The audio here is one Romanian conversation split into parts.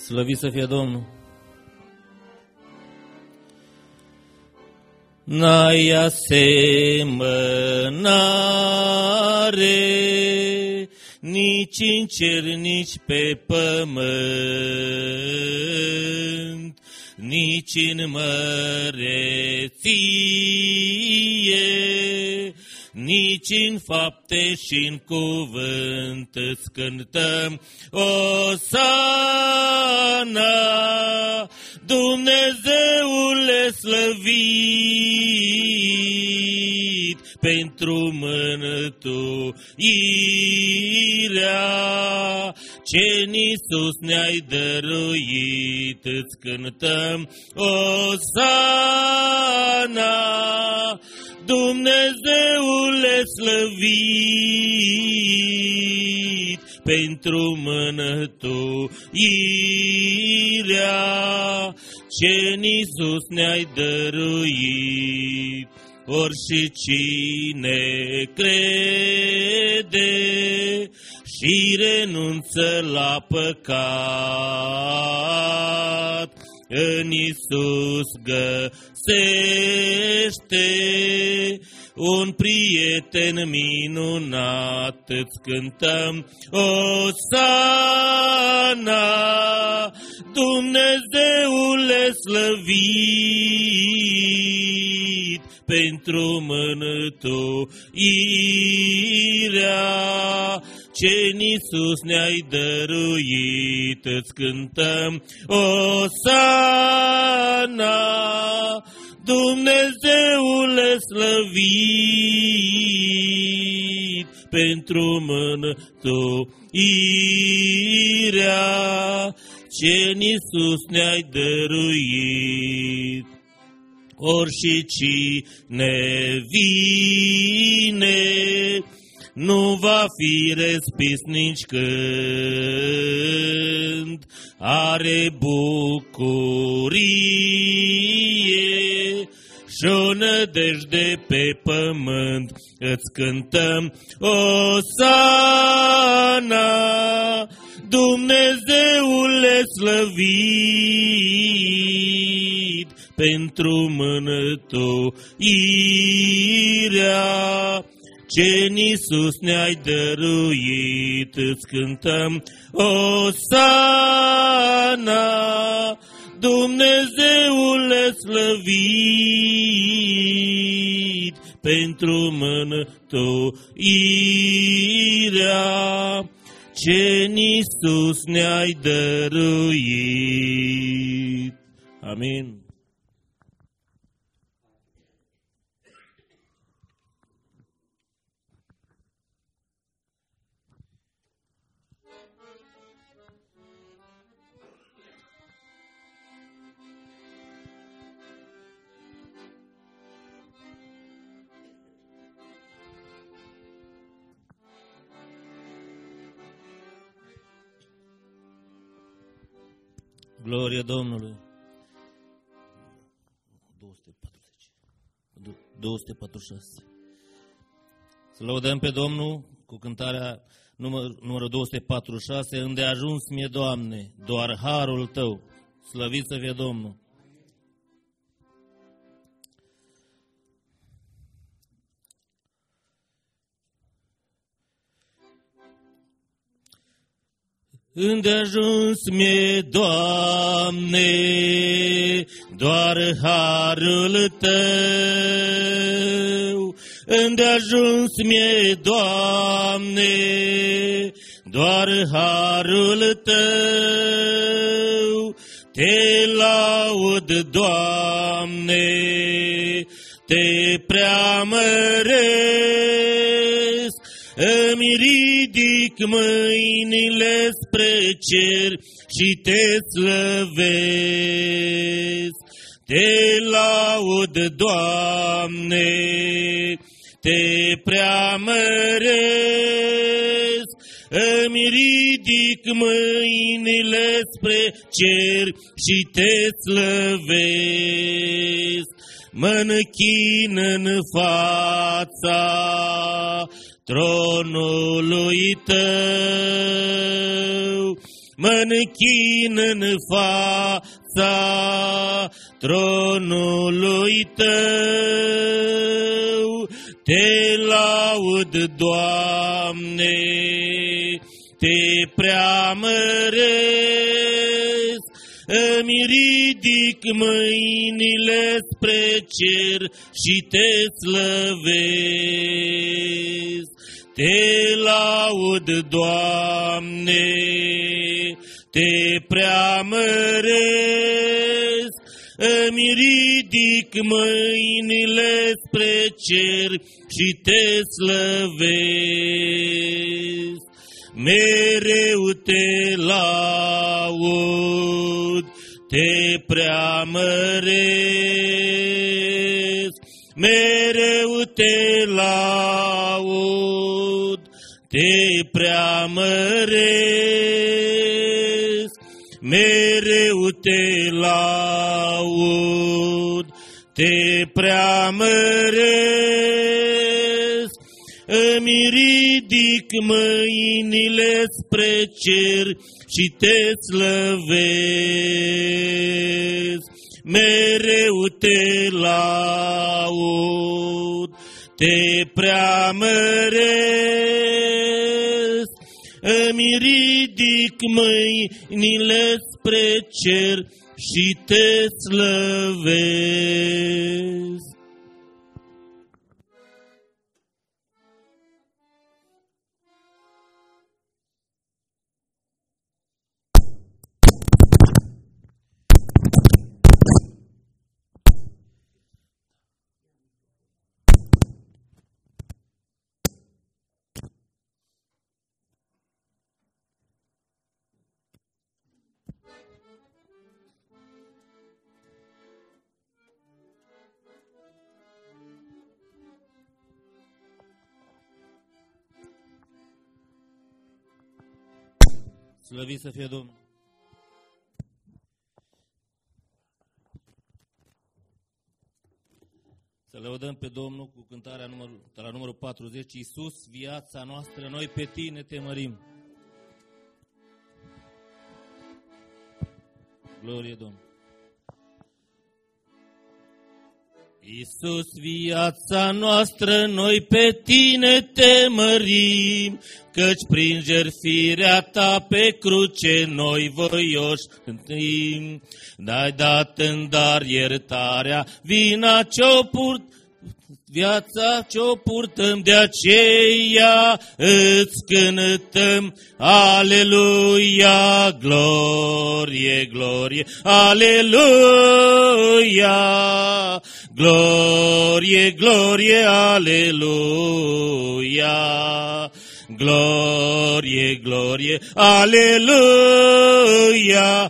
Slăvit să fie Domnul! N-ai asemănare nici în cer, nici pe pământ, nici în măreție, nici în fapte și în cuvânt. Îți cântăm Osana, Dumnezeule slăvit, pentru mântuirea ce-n Iisus ne-ai dăruit. Îți cântăm Osana, Dumnezeule slăvit, pentru mântuirea ce-n Iisus ne-ai dăruit. Ori și cine crede și renunță la păcat, în Iisus găsește un prieten minunat. Îți cântăm Osana, Dumnezeule slăvit, pentru mântuirea ce-n Iisus ne-ai dăruit. Îți cântăm Osana, Dumnezeule slăvit, pentru mântuirea ce-n Iisus ne-ai dăruit. Ori și cine vine nu va fi respins nici când, are bucurie și-o nădejde pe pământ. Îți cântăm Osana, Dumnezeule slăvit, pentru mântuirea ce-n Iisus ne-ai dăruit. Îți cântăm Osana, Dumnezeule slăvit, pentru mântuirea ce-n Iisus ne-ai dăruit. Amin. Glorie Domnului. 246. Să lăudăm pe Domnul cu cântarea numărul 246. Îndeajuns mi-e, Doamne, doar harul Tău. Slăvit să fie Domnul. Îndeajuns mi-e, Doamne, doar harul Tău. Îndeajuns mi-e, Doamne, doar harul Tău. Te laud, Doamne, te preamăresc, îmi ridic mâinile spre cer și te slăvesc. Te laud, Doamne, te preamăresc, îmi ridic mâinile spre cer și te slăvesc. Mă-nchin în fața tronului Tău, mă închin în fața tronului Tău. Te laud, Doamne, te preamăresc, îmi ridic mâinile spre cer și te slăvesc. Te laud, Doamne, te preamăresc, îmi ridic mâinile spre cer și te slăvesc. Mereu te laud, te preamăresc, mereu te laud, te preamăresc, mereu te laud, te preamăresc, îmi ridic mâinile spre cer și te slăvesc. Mereu te laud, te preamăresc, îmi ridic mâinile spre cer și te slăvesc. Slăvit să fie Domnul! Să lăudăm pe Domnul cu cântarea la numărul 40. Iisus, viața noastră, noi pe Tine te mărim. Glorie Domnului! Iisus, viața noastră, noi pe Tine te mărim, căci prin jertfirea Ta pe cruce noi voioși cântăm. Ne-ai dat în dar iertarea, vina ce-o viața ce-o purtăm, de aceea îți cântăm. Aleluia, glorie, glorie, aleluia, glorie, glorie, aleluia, glorie, glorie, aleluia,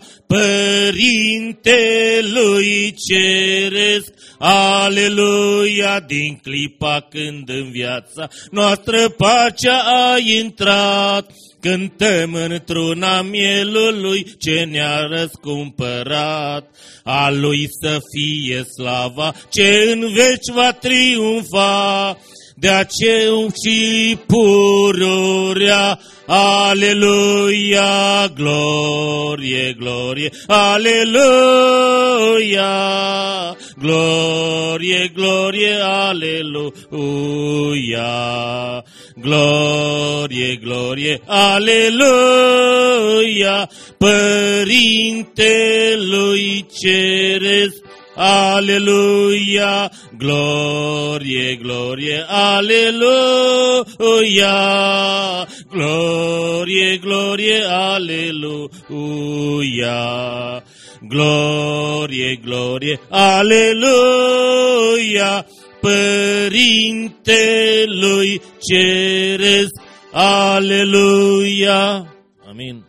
Părintelui Ceresc, aleluia, din clipa când în viața noastră pacea a intrat, cântăm într-una mielului ce ne-a răscumpărat. A Lui să fie slava ce în veci va triumfa, de aceea și pururea. Aleluia, glorie, glorie, aleluia, glorie, glorie, aleluia, glorie, glorie, aleluia, Părintelui Ceresc. Aleluia, glorie, glorie, aleluia, glorie, glorie, aleluia, glorie, glorie, aleluia, Părintelui Ceresc, aleluia. Amin.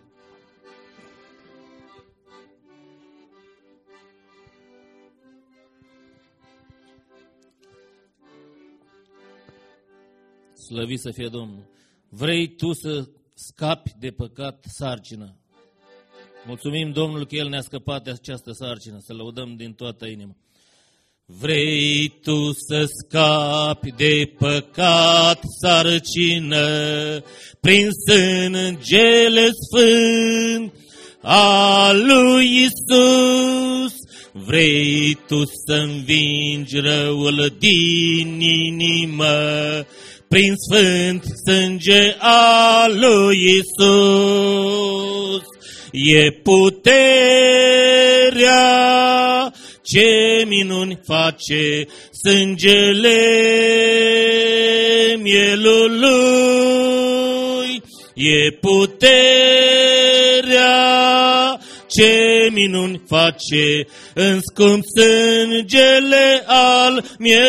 Slăvit să fie Domnul! Vrei tu să scapi de păcat sarcină? Mulțumim Domnul că El ne-a scăpat de această sarcină, să lăudăm din toată inima. Vrei tu să scapi de păcat sarcină, prin sângele sfânt, a lui Iisus. Vrei tu să învingi răul din inimă prin sfânt sânge a lui Iisus. E puterea, ce minuni face sângele mielului. E puterea, ce minuni face în scump sângele al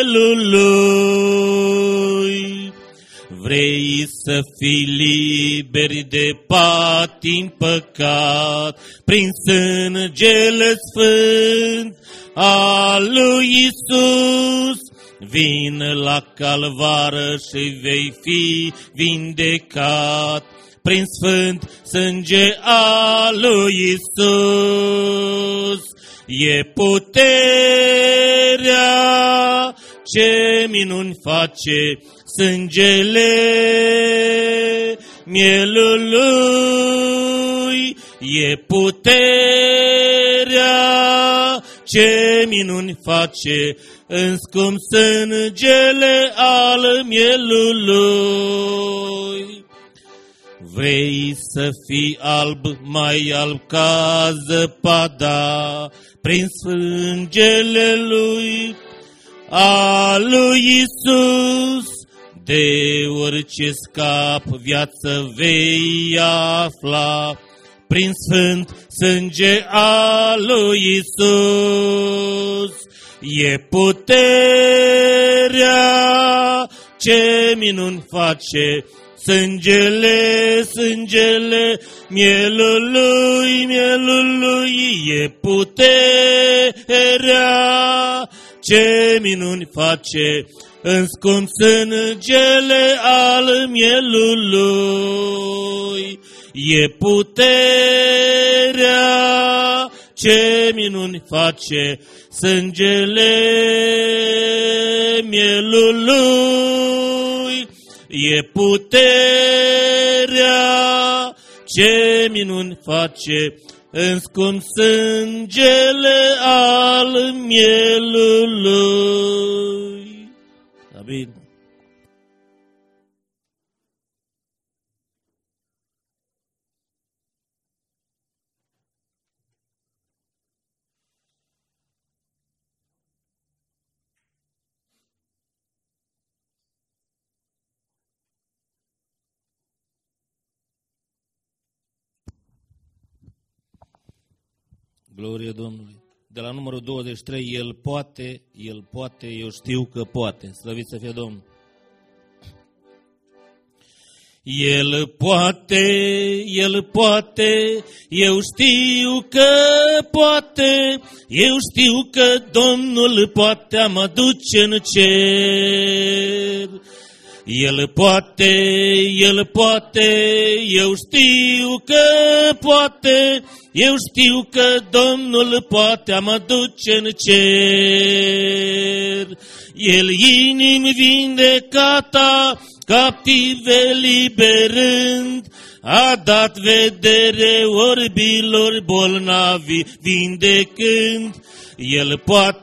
mielului. Vrei să fii liberi de patim păcat prin sângele sfânt al lui Iisus. Vin la calvară și vei fi vindecat prin sfânt sânge al lui Iisus. E puterea, ce minuni face sângele mielului. E puterea, ce minuni face în scump sângele al mielului. Vrei să fii alb, mai alb ca zăpada, prin sângele lui, a lui Iisus. De orice scap viață vei afla, prin sfânt sânge a lui Iisus. E puterea, ce minuni face sângele mielului. E puterea, ce minuni face în scump sângele al mielului. E puterea, ce minuni face sângele mielului. E puterea, ce minuni face în scump sângele al mielului. Amin. Glorie Domnului. De la numărul 23, El poate, eu știu că poate. Slăvit să fie Domnul. El poate, eu știu că poate, eu știu că Domnul poate a mă duce în cer. El poate, eu știu că poate, eu știu că Domnul poate a mă duce în cer. El inimi vindecata, captive liberând, a dat vedere orbilor bolnavi vindecând. El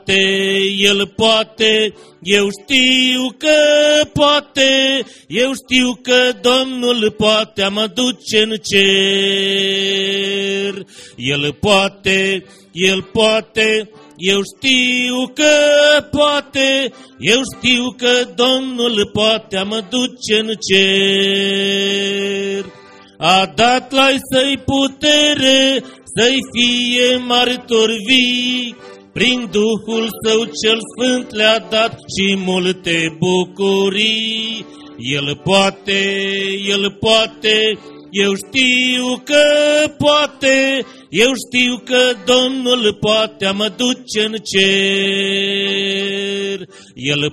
poate, eu știu că poate, eu știu că Domnul poate a mă duce în cer. El poate, eu știu că poate, eu știu că Domnul poate a mă duce în cer. A dat la-i săi putere să-i fie martori vii, prin Duhul Său cel Sfânt le-a dat și multe bucurii. El poate, eu știu că poate, eu știu că Domnul poate a mă duce în cer. El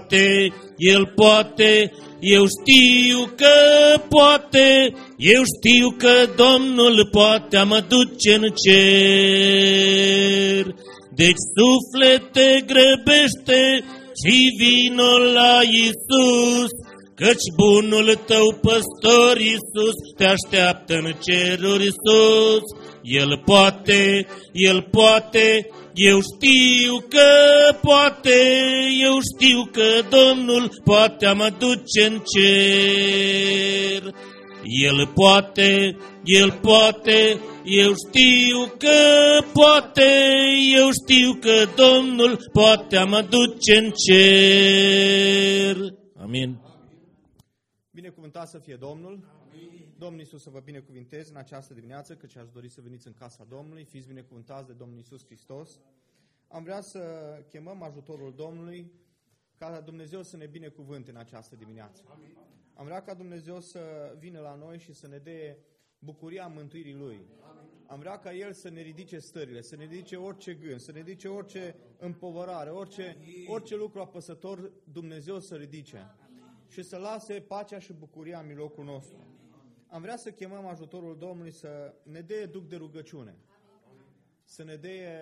poate, eu știu că poate, eu știu că Domnul poate a mă duce în cer. Deci suflete grăbește și vino la Iisus, Căci bunul tău păstor Iisus te așteaptă în ceruri sus. El poate, eu știu că poate, eu știu că Domnul poate mă duce în cer. El poate, eu știu că poate, eu știu că Domnul poate mă duce în cer. Amin. Binecuvântat să fie Domnul. Domnul Iisus să vă binecuvinteze în această dimineață, căci aș dori să veniți în casa Domnului. Fiți binecuvântați de Domnul Iisus Hristos. Am vrea să chemăm ajutorul Domnului ca Dumnezeu să ne binecuvânte în această dimineață. Am vrea ca Dumnezeu să vină la noi și să ne dea bucuria mântuirii Lui. Am vrea ca El să ne ridice stările, să ne ridice orice gând, să ne ridice orice împovărare, orice lucru apăsător, Dumnezeu să ridice și să lase pacea și bucuria în mijlocul nostru. Am vrea să chemăm ajutorul Domnului să ne dea duc de rugăciune, să ne dea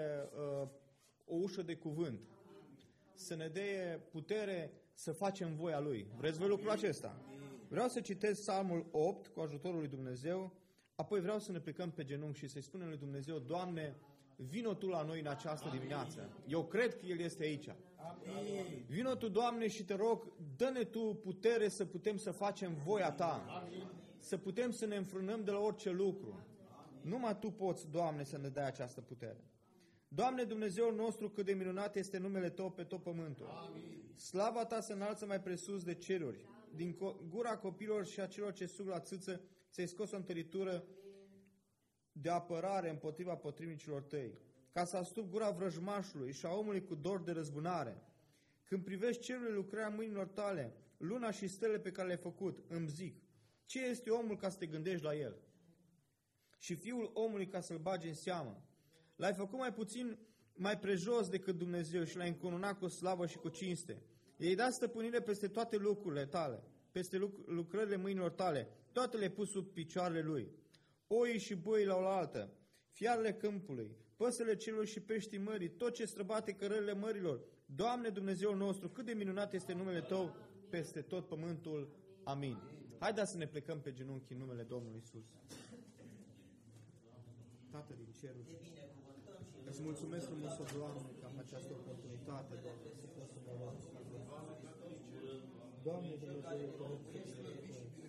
o ușă de cuvânt, să ne dea putere să facem voia Lui. Vreți voi lucrul acesta? Vreau să citesc Psalmul 8 cu ajutorul lui Dumnezeu, apoi vreau să ne plecăm pe genunchi și să-i spunem lui Dumnezeu: Doamne, vino Tu la noi în această dimineață. Eu cred că El este aici. Vino Tu, Doamne, și te rog, dă-ne Tu putere să putem să facem voia Ta. Să putem să ne înfrânăm de la orice lucru. Numai Tu poți, Doamne, să ne dai această putere. Doamne, Dumnezeul nostru, cât de minunat este numele Tău pe tot pământul. Slava Ta se înalță mai presus de ceruri. Din gura copilor și a celor ce sug la țâță, Ți-ai scos o întăritură de apărare împotriva potrivnicilor Tăi, ca să astup gura vrăjmașului și a omului cu dor de răzbunare. Când privești cerurile lucrarea mâinilor Tale, luna și stelele pe care le-ai făcut, îmi zic: ce este omul ca să te gândești la el? Și fiul omului ca să-l bagi în seamă? L-ai făcut mai puțin mai prejos decât Dumnezeu și l-ai încununat cu slavă și cu cinste. I-ai dat stăpânire peste toate lucrurile Tale, peste lucrările mâinilor Tale, toate le-ai pus sub picioarele Lui. Oii și boii la oaltă, fiarele câmpului, păsările celor și peștii mării, tot ce străbate cărările mărilor. Doamne, Dumnezeul nostru, cât de minunat este numele Tău peste tot pământul. Amin. Haideți să ne plecăm pe genunchi în numele Domnului Iisus. Tată din ceruri, îți mulțumesc frumos, Doamne, că am această oportunitate, Doamne, să pot să mă rog. Doamne, Dumnezeu, te rog să te rog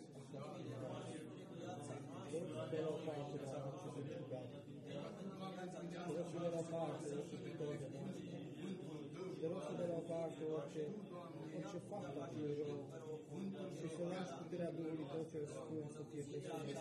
de la o parte de la orice zăciugat. Te rog să de la o parte orice putere de noastră. Te rog să de la o parte orice fapt a fiului rău și să lași puterea Duhului Tău cel Sfânt să fie peste noi.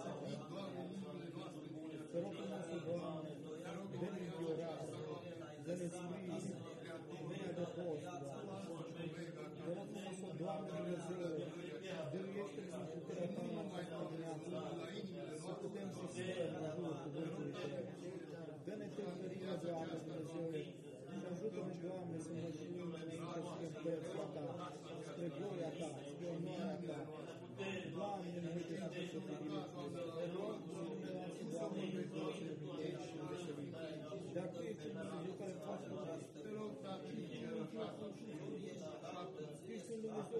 Te rog frumosul, Doamne, dă-ne înviorare, dă-ne sprijin, dă-ne adăpost, Doamne. Te rog frumosul, Doamne, Dumnezeule, dăruiește-ne din puterea Ta în această dimineață, să putem să stăm în jurul cuvântului Tău. Dă-ne tămărire, Doamne, Dumnezeule, și ajută-ne, Doamne, să ne știm să fim persoa Ta, spre gloria Ta, spre onoarea Ta. Doamne, ne uite să te săpărim. Te rog, Doamne, Dumnezeu, să ne vedești și ne veselim. Dar Tu ești Dumnezeu care poate lucruri. Te rog, Tată, ești un Dumnezeu care poți impune. Ești un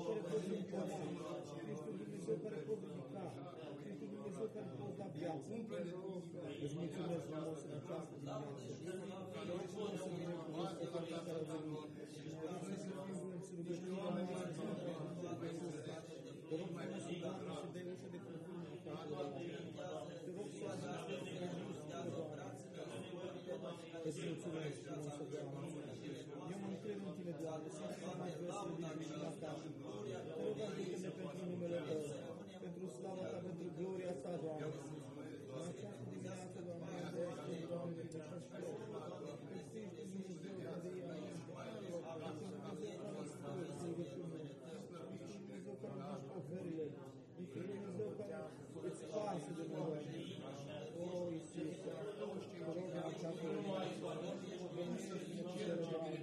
Dumnezeu care poți ridica. Ești un Dumnezeu care poți da viață. Îți mulțumesc frumos în această dimineață. Te rog frumos să binecuvânt pe toate care au venit. Te rog să fim în rugăciunea noastră. Te rog frumos, Doamne, să dai ușă de cuvânt în față de oameni. Te rog să asistezi pe Dumnezeu, Doamne. Îți mulțumesc frumos, Doamne. Eu mă încred în Tine, Doamne, sunt cea mai vesel din lumina Ta. Te rog, ajută-ne pentru numele Tău, pentru slava Ta, pentru gloria Ta, Doamne. În această dimineață, Doamne, învăț-te, Doamne, de această loc. Ești Dumnezeu care e aici. Ești Dumnezeu care ascultă rugăciunile. Ești Dumnezeu care îmi poverile. Ești Dumnezeu care îți pasă de noi. O, Iisus, te rog în această dimineață. Domnește-ne cele, Doamne.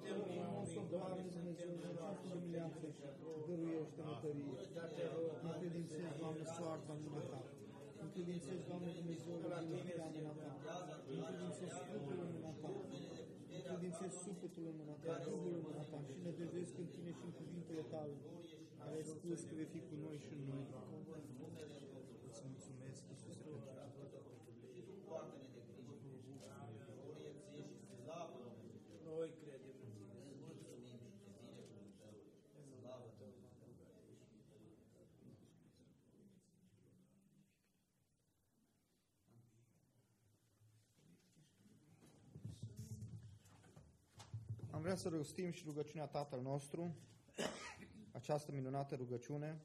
Doamne Dumnezeule, în această dimineață, dăruiește-ne tărie. Încredințez, Doamne, soarta în mâna Ta. Încredințez, Doamne Dumnezeule, iubirea în mâna Ta. Încredințez sufletul în mâna Ta. Încredințez sufletul în mâna Ta, Duhul în mâna Ta și ne dăjduiesc în Tine și în cuvintele Tale, care ai spus că vei fi cu noi și în noi. Îți mulțumesc, Iisuse, pentru toate. Noi credem în Tine. Mulțumim și te binecuvântăm. Slavă Domnului. Am vrea să rostim și rugăciunea Tatăl nostru, această minunată rugăciune.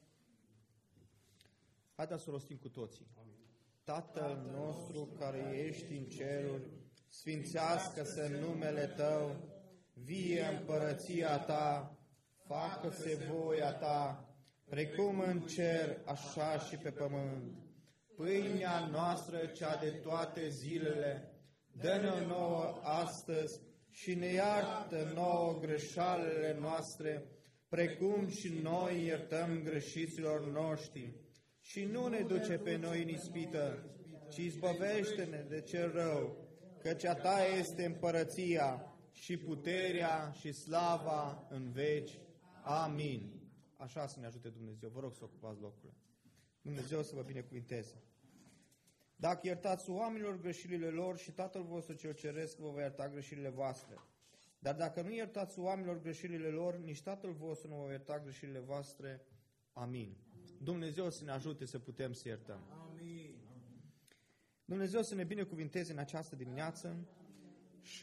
Haideți să o rostim cu toții. Tatăl nostru care ești în ceruri, sfințească-se numele Tău, vie împărăția Ta, facă-se voia Ta, precum în cer, așa și pe pământ. Pâinea noastră, cea de toate zilele, dă-ne nouă astăzi și ne iartă nouă greșalele noastre, precum și noi iertăm greșiților noștri. Și nu ne duce pe noi în ispită, ci izbăvește-ne de cel rău, căci a Ta este împărăția și puterea și slava în veci. Amin. Așa să ne ajute Dumnezeu. Vă rog să ocupați locurile. Dumnezeu să vă binecuvinteze. Dacă iertați oamenilor greșelile lor, și Tatăl vostru cel ceresc vă va ierta greșelile voastre. Dar dacă nu iertați oamenilor greșelile lor, nici Tatăl vostru nu va ierta greșelile voastre. Amin. Dumnezeu să ne ajute să putem să iertăm. Amin. Dumnezeu să ne binecuvinteze în această dimineață și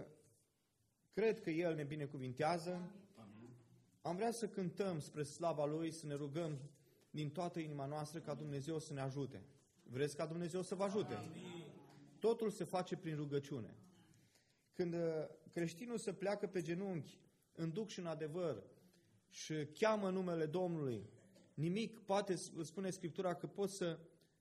cred că El ne binecuvintează. Am vrea să cântăm spre slava Lui, să ne rugăm din toată inima noastră ca Dumnezeu să ne ajute. Vreți ca Dumnezeu să vă ajute? Totul se face prin rugăciune. Când creștinul se pleacă pe genunchi, în duc și în adevăr, și cheamă numele Domnului, nimic poate, spune Scriptura, că pot să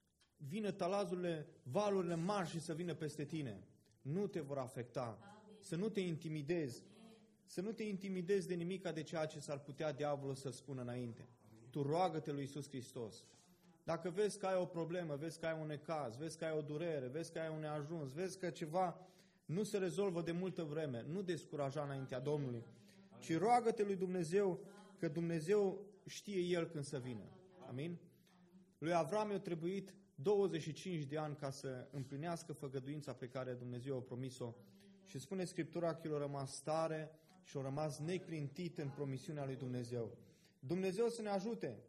vină talazurile, valurile mari și să vină peste tine. Nu te vor afecta. Să nu te intimidezi. Să nu te intimidezi de nimica de ceea ce s-ar putea diavolul să spună înainte. Tu roagă-te lui Iisus Hristos. Dacă vezi că ai o problemă, vezi că ai un necaz, vezi că ai o durere, vezi că ai un neajuns, vezi că ceva nu se rezolvă de multă vreme, nu descuraja înaintea Domnului, ci roagă-te lui Dumnezeu, că Dumnezeu știe El când să vină. Amin? Lui Avram i-a trebuit 25 de ani ca să împlinească făgăduința pe care Dumnezeu a promis-o. Și spune Scriptura că el a rămas tare și a rămas neclintit în promisiunea lui Dumnezeu. Dumnezeu să ne ajute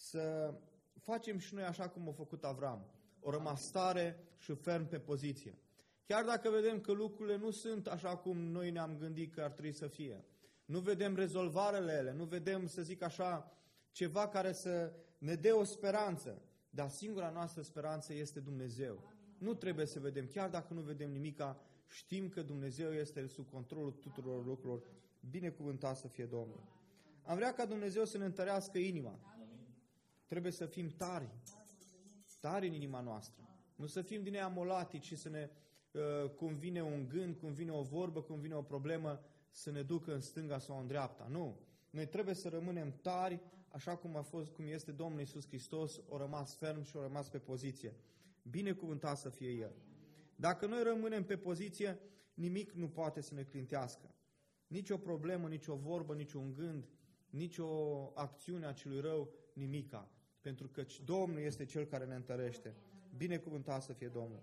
să facem și noi așa cum a făcut Avram. O rămas tare și ferm pe poziție. Chiar dacă vedem că lucrurile nu sunt așa cum noi ne-am gândit că ar trebui să fie. Nu vedem rezolvarele ele, nu vedem, să zic așa, ceva care să ne dea o speranță. Dar singura noastră speranță este Dumnezeu. Nu trebuie să vedem, chiar dacă nu vedem nimica, știm că Dumnezeu este sub controlul tuturor lucrurilor. Binecuvântat să fie Domnul. Am vrea ca Dumnezeu să ne întărească inima. Trebuie să fim tari. Tari în inima noastră. Nu să fim din ea molatici și să ne, cum vine un gând, cum vine o vorbă, cum vine o problemă, să ne ducă în stânga sau în dreapta. Nu. Noi trebuie să rămânem tari, așa cum a fost, cum este Domnul Iisus Hristos, o rămas ferm și o rămas pe poziție. Binecuvântat să fie El. Dacă noi rămânem pe poziție, nimic nu poate să ne clintească. Nici o problemă, nici o vorbă, nici un gând, nici o acțiune a celui rău, nimica. Pentru că Domnul este Cel care ne întărește. Binecuvântat să fie Domnul.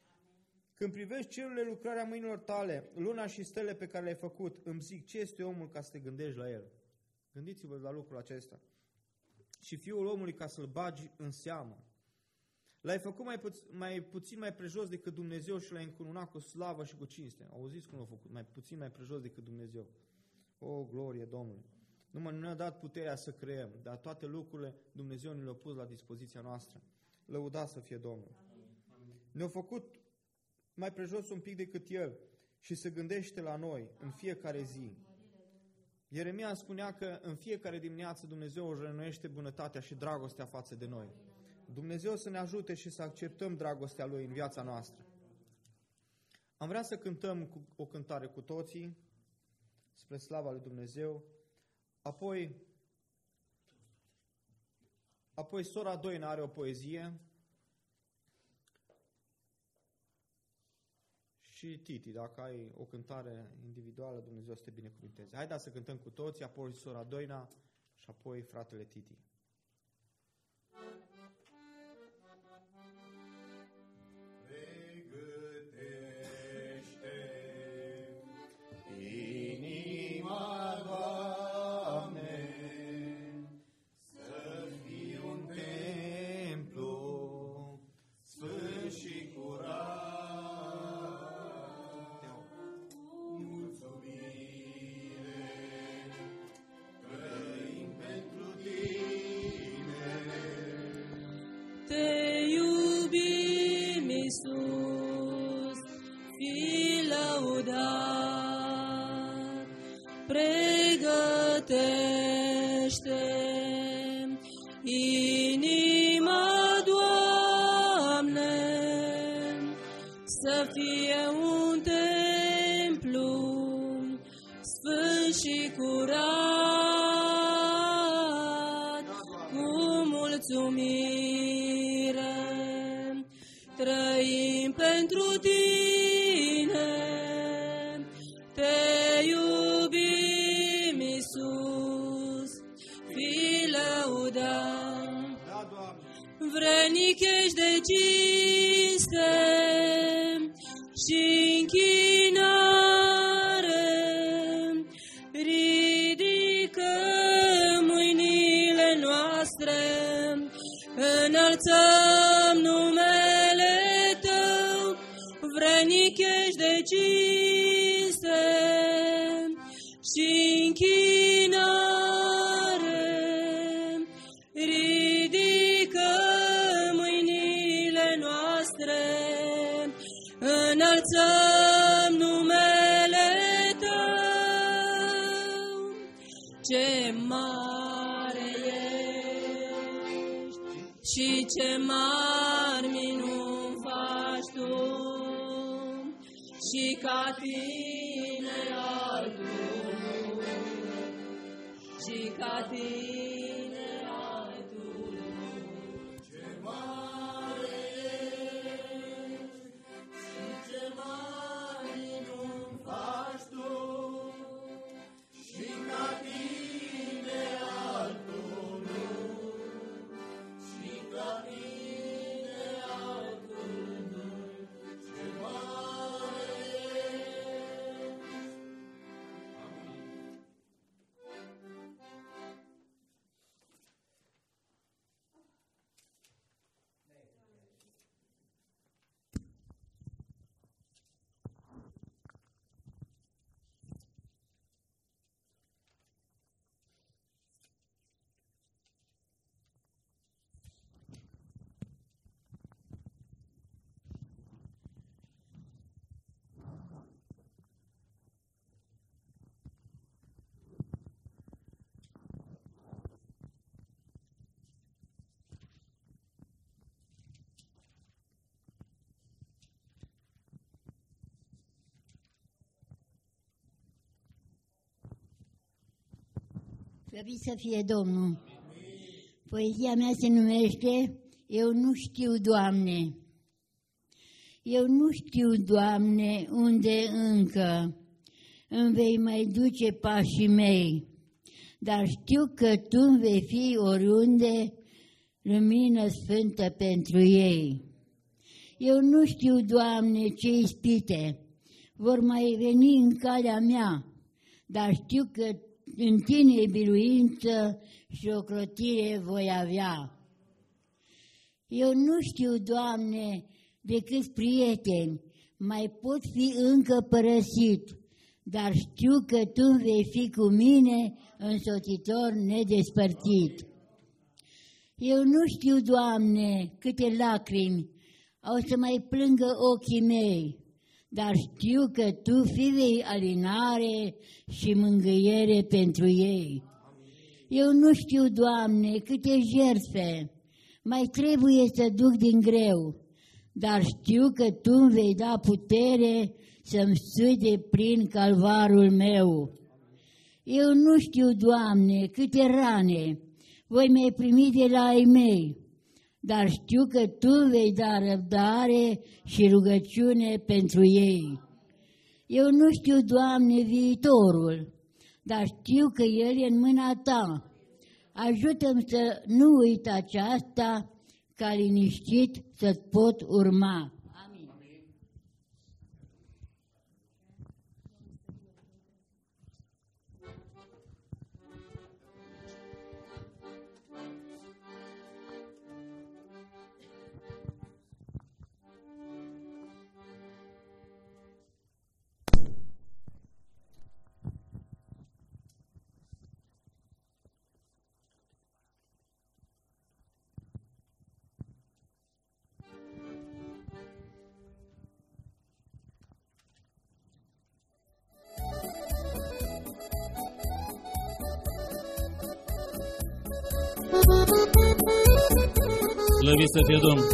Când privești cerurile, lucrarea mâinilor tale, luna și stele pe care le-ai făcut, îmi zic, ce este omul ca să te gândești la el? Gândiți-vă la lucrul acesta. Și fiul omului ca să-l bagi în seamă. L-ai făcut mai puțin mai prejos decât Dumnezeu și l-ai încununat cu slavă și cu cinste. Auziți cum l-a făcut? Mai puțin mai prejos decât Dumnezeu. O, glorie Domnului! Nu ne-a dat puterea să creăm, dar toate lucrurile Dumnezeu ne le-a pus la dispoziția noastră. Lăudați să fie Domnul! Ne-a făcut mai prejos un pic decât El și se gândește la noi în fiecare zi. Ieremia spunea că în fiecare dimineață Dumnezeu își reînnoiește bunătatea și dragostea față de noi. Dumnezeu să ne ajute și să acceptăm dragostea Lui în viața noastră. Am vrea să cântăm o cântare cu toții, spre slava lui Dumnezeu. Apoi sora Doina are o poezie și Titi, dacă ai o cântare individuală, Dumnezeu să te binecuvânteze. Haideți să cântăm cu toți, apoi sora Doina și apoi fratele Titi. Slăvit să fie Domnul! Poezia mea se numește Eu nu știu, Doamne. Eu nu știu, Doamne, unde încă îmi vei mai duce pașii mei, dar știu că Tu vei fi oriunde lumină sfântă pentru ei. Eu nu știu, Doamne, ce ispite vor mai veni în calea mea, dar știu că în Tine biruință și ocrotire voi avea. Eu nu știu, Doamne, de câți prieteni mai pot fi încă părăsit, dar știu că Tu vei fi cu mine însoțitor nedespărțit. Eu nu știu, Doamne, câte lacrimi au să mai plângă ochii mei, dar știu că Tu fii alinare și mângâiere pentru ei. Eu nu știu, Doamne, câte jertfe mai trebuie să duc din greu, dar știu că Tu îmi vei da putere să-mi sui de plin calvarul meu. Eu nu știu, Doamne, câte rane voi mai primi de la ai mei, dar știu că Tu vei da răbdare și rugăciune pentru ei. Eu nu știu, Doamne, viitorul, dar știu că El e în mâna Ta. Ajută-mi să nu uit aceasta, ca liniștit să-ți pot urma. Amin. Slăvit să fie Domnul!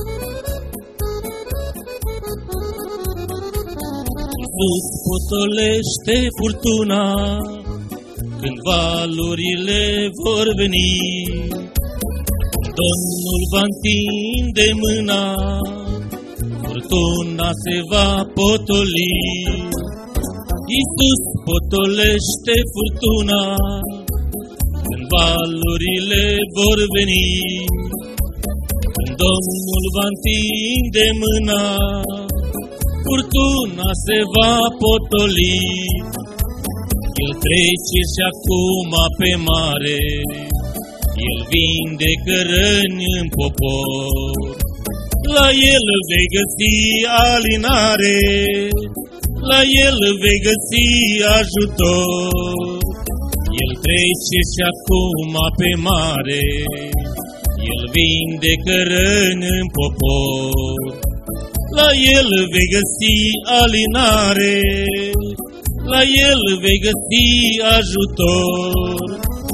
Iisus potolește furtuna când valurile vor veni. Domnul va întinde mâna, furtuna se va potoli. Iisus potolește furtuna când valurile vor veni. Când Domnul va întinde mâna, furtuna se va potoli. El trece și acum pe mare, El vindecă răni în popor. La El vei găsi alinare, la El vei găsi ajutor. El trece și acum pe mare, El vindecă răni în popor. La El vei găsi alinare, la El vei găsi ajutor.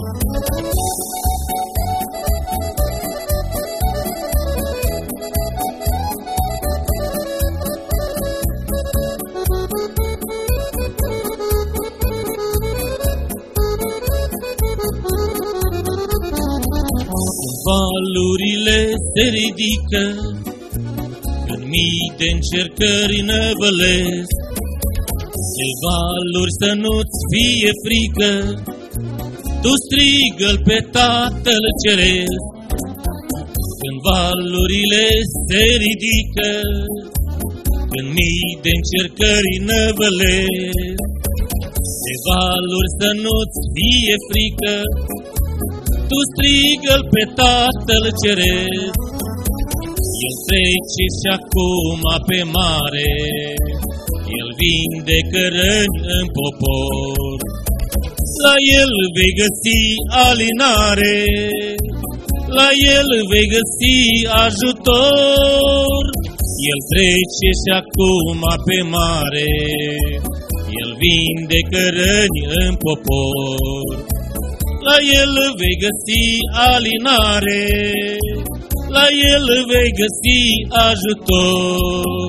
Valurile se ridică, când mii de încercări năvălesc, de valuri să nu-ți fie frică, tu strigă-L pe Tatăl Ceresc. Când valurile se ridică, când mii de încercări năvălesc, de valuri să nu-ți fie frică, tu strigă-L pe Tatăl Ceresc. El trece și acum pe mare, El vindecă răni în popor. La El vei găsi alinare, la El vei găsi ajutor. El trece și acum pe mare, El vindecă răni în popor. La El vei găsi alinare, la El vei găsi ajutor.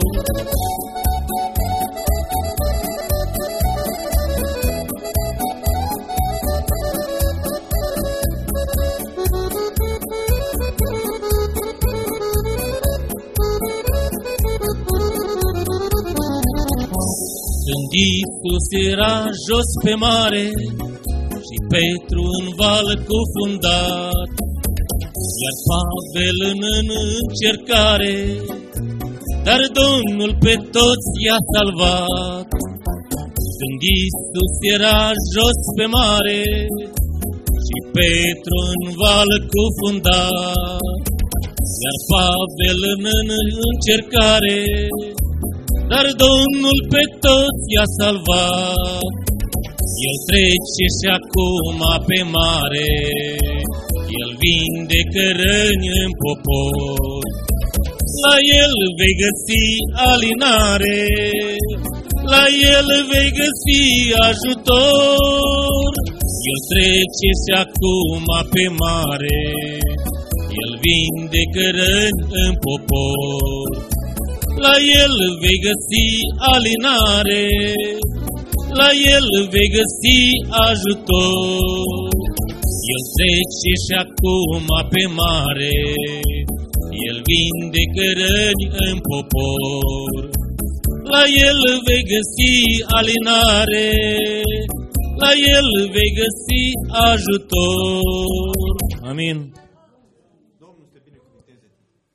Când Iisus era jos pe mare și Petru în val cufundat, iar Pavel în încercare, dar Domnul pe toți i-a salvat. Când Iisus era jos pe mare și Petru în val cufundat, iar Pavel în încercare, dar Domnul pe toți i-a salvat. El trece și acum pe mare, El vindecă răni în popor. La El vei găsi alinare, la El vei găsi ajutor. El trece și acum pe mare, El vindecă răni în popor. La El vei găsi alinare, la El vei găsi ajutor. El trece și acum pe mare, El vindecă răni în popor. La El vei găsi alinare, la El vei găsi ajutor. Amin. Domnul să te binecuvânteze.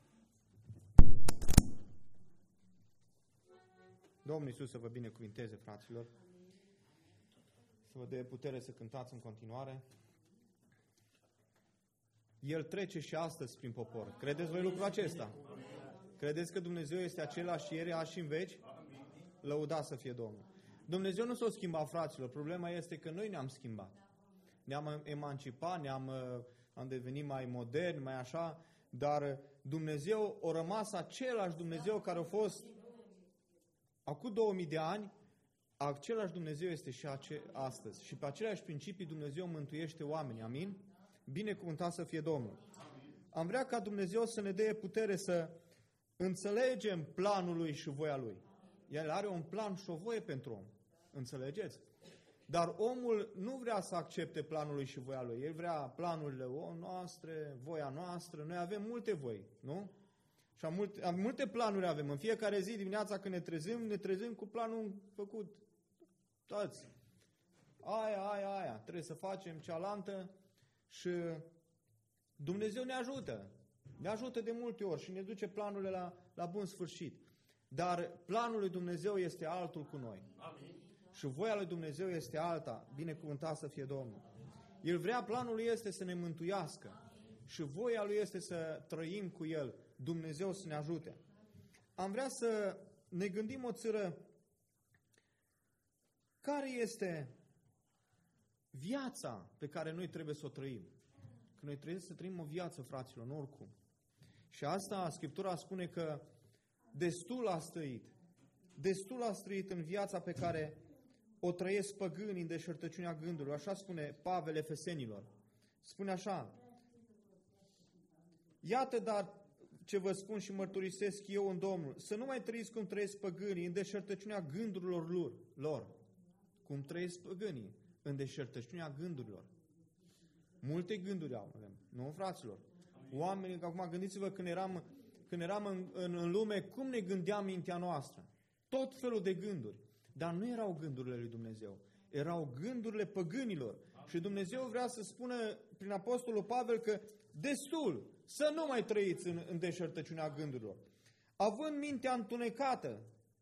Domnul Iisus să vă binecuvânteze, fraților. Să vă dea putere să cântați în continuare. El trece și astăzi prin popor. Credeți voi lucrul acesta? Credeți că Dumnezeu este același ieri, azi și în veci? Lăudați să fie Domnul. Dumnezeu nu s-a schimbat, fraților. Problema este că noi ne-am schimbat. Ne-am emancipat, am devenit mai moderni, mai așa, dar Dumnezeu a rămas același Dumnezeu care a fost acum 2000 de ani, același Dumnezeu este și astăzi. Și pe aceleași principii Dumnezeu mântuiește oamenii. Amin? Binecuvântat să fie Domnul. Am vrea ca Dumnezeu să ne dea putere să înțelegem planul Lui și voia Lui. El are un plan și o voie pentru om. Înțelegeți? Dar omul nu vrea să accepte planul lui și voia lui. El vrea planurile noastre, voia noastră. Noi avem multe voi, nu? Și multe planuri avem. În fiecare zi, dimineața când ne trezim cu planul făcut. Toți. Aia. Trebuie să facem cealaltă și Dumnezeu ne ajută. Ne ajută de multe ori și ne duce planurile la bun sfârșit. Dar planul lui Dumnezeu este altul cu noi. Amin. Și voia lui Dumnezeu este alta. Binecuvântat să fie Domnul. El vrea, planul lui este să ne mântuiască. Și voia lui este să trăim cu El. Dumnezeu să ne ajute. Am vrea să ne gândim o țără. Care este viața pe care noi trebuie să o trăim? Că noi trebuie să trăim o viață, fraților, nu oricum. Și asta, Scriptura spune că destul a străit în viața pe care o trăiesc păgânii în deșertăciunea gândurilor. Așa spune Pavel Efesenilor. Spune așa: iată, dar ce vă spun și mărturisesc eu în Domnul, să nu mai trăiți cum trăiesc păgânii în deșertăciunea gândurilor lor. Cum trăiesc păgânii în deșertăciunea gândurilor. Multe gânduri avem, nu, fraților? Oamenii, acum gândiți-vă când eram în lume, cum ne gândea mintea noastră? Tot felul de gânduri. Dar nu erau gândurile lui Dumnezeu. Erau gândurile păgânilor. Și Dumnezeu vrea să spună prin Apostolul Pavel că destul, să nu mai trăiți în deșertăciunea gândurilor. Având mintea întunecată.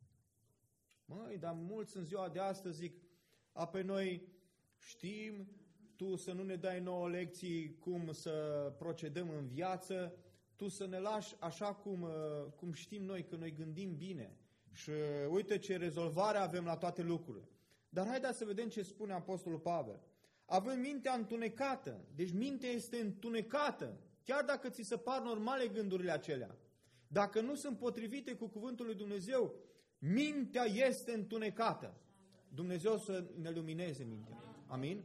Măi, dar mulți în ziua de astăzi zic, pe noi știm, tu să nu ne dai nouă lecții cum să procedăm în viață, tu să ne lași așa cum știm noi, că noi gândim bine. Și uite ce rezolvare avem la toate lucrurile. Dar haideți să vedem ce spune Apostolul Pavel. Având mintea întunecată, deci mintea este întunecată, chiar dacă ți se par normale gândurile acelea, dacă nu sunt potrivite cu cuvântul lui Dumnezeu, mintea este întunecată. Dumnezeu să ne lumineze mintea. Amin?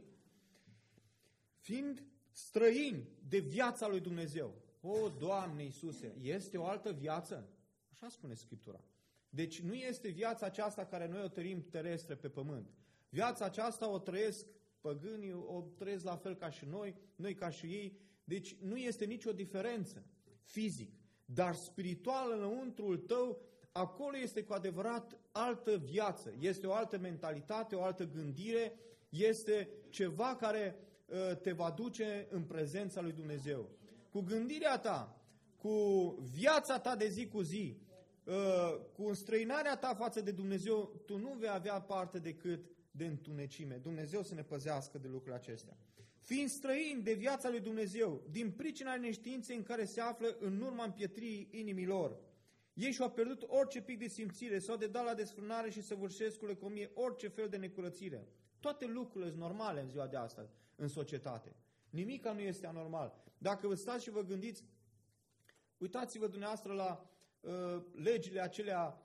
Fiind străini de viața lui Dumnezeu. O, Doamne Iisuse, este o altă viață? Așa spune Scriptura. Deci nu este viața aceasta care noi o trăim terestre pe pământ. Viața aceasta o trăiesc păgânii, o trăiesc la fel ca și noi ca și ei. Deci nu este nicio diferență fizic. Dar spiritual înăuntrul tău, acolo este cu adevărat altă viață. Este o altă mentalitate, o altă gândire. Este ceva care te va duce în prezența lui Dumnezeu. Cu gândirea ta, cu viața ta de zi cu zi, cu înstrăinarea ta față de Dumnezeu, tu nu vei avea parte decât de întunecime. Dumnezeu să ne păzească de lucrurile acestea. Fiind străini de viața lui Dumnezeu, din pricina neștiinței în care se află în urma împietrii inimilor, ei și-au pierdut orice pic de simțire, s-au dedat la desfrânare și săvârșesc cu lăcomie orice fel de necurățire. Toate lucrurile sunt normale în ziua de astăzi, în societate. Nimica nu este anormal. Dacă vă stați și vă gândiți, uitați-vă dumneavoastră la legile acelea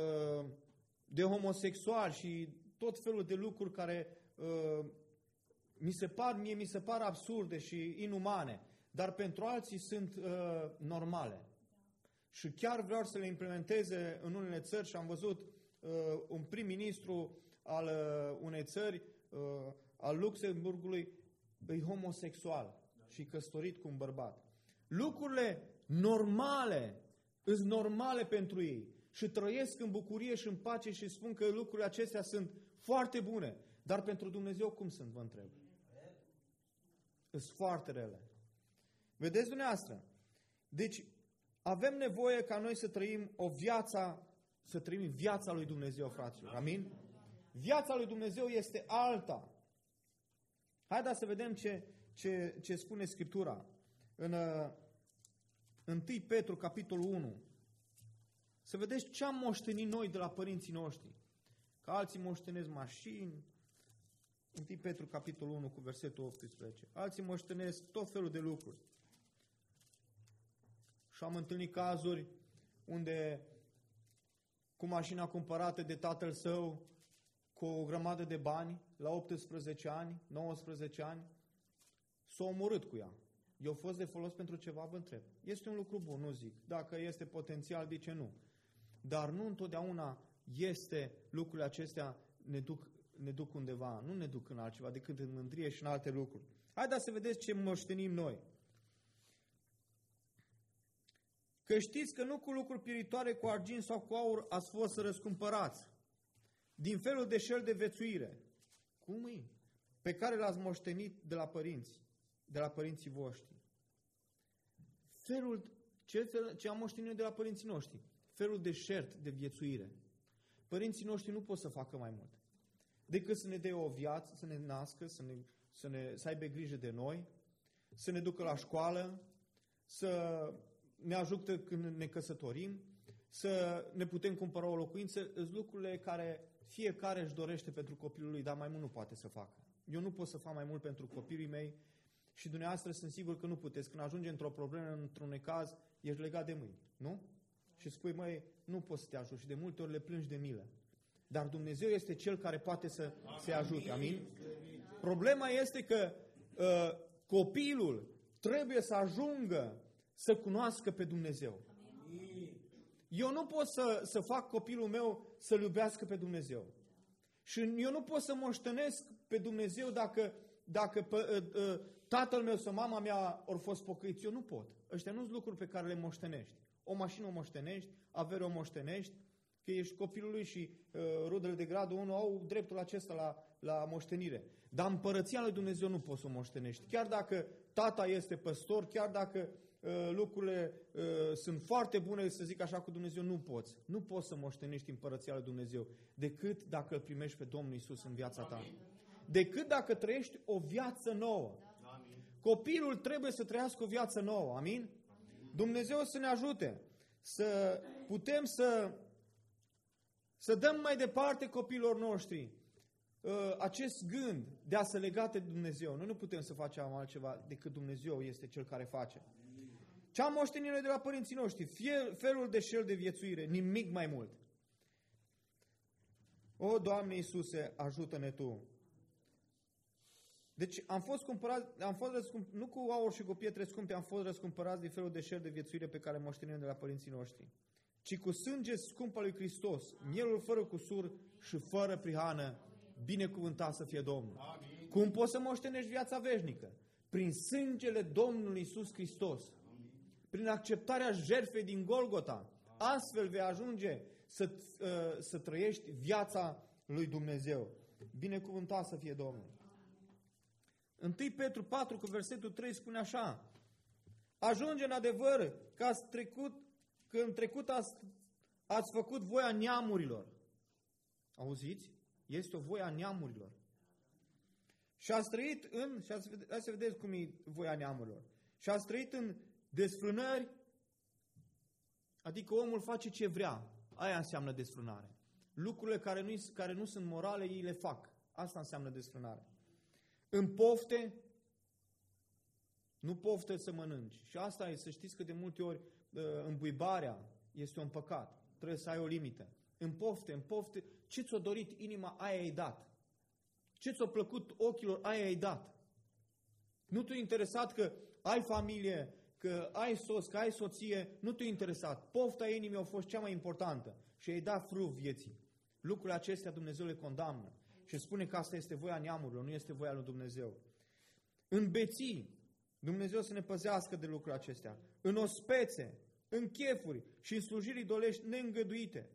de homosexuali și tot felul de lucruri care mi se par absurde și inumane, dar pentru alții sunt normale. Și chiar vreau să le implementeze în unele țări și am văzut un prim-ministru al unei țări, al Luxemburgului, e homosexual și căsătorit cu un bărbat. Lucrurile normale sunt normale pentru ei și trăiesc în bucurie și în pace și spun că lucrurile acestea sunt foarte bune. Dar pentru Dumnezeu cum sunt, vă întreb? Sunt foarte rele. Vedeți dumneavoastră? Deci avem nevoie ca noi să trăim viața lui Dumnezeu, fraților. Amin? Viața lui Dumnezeu este alta. Haideți să vedem ce spune Scriptura. În 1 Petru, capitolul 1. Să vedeți ce am moștenit noi de la părinții noștri. Că alții moștenesc mașini. 1 Petru, capitolul 1, cu versetul 18. Alții moștenesc tot felul de lucruri. Și am întâlnit cazuri unde cu mașina cumpărată de tatăl său, cu o grămadă de bani, la 18 ani, 19 ani, s-a omorât cu ea. I-a fost de folos pentru ceva, vă întreb. Este un lucru bun, nu zic. Dacă este potențial, de ce nu? Dar nu întotdeauna lucrurile acestea ne duc undeva, nu ne duc în altceva decât în mândrie și în alte lucruri. Haideți să vedeți ce moștenim noi. Că știți că nu cu lucruri piritoare, cu argint sau cu aur ați fost răscumpărați din felul de șel de vețuire. Cum e? Pe care l-ați moștenit de la părinții voștri. Ce am moștenit de la părinții noștri? Felul de șert de viețuire. Părinții noștri nu pot să facă mai mult decât să ne dea o viață, să ne nască, să aibă grijă de noi, să ne ducă la școală, să ne ajută când ne căsătorim, să ne putem cumpăra o locuință. Sunt lucrurile care fiecare își dorește pentru copilul lui, dar mai mult nu poate să facă. Eu nu pot să fac mai mult pentru copiii mei și dumneavoastră sunt sigur că nu puteți. Când ajunge într-o problemă, într-un necaz, ești legat de mâini, nu? Și spui, măi, nu poți să te ajut și de multe ori le plângi de milă. Dar Dumnezeu este Cel care poate să se ajute. Amin? Problema este că copilul trebuie să ajungă să cunoască pe Dumnezeu. Eu nu pot să fac copilul meu să-L iubească pe Dumnezeu. Și eu nu pot să moștenesc pe Dumnezeu dacă tatăl meu sau mama mea au fost pocăiți. Eu nu pot. Ăștia nu sunt lucruri pe care le moștenești. O mașină o moștenești, avere o moștenești, că ești copilul lui și rudele de gradul 1 au dreptul acesta la moștenire. Dar împărăția lui Dumnezeu nu poți să o moștenești. Chiar dacă tata este păstor, chiar dacă lucrurile sunt foarte bune, să zic așa, cu Dumnezeu, nu poți. Nu poți să moștenești împărăția lui Dumnezeu decât dacă îl primești pe Domnul Iisus în viața ta. Decât dacă trăiești o viață nouă. Copilul trebuie să trăiască o viață nouă. Amin? Dumnezeu să ne ajute să putem să dăm mai departe copiilor noștri acest gând de a se lega de Dumnezeu. Noi nu putem să facem altceva decât Dumnezeu este Cel care face. Ce am moștenit noi de la părinții noștri? Felul de șel de viețuire, nimic mai mult. O, Doamne Iisuse, ajută-ne Tu! Deci am fost nu cu aur și cu pietre scumpe, am fost răscumpărați din felul de șel de viețuire pe care moștenim de la părinții noștri, ci cu sânge scump al lui Hristos, mielul fără cusur și fără prihană, binecuvântat să fie Domnul. Amin. Cum poți să moștenești viața veșnică? Prin sângele Domnului Iisus Hristos. Amin. Prin acceptarea jertfei din Golgota. Astfel vei ajunge să trăiești viața lui Dumnezeu. Binecuvântat să fie Domnul. 1 Petru 4 cu versetul 3 spune așa: ajunge în adevăr că în trecut ați făcut voia neamurilor. Auziți? Este o voie a neamurilor. Și ați trăit hai să vedeți cum e voia neamurilor. Și ați trăit în desfrânări, adică omul face ce vrea. Aia înseamnă desfrânare. Lucrurile care nu sunt morale, ei le fac. Asta înseamnă desfrânare. În pofte, nu pofte să mănânci. Și asta e, să știți că de multe ori îmbuibarea este un păcat. Trebuie să ai o limită. În pofte, ce ți-a dorit inima, aia ai dat. Ce ți-a plăcut ochilor, aia ai dat. Nu te-a interesat că ai familie, că ai soț, că ai soție, nu te-a interesat. Pofta inimii a fost cea mai importantă și ai dat frâu vieții. Lucrurile acestea Dumnezeu le condamnă și spune că asta este voia neamurilor, nu este voia lui Dumnezeu. În beții, Dumnezeu să ne păzească de lucrurile acestea. În ospețe, în chefuri și în slujiri idolești neîngăduite.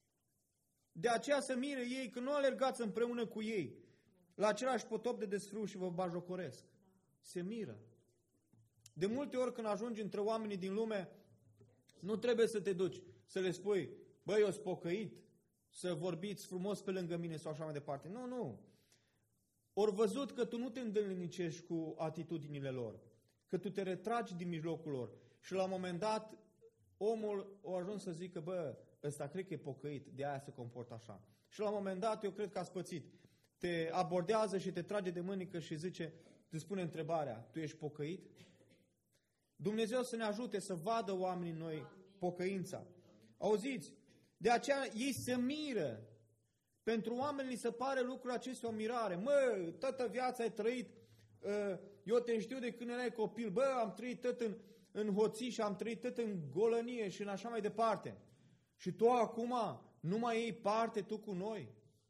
De aceea să mire ei că nu alergați împreună cu ei la același potop de desfrâu și vă bajocoresc. Se miră. De multe ori când ajungi între oamenii din lume, nu trebuie să te duci, să le spui, băi, eu sunt pocăit, să vorbiți frumos pe lângă mine sau așa mai departe. Nu, nu. Ori văzut că tu nu te îndălnicești cu atitudinile lor, că tu te retragi din mijlocul lor și la un moment dat omul a ajuns să zică, bă, ăsta cred că e pocăit, de aia se comportă așa. Și la un moment dat eu cred că a spățit. Te abordează și te trage de mânică și zice, te spune întrebarea, tu ești pocăit? Dumnezeu să ne ajute să vadă oamenii noi pocăința. Auziți? De aceea ei se miră. Pentru oameni li se pare lucrul acesta o mirare. Mă, toată viața ai trăit, eu te știu de când erai copil, bă, am trăit tot în hoții și am trăit tot în golănie și în așa mai departe. Și tu acum nu mai iei parte tu cu noi?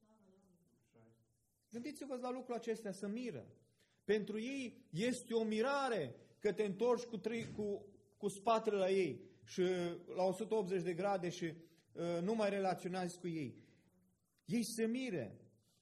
Gândiți-vă la lucrul acestea, să miră. Pentru ei este o mirare că te întorci cu spatele la ei și la 180 de grade și nu mai relaționezi cu ei. Ei se mire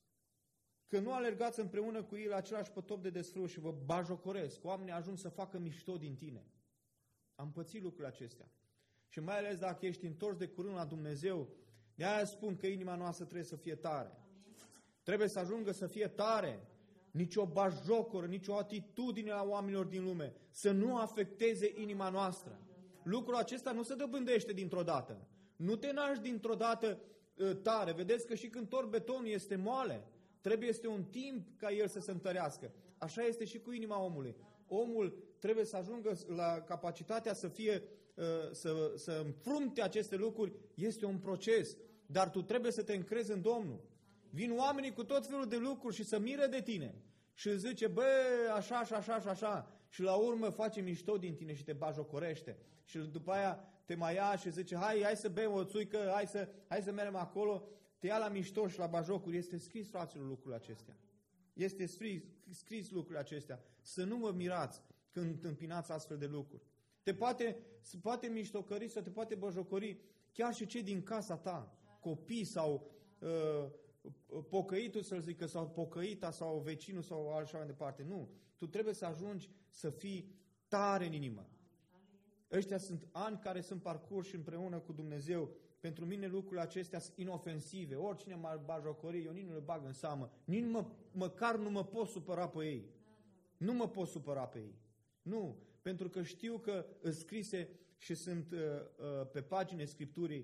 că nu alergați împreună cu ei la același potop de desfrâu și vă bajocoresc. Oamenii ajung să facă mișto din tine. Am pățit lucrurile acestea. Și mai ales dacă ești întors de curând la Dumnezeu, de aia spun că inima noastră trebuie să fie tare. Trebuie să ajungă să fie tare. Nici o bajocoră, nici o atitudine a oamenilor din lume să nu afecteze inima noastră. Lucrul acesta nu se dobândește dintr-o dată. Nu te naști dintr-o dată tare. Vedeți că și când torci betonul este moale. Trebuie este un timp ca el să se întărească. Așa este și cu inima omului. Omul trebuie să ajungă la capacitatea să fie, să înfrunte aceste lucruri. Este un proces. Dar tu trebuie să te încrezi în Domnul. Vin oamenii cu tot felul de lucruri și să miră de tine. Și zice, bă, așa și așa și așa. Și la urmă face mișto din tine și te bajocorește. Și după aia te mai ia și zice, hai să bem o țuică, hai să mergem acolo. Te ia la mișto și la bajocuri. Este scris, fraților, lucrurile acestea. Este scris lucrurile acestea. Să nu vă mirați când întâmpinați astfel de lucruri. Se poate miștocări sau te poate bajocori chiar și cei din casa ta. Copii sau pocăitul, să-l zică, sau pocăita, sau vecinul, sau așa mai departe. Nu. Tu trebuie să ajungi să fii tare în inimă. Ăștia sunt ani care sunt parcurși împreună cu Dumnezeu. Pentru mine lucrurile acestea sunt inofensive. Oricine m-ar bajocori, eu nici nu le bag în seamă. Măcar nu mă pot supăra pe ei. Nu mă pot supăra pe ei. Nu. Pentru că știu că sunt scrise și sunt pe pagine Scripturii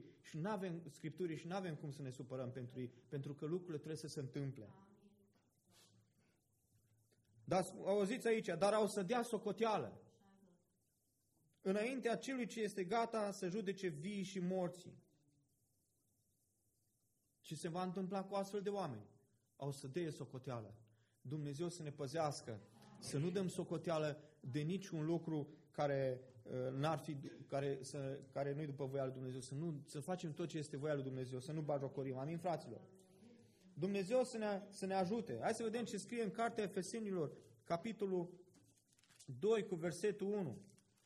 și nu avem cum să ne supărăm pentru ei. Pentru că lucrurile trebuie să se întâmple. Dar auziți aici, dar au să dea socoteală înaintea celui ce este gata să judece vii și morții. Ce se va întâmpla cu astfel de oameni? Au să dea socoteală. Dumnezeu să ne păzească, să nu dăm socoteală de niciun lucru care nu-i după voia lui Dumnezeu, să facem tot ce este voia lui Dumnezeu, să nu bajocorim. Amin, fraților? Dumnezeu să ne ajute. Hai să vedem ce scrie în Cartea Efesenilor, capitolul 2, cu versetul 1.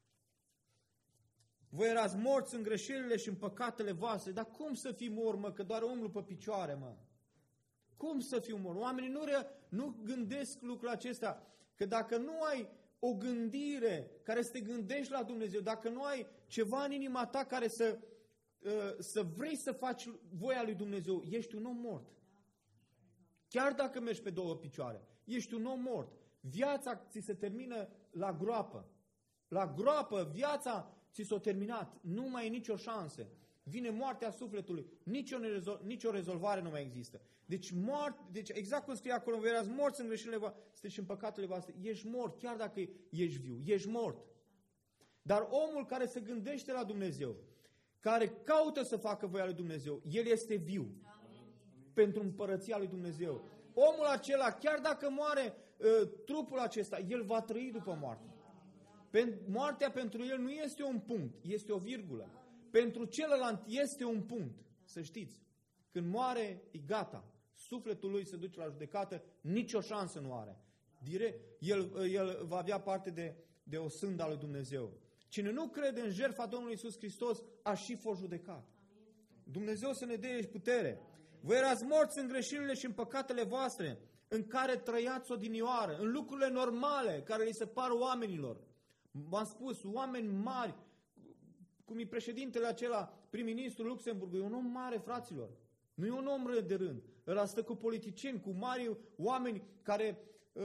Voi erați morți în greșelile și în păcatele voastre. Dar cum să fii mor, mă, că doar umblu pe picioare, mă? Cum să fiu mor? Oamenii nu gândesc lucrul acesta. Că dacă nu ai o gândire care să te gândești la Dumnezeu, dacă nu ai ceva în inima ta care să vrei să faci voia lui Dumnezeu, ești un om mort. Chiar dacă mergi pe două picioare, ești un om mort. Viața ți se termină la groapă. La groapă viața ți s-a terminat. Nu mai e nicio șansă. Vine moartea sufletului. Nicio rezolvare nu mai există. Deci exact cum scrie acolo, voi erați morți în greșelile voastre și în păcatele voastre. Ești mort, chiar dacă ești viu. Ești mort. Dar omul care se gândește la Dumnezeu, care caută să facă voia lui Dumnezeu, el este viu. Pentru împărăția lui Dumnezeu. Omul acela, chiar dacă moare trupul acesta, el va trăi după moarte. Moartea pentru el nu este un punct, este o virgulă. Pentru celălalt este un punct, să știți. Când moare, e gata. Sufletul lui se duce la judecată, nicio șansă nu are. Direct, el va avea parte de o sândă a lui Dumnezeu. Cine nu crede în jertfa Domnului Iisus Hristos, a și fost judecat. Dumnezeu să ne dea putere. Voi erați morți în greșelile și în păcatele voastre, în care trăiați odinioară, în lucrurile normale care li se par oamenilor. V-am spus, oameni mari, cum e președintele acela, prim-ministru Luxemburg, e un om mare, fraților. Nu e un om de rând. Ăla stă cu politicieni, cu mari oameni care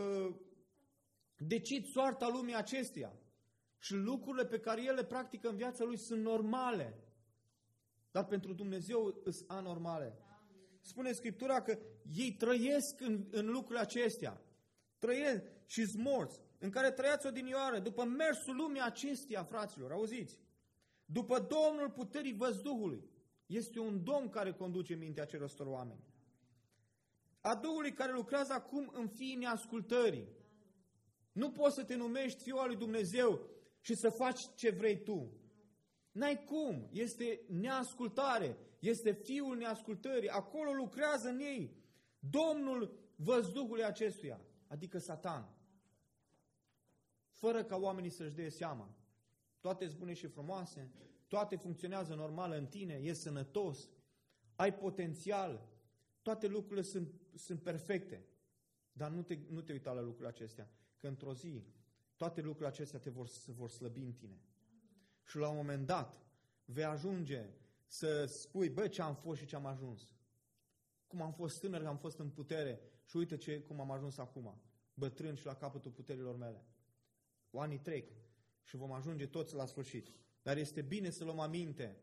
decid soarta lumii acesteia. Și lucrurile pe care el le practică în viața lui sunt normale. Dar pentru Dumnezeu sunt anormale. Spune Scriptura că ei trăiesc în lucrurile acestea. Trăiesc și sunt morți. În care trăiați odinioară, după mersul lumii acesteia, fraților, auziți? După Domnul puterii văzduhului. Este un domn care conduce mintea acelor oameni. A Duhului care lucrează acum în fiii neascultării. Nu poți să te numești fiul al lui Dumnezeu și să faci ce vrei tu. N-ai cum. Este neascultare. Este fiul neascultării. Acolo lucrează în ei Domnul văzduhului acestuia, adică Satan. Fără ca oamenii să-și dea seama. Toate sunt bune și frumoase, toate funcționează normal în tine, ești sănătos, ai potențial, toate lucrurile sunt perfecte. Dar nu te uita la lucrurile acestea, că într-o zi toate lucrurile acestea se vor slăbi în tine. Și la un moment dat vei ajunge să spui, bă, ce am fost și ce am ajuns. Cum am fost tânăr, am fost în putere și uite cum am ajuns acum, bătrân și la capătul puterilor mele. Anii trec și vom ajunge toți la sfârșit. Dar este bine să luăm aminte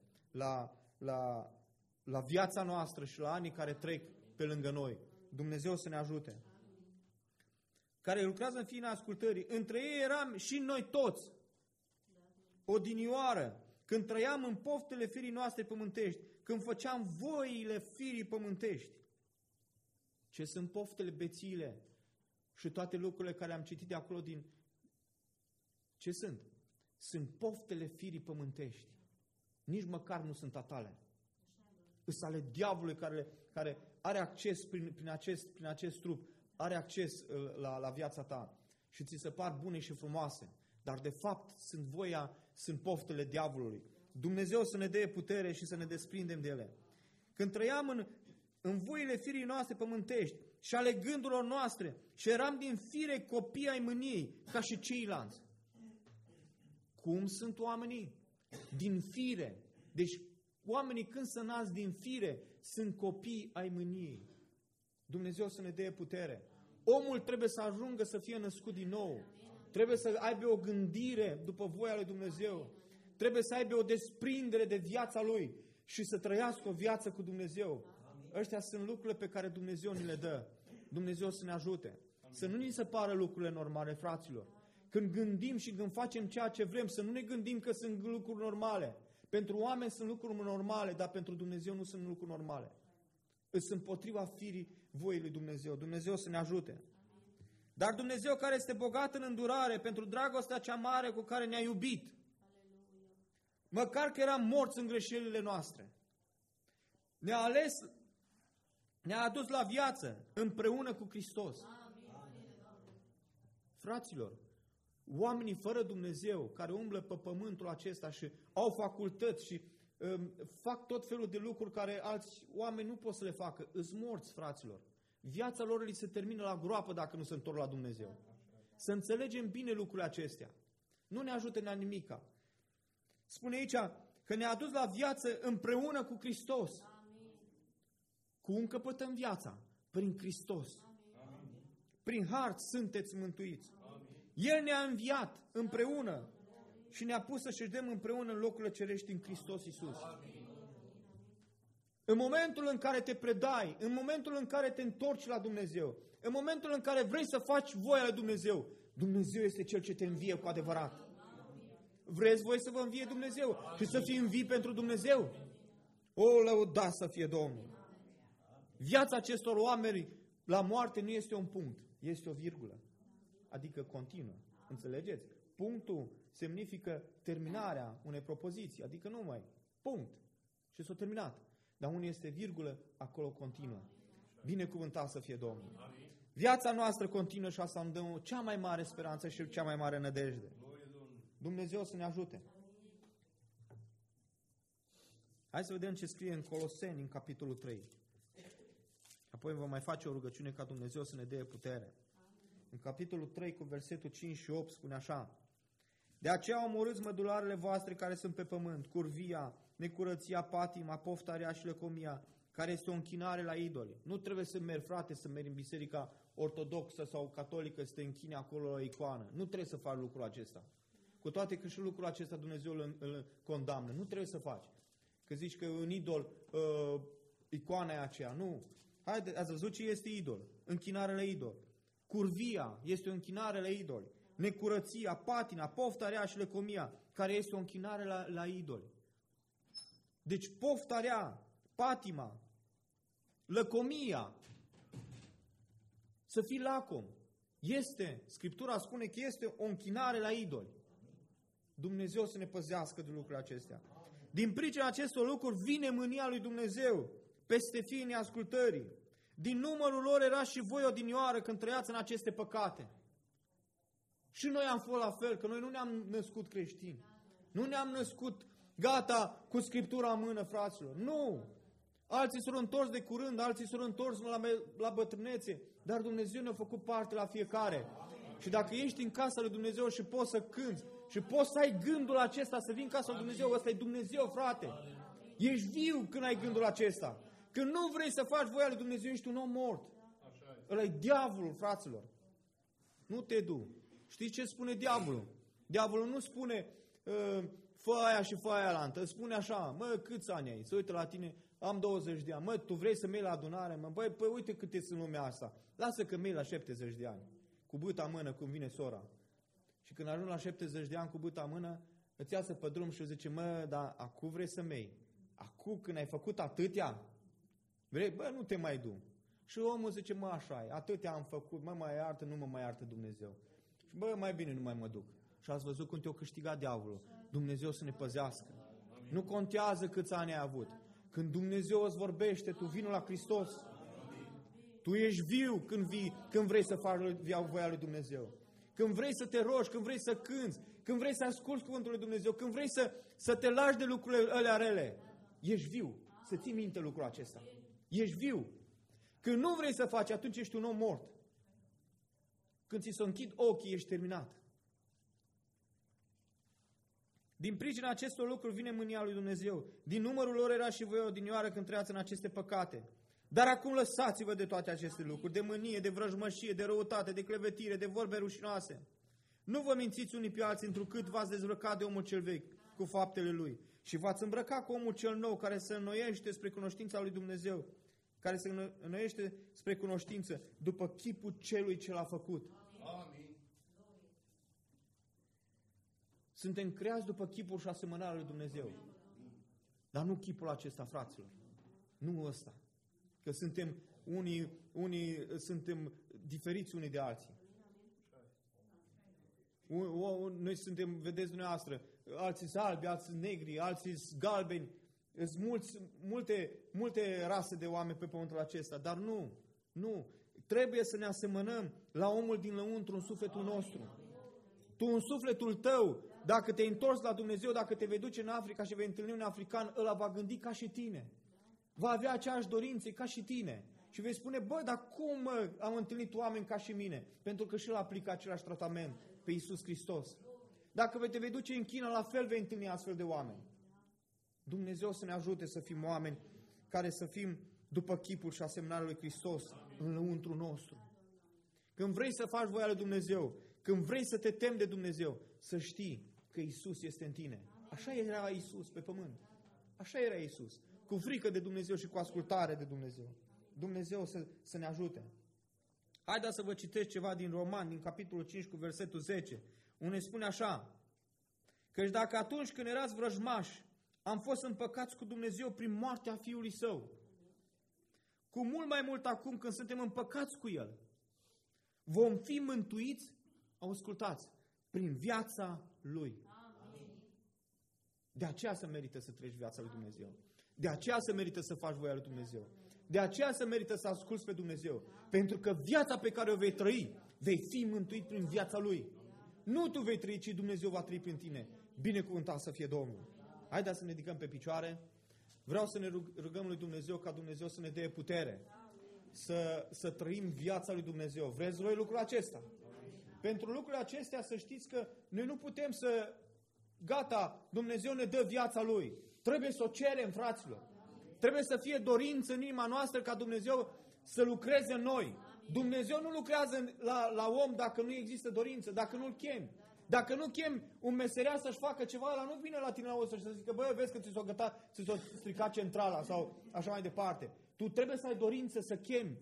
la viața noastră și la anii care trec pe lângă noi. Dumnezeu să ne ajute. Care lucrează în fiii neascultării. Între ei eram și noi toți. Odinioară. Când trăiam în poftele firii noastre pământești. Când făceam voile firii pământești. Ce sunt poftele, bețiile și toate lucrurile care am citit de acolo din... Ce sunt? Sunt poftele firii pământești. Nici măcar nu sunt a tale. Sunt ale diavolului care are acces prin acest trup, are acces la viața ta și ți se par bune și frumoase. Dar de fapt sunt poftele diavolului. Dumnezeu să ne dea putere și să ne desprindem de ele. Când trăiam în voile firii noastre pământești și ale gândurilor noastre și eram din fire copii ai mâniei, ca și ceilalți. Cum sunt oamenii? Din fire. Deci oamenii când se nasc din fire sunt copii ai mâniei. Dumnezeu să ne dea putere. Omul trebuie să ajungă să fie născut din nou. Trebuie să aibă o gândire după voia lui Dumnezeu. Trebuie să aibă o desprindere de viața lui și să trăiască o viață cu Dumnezeu. Ăștia sunt lucrurile pe care Dumnezeu ni le dă. Dumnezeu să ne ajute. Să nu ni se pară lucrurile normale, fraților. Când gândim și când facem ceea ce vrem, să nu ne gândim că sunt lucruri normale. Pentru oameni sunt lucruri normale, dar pentru Dumnezeu nu sunt lucruri normale. Sunt împotriva firii voii lui Dumnezeu. Dumnezeu să ne ajute. Dar Dumnezeu care este bogat în îndurare pentru dragostea cea mare cu care ne-a iubit, măcar că eram morți în greșelile noastre, ne-a ales, ne-a adus la viață împreună cu Hristos. Fraților, oamenii fără Dumnezeu care umblă pe pământul acesta și au facultăți și fac tot felul de lucruri care alți oameni nu pot să le facă, îs morți, fraților. Viața lor li se termină la groapă dacă nu se întorc la Dumnezeu. Să înțelegem bine lucrurile acestea. Nu ne ajută la nimica. Spune aici că ne-a adus la viață împreună cu Hristos. Cum încăpătăm viața? Prin Hristos. Prin har sunteți mântuiți. El ne-a înviat împreună și ne-a pus să ședem împreună în locurile cerești în Hristos Iisus. În momentul în care te predai, în momentul în care te întorci la Dumnezeu, în momentul în care vrei să faci voia lui Dumnezeu, Dumnezeu este Cel ce te învie cu adevărat. Vreți voi să vă învie Dumnezeu și să fii învii pentru Dumnezeu? O, lăudați să fie Domnul! Viața acestor oameni la moarte nu este un punct, este o virgulă. Adică continuă. Înțelegeți? Punctul semnifică terminarea unei propoziții, adică nu mai. Punct. Și s-a terminat. Dar unde este virgulă, acolo continuă. Binecuvântat să fie Domnul. Viața noastră continuă și asta îmi dă cea mai mare speranță și cea mai mare nădejde. Dumnezeu să ne ajute. Hai să vedem ce scrie în Coloseni, în capitolul 3. Apoi vom mai face o rugăciune ca Dumnezeu să ne dea putere. În capitolul 3, cu versetul 5 și 8, spune așa: De aceea omorâți mădularele voastre care sunt pe pământ, curvia, necurăția, patima, poftarea și lăcomia, care este o închinare la idoli. Nu trebuie să mergi, frate, să mergi în biserica ortodoxă sau catolică să te închini acolo la icoană. Nu trebuie să faci lucrul acesta. Cu toate că și lucrul acesta Dumnezeu îl condamnă. Nu trebuie să faci. Că zici că un idol, icoana e aceea. Nu. Haide, ați văzut ce este idol? Închinare la idol. Curvia este o închinare la idol. Necurăția, patina, pofta rea și lăcomia, care este o închinare la idol. Deci pofta rea, patima, lăcomia, să fii lacom, Scriptura spune că este o închinare la idoli. Dumnezeu să ne păzească de lucrurile acestea. Din pricina acestor lucruri vine mânia lui Dumnezeu peste fiii neascultării. Din numărul lor era și voi odinioară când trăiați în aceste păcate. Și noi am fost la fel, că noi nu ne-am născut creștini. Nu ne-am născut gata cu Scriptura în mână, fraților. Nu! Alții s-au întors de curând, alții s-au întors la bătrânețe, dar Dumnezeu ne-a făcut parte la fiecare. Și dacă ești în casa lui Dumnezeu și poți să cânți și poți să ai gândul acesta să vii în casa lui Dumnezeu, ăsta e Dumnezeu, frate. Ești viu când ai gândul acesta. Când nu vrei să faci voia lui Dumnezeu, ești un om mort. Ăla e diavolul, fraților. Nu te du. Știți ce spune diavolul? Diavolul nu spune fă aia și fă aia la altă. Spune așa: mă, câți ani ai? Se uită la tine: am 20 de ani. Mă, tu vrei să mergi la adunare? Mă, băi, uite cât ești în lumea asta. Lasă că mergi la 70 de ani. Cu bâta în mână, cum vine sora. Și când ajung la 70 de ani cu bâta în mână, îți iasă pe drum și zice: mă, dar acum vrei să mergi? Acum când ai făcut atâtea? Vrei? Bă, nu te mai du. Și omul zice: mă, așa e, atâtea am făcut, mă mai iartă, nu mă mai iartă Dumnezeu. Și bă, mai bine nu mai mă duc. Și ați văzut cum te-o câștigat diavolul. Dumnezeu să ne păzească. Nu contează câți ani ai avut. Când Dumnezeu îți vorbește, tu vino la Hristos. Tu ești viu când vrei să faci voia lui Dumnezeu. Când vrei să te rogi, când vrei să cânți, când vrei să asculți cuvântul lui Dumnezeu, când vrei să te lași de lucrurile alea rele. Ești viu. Să ții minte lucrul acesta. Ești viu. Când nu vrei să faci, atunci ești un om mort. Când ți se închid ochii, ești terminat. Din pricina acestor lucruri vine mânia lui Dumnezeu. Din numărul lor era și voi odinioară când trăiați în aceste păcate. Dar acum lăsați-vă de toate aceste lucruri, de mânie, de vrăjmășie, de răutate, de clevetire, de vorbe rușinoase. Nu vă mințiți unii pe alții, întrucât v-ați dezbrăcat de omul cel vechi cu faptele lui și v-ați îmbrăcat cu omul cel nou care se înnoiește spre cunoștința lui Dumnezeu, care se înnoiește spre cunoștință după chipul celui ce l-a făcut. Amin. Suntem creați după chipul și asemănarea lui Dumnezeu. Dar nu chipul acesta, fraților. Nu ăsta. Că suntem unii suntem diferiți unii de alții. Noi suntem, vedeți dumneavoastră, alții sunt albi, alții sunt negri, alții sunt galbeni. Sunt multe rase de oameni pe pământul acesta, dar nu. Trebuie să ne asemănăm la omul din lăuntru în sufletul nostru. Tu în sufletul tău, dacă te-ai întors la Dumnezeu, dacă te vei duce în Africa și vei întâlni un african, ăla va gândi ca și tine. Va avea aceeași dorințe ca și tine. Și vei spune: bă, dar cum am întâlnit oameni ca și mine? Pentru că și el aplică același tratament pe Iisus Hristos. Dacă te vei duce în China, la fel vei întâlni astfel de oameni. Dumnezeu să ne ajute să fim oameni care să fim după chipul și asemănarea lui Hristos în lăuntru nostru. Când vrei să faci voia lui Dumnezeu, când vrei să te temi de Dumnezeu, să știi că Iisus este în tine. Așa era Iisus pe pământ. Așa era Iisus. Cu frică de Dumnezeu și cu ascultare de Dumnezeu. Dumnezeu să ne ajute. Haideți să vă citesc ceva din Roman, din capitolul 5 cu versetul 10, unde spune așa: căci dacă atunci când erați vrăjmași, am fost împăcați cu Dumnezeu prin moartea Fiului Său, cu mult mai mult acum când suntem împăcați cu El, vom fi mântuiți, ascultați, prin viața Lui. De aceea se merită să trăiești viața lui Dumnezeu. De aceea se merită să faci voia lui Dumnezeu. De aceea se merită să asculți pe Dumnezeu. Pentru că viața pe care o vei trăi, vei fi mântuit prin viața Lui. Nu tu vei trăi, ci Dumnezeu va trăi prin tine. Binecuvântat să fie Domnul. Haideți să ne ridicăm pe picioare. Vreau să ne rugăm lui Dumnezeu ca Dumnezeu să ne dea putere. Să trăim viața lui Dumnezeu. Vreți voi lucrul acesta? Pentru lucrurile acestea să știți că noi nu putem să... Gata, Dumnezeu ne dă viața Lui. Trebuie să o cerem, fraților. Trebuie să fie dorință în inima noastră ca Dumnezeu să lucreze în noi. Dumnezeu nu lucrează la om dacă nu există dorință, dacă nu-l chemi. Dacă nu chem un meseriaș să-și facă ceva, ăla nu vine la tine la o să zică, bă, vezi că ți s-o stricat centrala sau așa mai departe. Tu trebuie să ai dorință să chemi.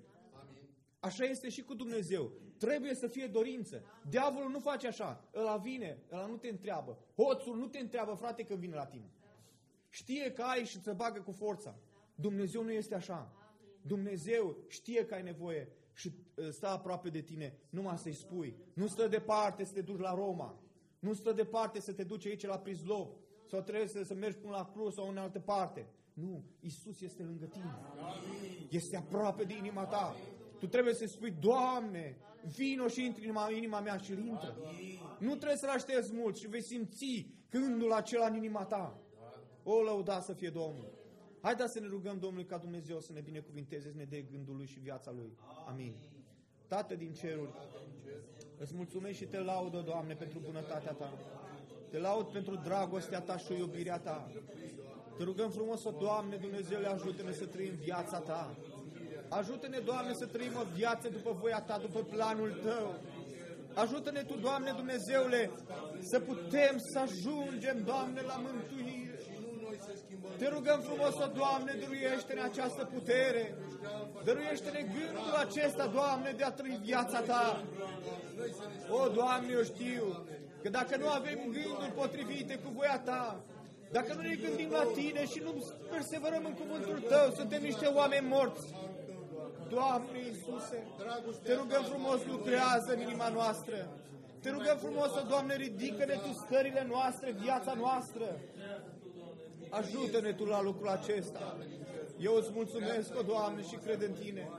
Așa este și cu Dumnezeu. Trebuie să fie dorință. Diavolul nu face așa. Ăla vine, ăla nu te întreabă. Hoțul nu te întreabă, frate, când vine la tine. Știe că ai și se bagă cu forța. Dumnezeu nu este așa. Dumnezeu știe că ai nevoie și stă aproape de tine, numai să-i spui. Nu stă departe să te duci la Roma. Nu stă departe să te duci aici la Prizlov. Sau trebuie să mergi până la Cluj sau în altă parte. Nu, Iisus este lângă tine. Este aproape de inima ta. Tu trebuie să spui, Doamne, vino și intri în inima mea și intră. Nu trebuie să-L aștepți mult și vei simți gândul acela în inima ta. O, lăuda să fie Domnul. Haideți să ne rugăm Domnului ca Dumnezeu să ne binecuvinteze, să ne dea gândul Lui și viața Lui. Amin. Tată din ceruri, îți mulțumesc și te laudă, Doamne, pentru bunătatea Ta. Te laud pentru dragostea Ta și iubirea Ta. Te rugăm frumos, Doamne, Dumnezeule, ajută-ne să trăim viața Ta. Ajută-ne, Doamne, să trăim o viață după voia Ta, după planul Tău. Ajută-ne Tu, Doamne, Dumnezeule, să putem să ajungem, Doamne, la mântuire. Te rugăm frumos, Doamne, dăruiește-ne această putere. Dăruiește-ne gândul acesta, Doamne, de a trăi viața Ta. O, Doamne, eu știu că dacă nu avem gânduri potrivite cu voia Ta, dacă nu ne gândim la Tine și nu perseverăm în cuvântul Tău, suntem niște oameni morți. Doamne Iisuse, Te rugăm frumos, lucrează în inima noastră. Te rugăm frumos, Doamne, ridică-ne Tu stările noastre, viața noastră. Ajută-ne Tu la lucrul acesta. Eu îți mulțumesc, o Doamne, și cred în Tine.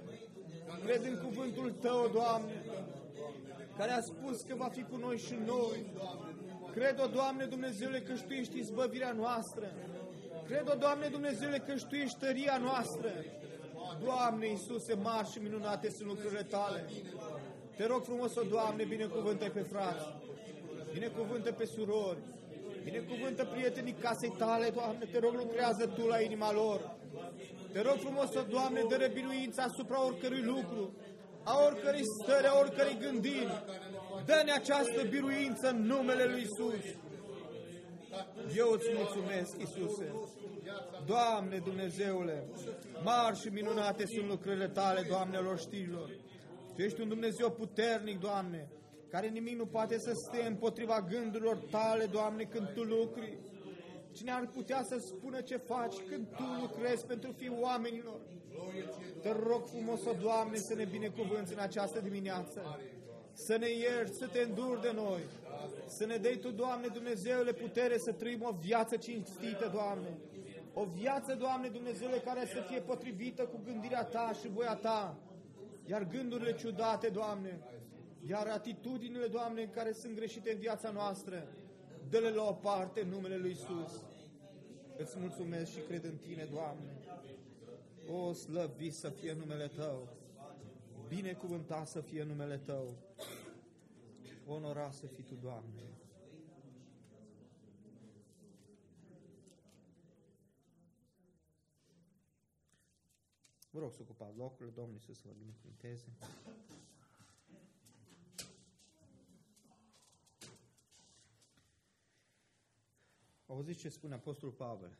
Cred în cuvântul Tău, Doamne, care a spus că va fi cu noi și noi. Cred, o Doamne Dumnezeule, că Tu ești izbăvirea noastră. Cred, o Doamne Dumnezeule, că Tu ești tăria noastră. Doamne Iisuse, mari și minunate sunt lucrurile Tale. Te rog frumos, o Doamne, binecuvântă pe frați, binecuvântă pe surori, binecuvântă prietenii casei Tale, Doamne, Te rog, lucrează Tu la inima lor. Te rog frumos, o Doamne, dă biruință asupra oricărui lucru, a oricărei stări, a oricărei gândiri. Dă-ne această biruință în numele Lui Iisus. Eu îți mulțumesc, Iisuse. Doamne Dumnezeule, mari și minunate sunt lucrările Tale, Doamnelor știrilor. Tu ești un Dumnezeu puternic, Doamne, care nimic nu poate să stea împotriva gândurilor Tale, Doamne, când Tu lucri. Cine ar putea să spună ce faci când Tu lucrezi pentru fiii oamenilor? Te rog frumos, o Doamne, să ne binecuvânți în această dimineață, să ne ierți, să Te înduri de noi, să ne dai Tu, Doamne Dumnezeule, putere să trăim o viață cinstită, Doamne. O viață, Doamne Dumnezeule, care să fie potrivită cu gândirea Ta și voia Ta. Iar gândurile ciudate, Doamne, iar atitudinile, Doamne, care sunt greșite în viața noastră, dă-le la o parte în numele Lui Iisus. Îți mulțumesc și cred în Tine, Doamne. O, slăvit să fie numele Tău, binecuvântat să fie numele Tău, onorat să fii Tu, Doamne. Vă rog să ocupați locurile, Domnul Iisus să vă binecuvânteze. Auziți ce spune Apostolul Pavel?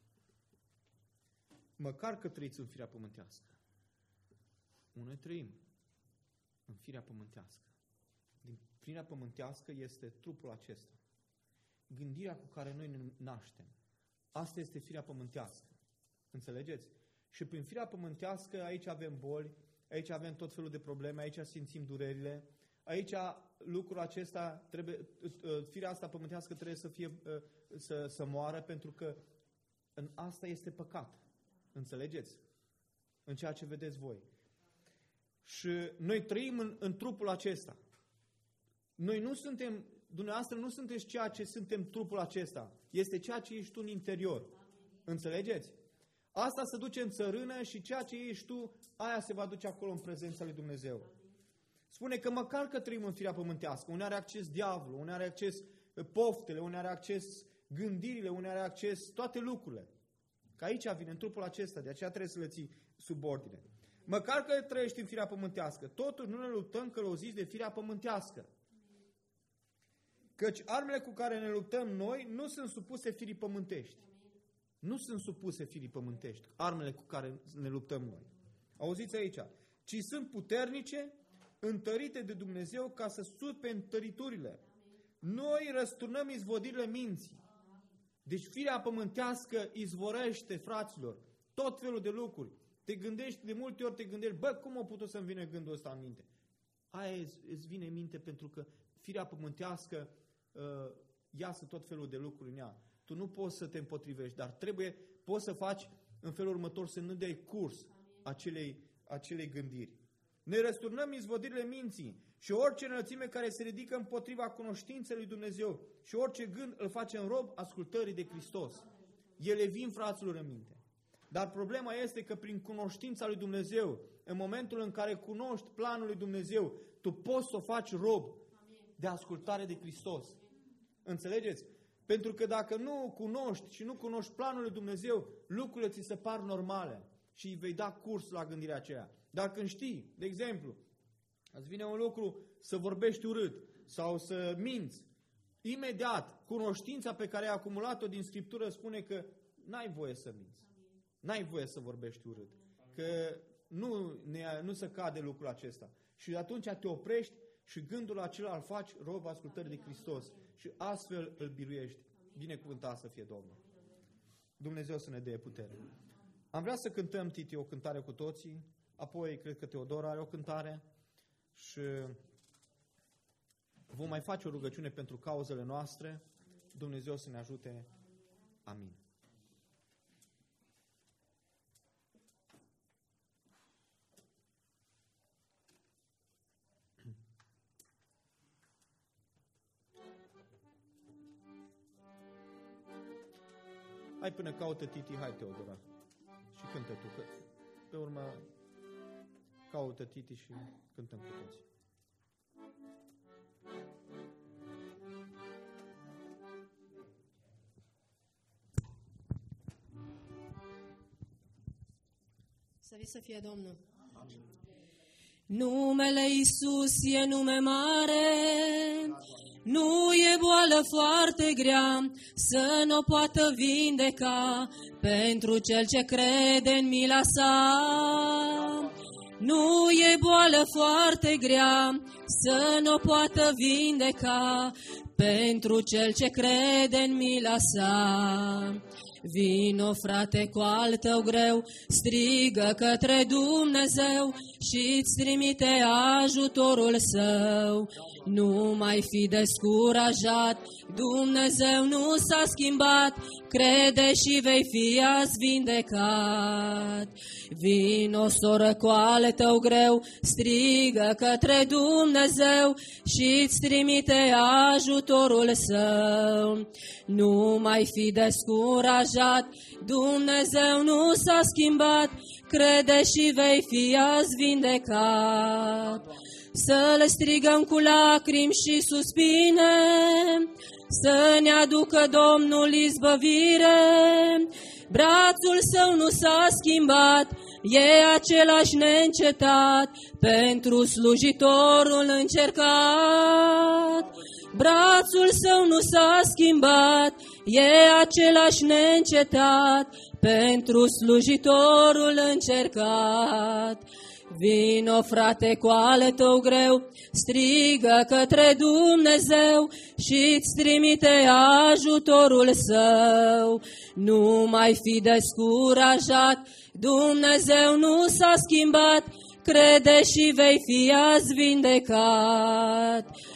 Măcar că trăiți în firea pământească. Noi trăim în firea pământească. Din firea pământească este trupul acesta. Gândirea cu care noi ne naștem. Asta este firea pământească. Înțelegeți? Și prin firea pământească aici avem boli, aici avem tot felul de probleme, aici simțim durerile, aici lucrul acesta trebuie, firea asta pământească trebuie să fie, să moară, pentru că în asta este păcat. Înțelegeți? În ceea ce vedeți voi. Și noi trăim în trupul acesta. Noi nu suntem, dumneavoastră nu sunteți ceea ce suntem trupul acesta. Este ceea ce ești tu în interior. Înțelegeți? Asta se duce în țărână și ceea ce ești tu, aia se va duce acolo în prezența lui Dumnezeu. Spune că măcar că trăim în firea pământească, unde are acces diavolul, unde are acces poftele, unde are acces gândirile, unde are acces toate lucrurile. Că aici vine în trupul acesta, de aceea trebuie să le ții sub ordine. Măcar că trăiești în firea pământească, totuși nu ne luptăm călăuziți de firea pământească. Căci armele cu care ne luptăm noi nu sunt supuse firii pământești. Nu sunt supuse firii pământești, armele cu care ne luptăm noi. Auziți aici, ci sunt puternice, întărite de Dumnezeu ca să surpe întăriturile. Noi răsturnăm izvodirile minții. Deci firea pământească izvorăște, fraților, tot felul de lucruri. Te gândești, de multe ori te gândești, bă, cum a putut să-mi vină gândul ăsta în minte? Aia îți vine în minte pentru că firea pământească iasă tot felul de lucruri în ea. Tu nu poți să te împotrivești, dar poți să faci în felul următor, să nu dai curs acelei gândiri. Ne răsturnăm izvodirile minții și orice înălțime care se ridică împotriva cunoștinței lui Dumnezeu și orice gând îl facem rob ascultării de Hristos. Ele vin, fraților, în minte. Dar problema este că prin cunoștința lui Dumnezeu, în momentul în care cunoști planul lui Dumnezeu, tu poți să o faci rob de ascultare de Hristos. Înțelegeți? Pentru că dacă nu cunoști și nu cunoști planul lui Dumnezeu, lucrurile ți se par normale și îi vei da curs la gândirea aceea. Dar când știi, de exemplu, îți vine un lucru să vorbești urât sau să minți, imediat cunoștința pe care ai acumulat-o din Scriptură spune că n-ai voie să minți. N-ai voie să vorbești urât. Că nu se cade lucrul acesta. Și atunci te oprești și gândul acela îl faci rob ascultării de Hristos. Și astfel îl biruiești. Binecuvântat să fie Domnul. Dumnezeu să ne dea putere. Am vrea să cântăm, Titi, o cântare cu toții. Apoi cred că Teodora are o cântare. Și vom mai face o rugăciune pentru cauzele noastre. Dumnezeu să ne ajute. Amin. Hai până caută Titi, hai Teodora. Și cântă tu, că pe urmă caută Titi și cântăm cu toți. Slăvit să fie Domnul! Amin. Numele Iisus e nume mare, nu e boală foarte grea să nu o poată vindeca pentru cel ce crede în mila sa. Nu e boală foarte grea să nu o poată vindeca pentru cel ce crede în mila sa. Vino, frate, cu al tău greu, strigă către Dumnezeu și-ți trimite ajutorul său. Nu mai fi descurajat, Dumnezeu nu s-a schimbat, crede și vei fi azi vindecat. Vino, soră, cu al tău greu, strigă către Dumnezeu și-ți trimite ajutorul său. Nu mai fi descurajat, Dumnezeu nu s-a schimbat, crede și vei fi azi vindecat. Să le strigăm cu lacrimi și suspine, să ne aducă Domnul izbăvire. Brațul său nu s-a schimbat, e același neîncetat pentru slujitorul încercat. Brațul său nu s-a schimbat, e același neîncetat pentru slujitorul încercat. Vino, frate, cu ale tău greu, strigă către Dumnezeu și-ți trimite ajutorul său. Nu mai fi descurajat, Dumnezeu nu s-a schimbat, crede și vei fi azi vindecat.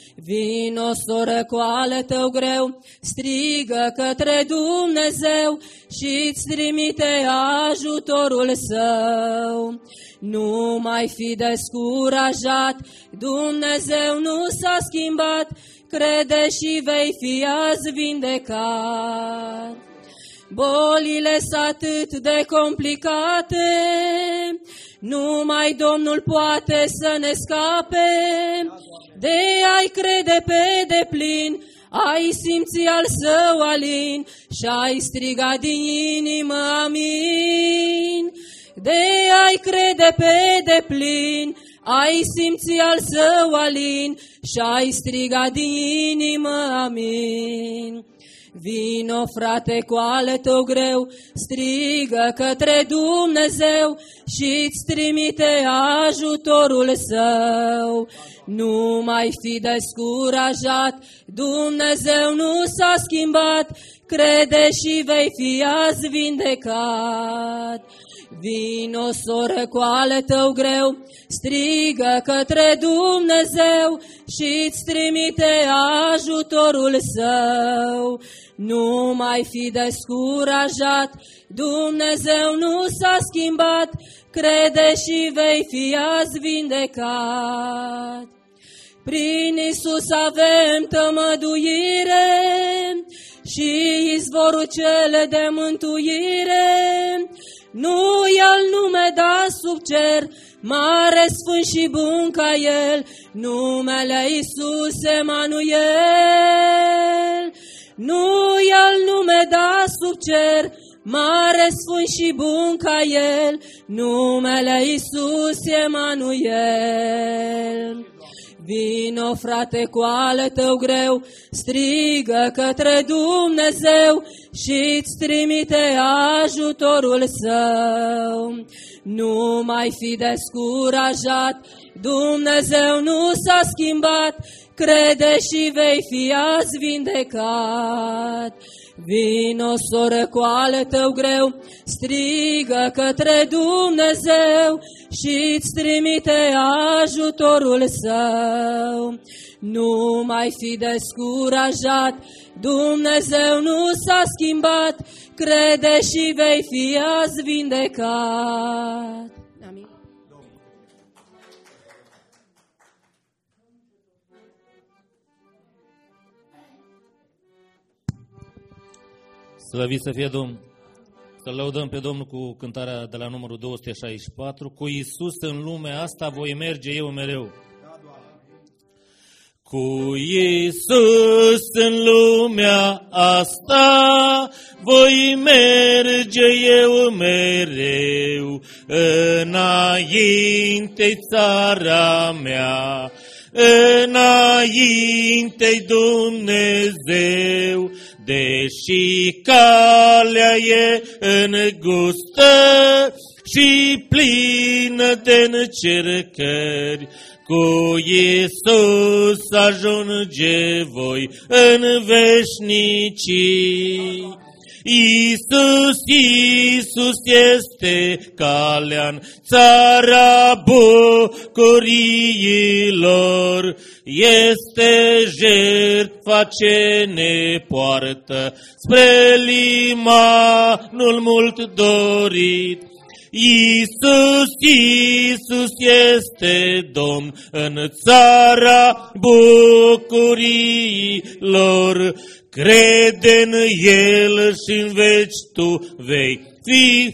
Vino, soră, cu ale tău greu, strigă către Dumnezeu și-ți trimite ajutorul său. Nu mai fi descurajat, Dumnezeu nu s-a schimbat, crede și vei fi azi vindecat. Bolile sunt atât de complicate, numai Domnul poate să ne scape. De ai crede pe deplin, ai simți al său alin și ai striga din inimă amin. De ai crede pe deplin, ai simți al său alin și ai striga din inimă amin. Vino, frate, cu ale tău greu, strigă către Dumnezeu și-ți trimite ajutorul său. Nu mai fi descurajat, Dumnezeu nu s-a schimbat, crede și vei fi azi vindecat. Vino, soră, cu ale tău greu, strigă către Dumnezeu și-ți trimite ajutorul său. Nu mai fi descurajat, Dumnezeu nu s-a schimbat, crede și vei fi azi vindecat. Prin Iisus avem tămăduire și izvorul cel de mântuire. Nu i-al nume da sub cer, mare, sfânt și bun ca El, numele Iisus Emanuel. Nu i-al nume da sub cer, mare, sfânt și bun ca El, numele Iisus Emanuel. Vino, frate, cu ale tău greu, strigă către Dumnezeu și-ți trimite ajutorul său. Nu mai fi descurajat, Dumnezeu nu s-a schimbat, crede și vei fi azi vindecat. Vino, soră, cu ale tău greu, strigă către Dumnezeu și-ți trimite ajutorul său. Nu mai fi descurajat, Dumnezeu nu s-a schimbat, crede și vei fi azi vindecat. Amin. Slăvit să fie Domnul! Să lăudăm pe Domnul cu cântarea de la numărul 264. Cu Iisus în lumea asta voi merge eu mereu. Cu Iisus în lumea asta voi merge eu mereu. Înainte-i țara mea, înainte-i Dumnezeu, deși calea e îngustă și plină de încercări, cu Iisus ajunge voi în veșnicii. Iisus, Iisus este calea-n țara bucuriilor, este jertfa ce ne poartă spre limanul mult dorit. Iisus, Iisus este Domn în țara bucuriilor, crede în El și în veci tu vei fi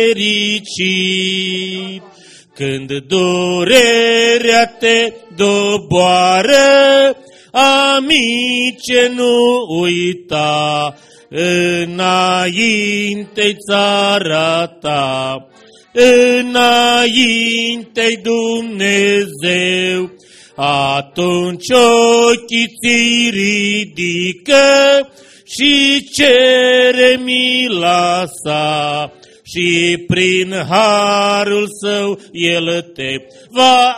fericit. Când durerea te doboară, amice, nu uita, înainte-i țara ta, înainte-i Dumnezeu. Atunci ochii ți ridică și cere mila sa, și prin harul său El te va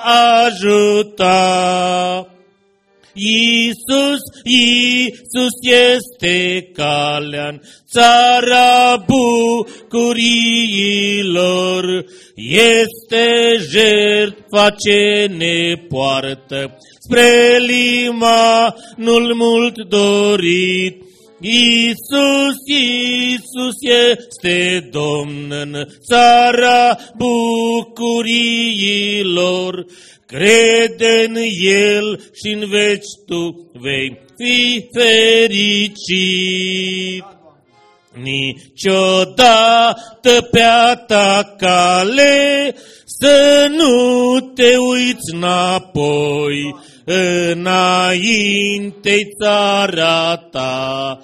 ajuta. Iisus, Iisus este calea-n țara bucuriilor, este jertfa face ne poartă spre limanul mult dorit. Iisus, Iisus este Domn în țara bucuriilor. Crede în El și în veci tu vei fi fericit. Niciodată pe-a ta cale să nu te uiți înapoi, înainte-i țara ta,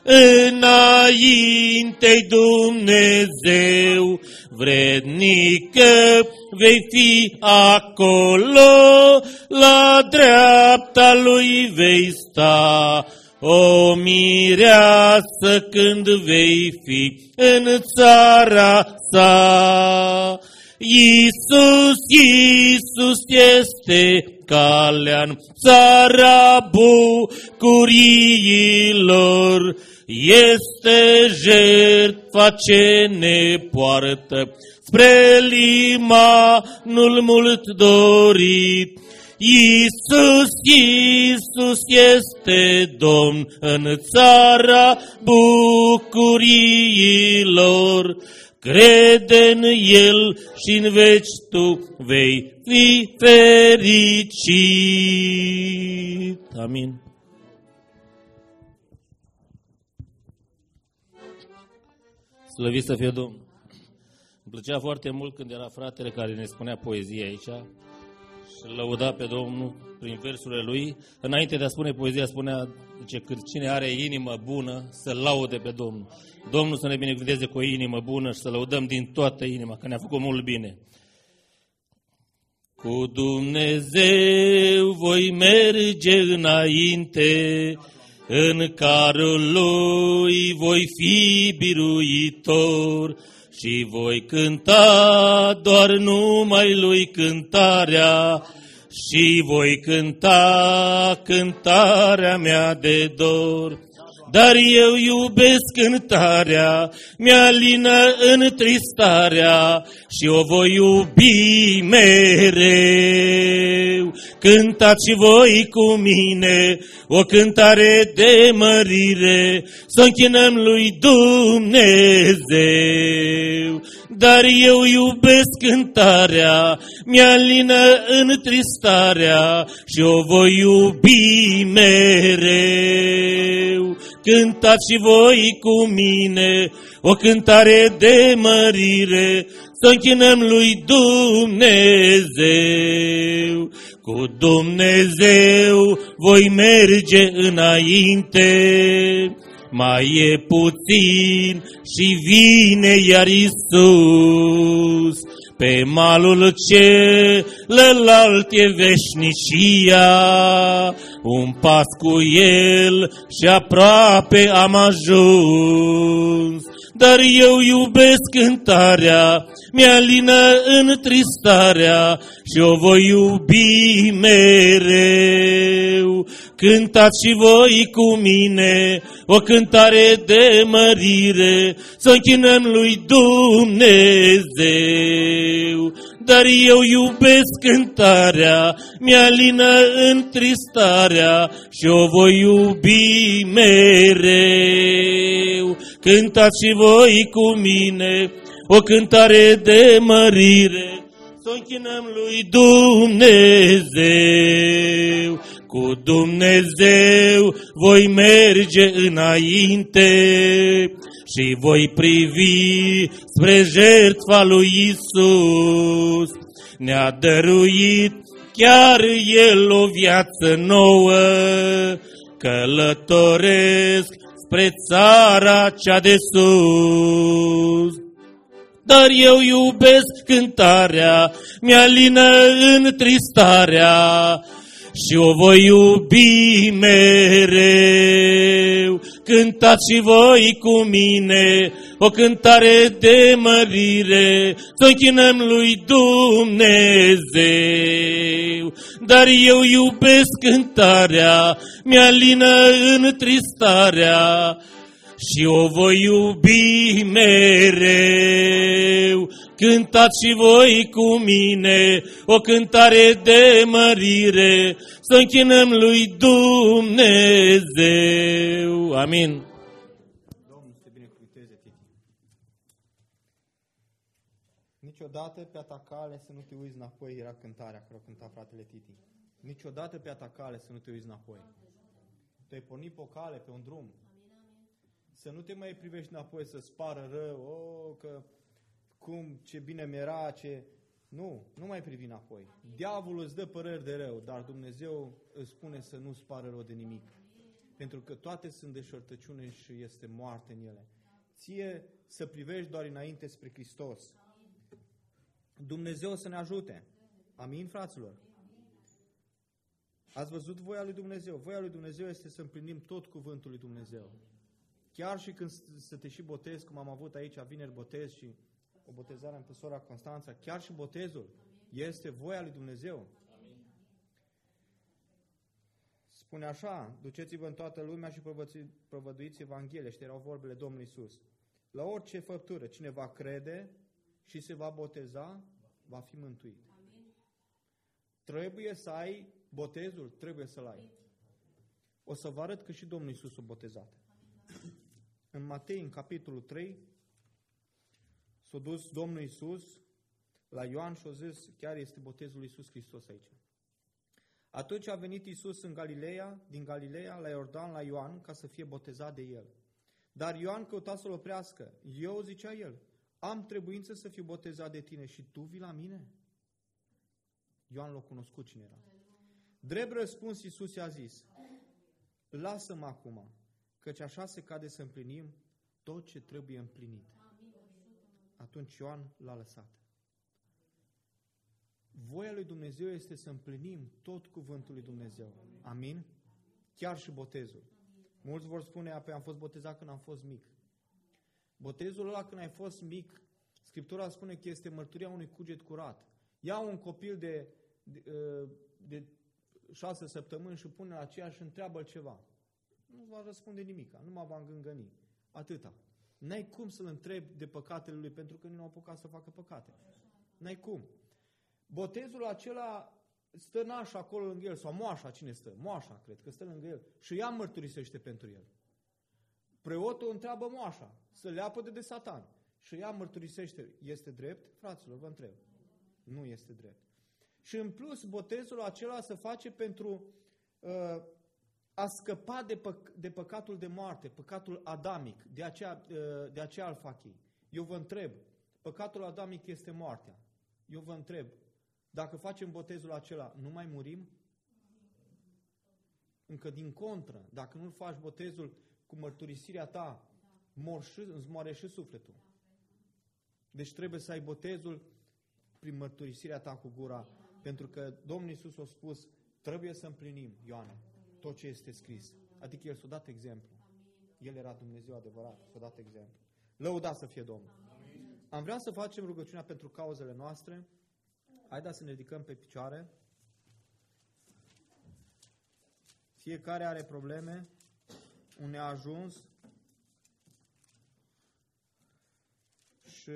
înainte-i Dumnezeu, vrednică vei fi acolo, la dreapta lui vei sta. O mireasă când vei fi în țara sa. Iisus, Iisus este calea-n țara bucuriilor, este jertfa ce ne poartă spre limanul mult dorit. Iisus, Iisus este Domn în țara bucuriilor. Crede în El și în veci tu vei fi fericit. Amin. Slăvit să fie Domnul. Îmi plăcea foarte mult când era fratele care ne spunea poezie aici și lăuda pe Domnul prin versurile lui. Înainte de a spune poezia, spunea, zice, că cine are inimă bună să laude pe Domnul. Domnul să ne binecuvânteze cu o inimă bună și să lăudăm din toată inima, că ne-a făcut mult bine. Cu Dumnezeu voi merge înainte, în carul Lui voi fi biruitor și voi cânta doar numai Lui cântarea și voi cânta cântarea mea de dor. Dar eu iubesc cântarea, mi-alină întristarea și o voi iubi mereu. Cântați și voi cu mine o cântare de mărire, să închinăm lui Dumnezeu. Dar eu iubesc cântarea, mi-alină întristarea și o voi iubi mereu. Cântați și voi cu mine o cântare de mărire, să închinăm lui Dumnezeu. Cu Dumnezeu voi merge înainte, mai e puțin și vine iar Iisus. Pe malul celălalt e veșnicia, un pas cu El și aproape am ajuns. Dar eu iubesc cântarea, mi-alină întristarea și o voi iubi mereu. Cântați și voi cu mine o cântare de mărire, să închinăm lui Dumnezeu. Dar eu iubesc cântarea, mi-alină întristarea și o voi iubi mereu. Cântați și voi cu mine o cântare de mărire, să închinăm lui Dumnezeu. Cu Dumnezeu voi merge înainte și voi privi spre jertfa lui Iisus. Ne-a dăruit chiar El o viață nouă, călătoresc spre țara cea de sus. Dar eu iubesc cântarea, mi-alină întristarea și o voi iubi mereu. Cântați și voi cu mine o cântare de mărire, să închinăm lui Dumnezeu. Dar eu iubesc cântarea, mi-alină întristarea și o voi iubi mereu. Cântați și voi cu mine o cântare de mărire, să închinăm lui Dumnezeu. Amin. Domnul să te binecuvânteze, Titi. Niciodată pe a ta cale să nu te uiți înapoi, era cântarea care o cânta fratele Titi. Niciodată pe a ta cale să nu te uiți înapoi. Tu ai pornit pe o cale, pe un drum. Să nu te mai privești înapoi să-ți pară rău, că cum, ce bine mi-era, ce... Nu mai privi înapoi. Diavolul îți dă păreri de rău, dar Dumnezeu îți spune să nu-ți pară rău de nimic. Pentru că toate sunt deșertăciune și este moarte în ele. Ție să privești doar înainte spre Hristos. Dumnezeu să ne ajute. Amin, fraților? Ați văzut voia lui Dumnezeu? Voia lui Dumnezeu este să împlinim tot cuvântul lui Dumnezeu. Chiar și când să te și botezi, cum am avut aici vineri botez și o botezare în pe sora Constanța, chiar și botezul este voia lui Dumnezeu. Spune așa, duceți-vă în toată lumea și prăvăduiți Evanghelia. Și erau vorbele Domnului Iisus. La orice făptură, cine va crede și se va boteza, va fi mântuit. Trebuie să ai botezul, trebuie să-l ai. O să vă arăt că și Domnul Iisus a botezat. În Matei, în capitolul 3, s-a dus Domnul Iisus la Ioan și a zis, chiar este botezul lui Iisus Hristos aici. Atunci a venit Iisus din Galileea, la Iordan, la Ioan, ca să fie botezat de el. Dar Ioan căuta să-l oprească. Eu, zicea el, am trebuință să fiu botezat de tine și tu vii la mine? Ioan l-a cunoscut cine era. Drept răspuns, Iisus i-a zis, lasă-mă acum, căci așa se cade să împlinim tot ce trebuie împlinit. Atunci Ioan l-a lăsat. Voia lui Dumnezeu este să împlinim tot cuvântul lui Dumnezeu. Amin? Chiar și botezul. Mulți vor spune, apoi am fost botezat când am fost mic. Botezul ăla când ai fost mic, Scriptura spune că este mărturia unui cuget curat. Ia un copil de 6 săptămâni și pune la aceea și întreabă-l ceva. Nu va răspunde nimic, nu mă va îngângăni. Atâta. N-ai cum să-l întrebi de păcatele lui, pentru că nu au apucat să facă păcate. N-ai cum. Botezul acela stă nașa acolo lângă el, sau moașa, cine stă? Moașa, cred că stă lângă el. Și ea mărturisește pentru el. Preotul întreabă moașa, să le apăde de Satan. Și ea mărturisește. Este drept? Fraților, vă întreb. Nu este drept. Și în plus, botezul acela se face pentru a scăpa de păcatul de moarte, păcatul adamic. De aceea îl fac ei. Eu vă întreb, păcatul adamic este moartea. Eu vă întreb, dacă facem botezul acela, nu mai murim? Încă din contră, dacă nu faci botezul cu mărturisirea ta, îți moare și sufletul. Deci trebuie să ai botezul prin mărturisirea ta cu gura, pentru că Domnul Iisus a spus, trebuie să împlinim, Ioane, tot ce este scris. Adică El s-a dat exemplu. El era Dumnezeu adevărat, s-a dat exemplu. Lăudat să fie Domnul. Am vrea să facem rugăciunea pentru cauzele noastre. Haideți să ne ridicăm pe picioare. Fiecare are probleme, un neajuns și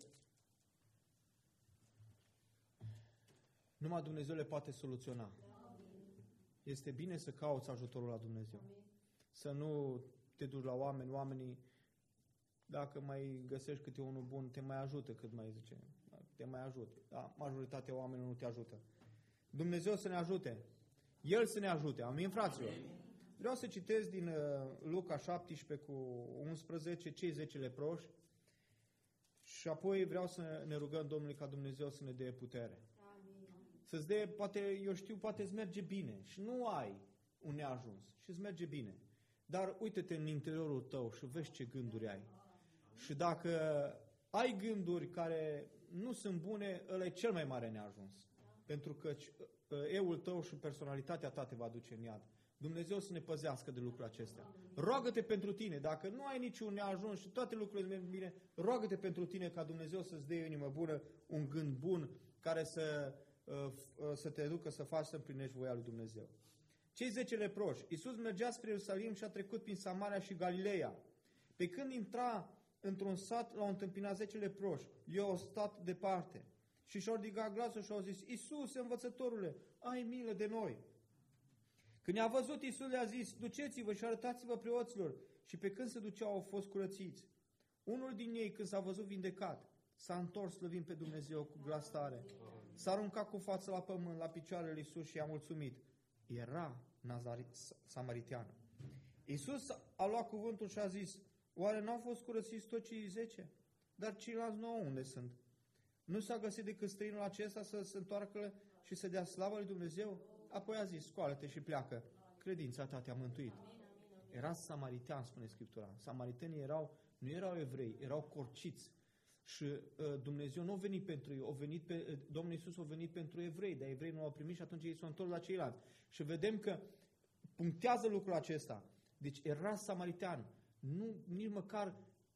numai Dumnezeu le poate soluționa. Este bine să cauți ajutorul la Dumnezeu. Să nu te duci la oameni, oamenii, dacă mai găsești câte unul bun, te mai ajută, cât mai zice. Te mai ajută. Da, majoritatea oamenilor nu te ajută. Dumnezeu să ne ajute. El să ne ajute. Amin, fraților? Vreau să citesc din Luca 17 cu 11, cei 10 leproși și apoi vreau să ne rugăm Domnului ca Dumnezeu să ne dea putere. Să-ți dea, poate, eu știu, poate îți merge bine și nu ai un neajuns și îți merge bine. Dar uite-te în interiorul tău și vezi ce gânduri ai. Și dacă ai gânduri care nu sunt bune, ăla e cel mai mare neajuns. Pentru că eul tău și personalitatea ta te va duce în iad. Dumnezeu să ne păzească de lucrurile acestea. Roagă-te pentru tine. Dacă nu ai niciun neajuns și toate lucrurile merg bine, roagă-te pentru tine ca Dumnezeu să-ți dea o inimă bună, un gând bun care să te ducă să faci să împlinești voia lui Dumnezeu. Cei 10 leproși. Iisus mergea spre Ierusalim și a trecut prin Samaria și Galileea. Pe când intra într-un sat, l-au întâmpinat 10 leproși. Eu au stat departe. Și și-au ridicat glasul și au zis: Iisuse, învățătorule, ai milă de noi. Când i-a văzut, Iisus le-a zis: duceți-vă și arătați-vă preoților. Și pe când se duceau, au fost curățiți. Unul din ei, când s-a văzut vindecat, s-a întors slăvind pe Dumnezeu cu glas tare. S-a aruncat cu fața la pământ, la picioarele lui Iisus și i-a mulțumit. Era samaritean. Iisus a luat cuvântul și a zis: oare n-au fost curățiți toți cei 10? Dar ceilalți 9 unde sunt? Nu s-a găsit decât străinul acesta să se întoarcă și să dea slavă lui Dumnezeu? Apoi a zis: scoală-te și pleacă, credința ta te-a mântuit. Era samaritean, spune Scriptura. Samaritenii nu erau evrei, erau corciți. Și Dumnezeu nu a venit pentru ei, Domnul Iisus a venit pentru evrei, dar evrei nu l-au primit și atunci ei s-au întors la ceilalți. Și vedem că punctează lucrul acesta. Deci era samaritean, nici măcar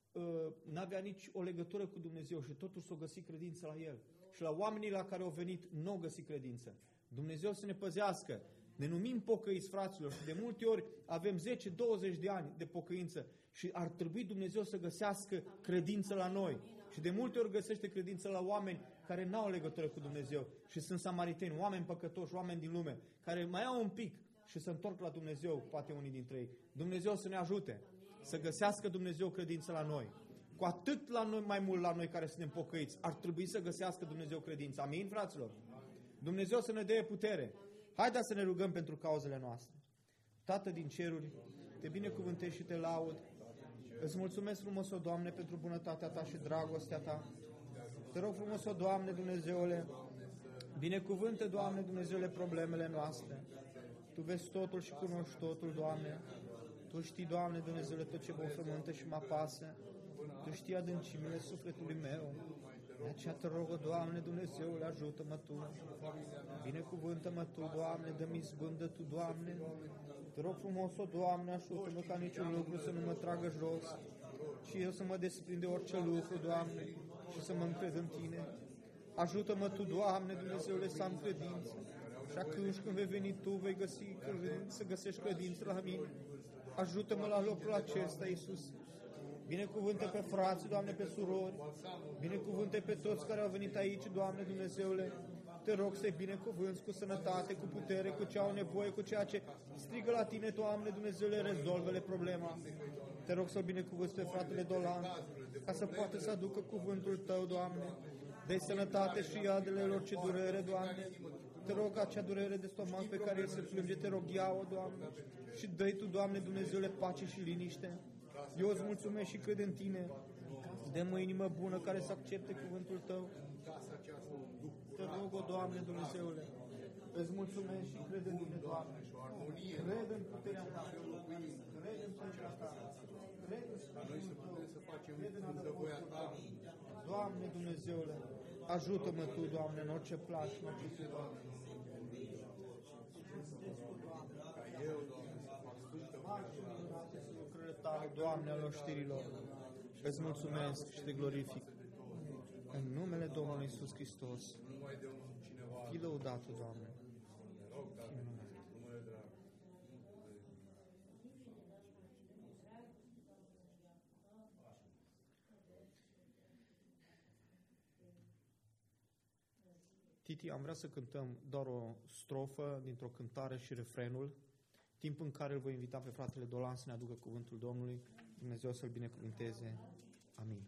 n-avea nici o legătură cu Dumnezeu și totuși s-a găsit credință la el. Și la oamenii la care au venit nu au găsit credință. Dumnezeu să ne păzească. Ne numim pocăiți, fraților, și de multe ori avem 10-20 de ani de pocăință și ar trebui Dumnezeu să găsească credință la noi. Și de multe ori găsește credință la oameni care n-au legătură cu Dumnezeu și sunt samariteni, oameni păcătoși, oameni din lume, care mai au un pic și se întorc la Dumnezeu, poate unii dintre ei. Dumnezeu să ne ajute să găsească Dumnezeu credință la noi. Cu atât la noi, mai mult la noi care suntem pocăiți, ar trebui să găsească Dumnezeu credință. Amin, fraților? Dumnezeu să ne dea putere. Haideți să ne rugăm pentru cauzele noastre. Tată din ceruri, te binecuvântez și te laud. Îți mulțumesc frumos, o Doamne, pentru bunătatea Ta și dragostea Ta. Te rog frumos, o Doamne, Dumnezeule, binecuvântă, Doamne, Dumnezeule, problemele noastre. Tu vezi totul și cunoști totul, Doamne. Tu știi, Doamne, Dumnezeule, tot ce mă frământă și mă apasă. Tu știi adâncimile sufletului meu. De aceea te rog, o Doamne, Dumnezeule, ajută-mă Tu. Binecuvântă-mă Tu, Doamne, dă-mi izbândă Tu, Doamne. Te rog frumos, o Doamne, ajută-mă ca niciun lucru să nu mă tragă jos, și eu să mă desprind de orice lucru, Doamne, și să mă încred în Tine. Ajută-mă Tu, Doamne, Dumnezeule, să am credință. Și atunci când vei veni Tu, vei să găsești credință la mine. Ajută-mă la locul acesta, Iisus. Binecuvântă pe frați, Doamne, pe surori. Binecuvântă pe toți care au venit aici, Doamne, Dumnezeule. Te rog să-i binecuvânți cu sănătate, cu putere, cu ce au nevoie, cu ceea ce strigă la Tine, Doamne, Dumnezeule, rezolvă-le problema. Te rog să-l binecuvânți pe fratele Dolan, ca să poată să aducă cuvântul Tău, Doamne. Dă-i sănătate și iadele lor ce durere, Doamne. Te rog acea durere de stomac pe care el se plânge, te rog, ia-o, Doamne. Și dă-i Tu, Doamne, Dumnezeule, pace și liniște. Eu îți mulțumesc și cred în Tine. Dă-mi o inimă bună care să accepte cuvântul Tău. Te rog, o Doamne, Dumnezeule, îți mulțumesc și cred în Tine, Doamne. Cred în puterea Ta. Cred în puterea Ta. Cred în Sfântul Tău. Cred în adevărul Tău. Doamne, Dumnezeule, ajută-mă Tu, Doamne, în orice plac, în orice situație. Lucrurile Tale, Doamne, al oștirilor, îți mulțumesc și Te glorific. În numele Domnului Iisus Hristos, fii lăudat, Doamne. Titi, am vrea să cântăm doar o strofă dintr-o cântare și refrenul, timp în care îl voi invita pe fratele Dolan să ne aducă cuvântul Domnului. Dumnezeu să-l binecuvânteze. Amin.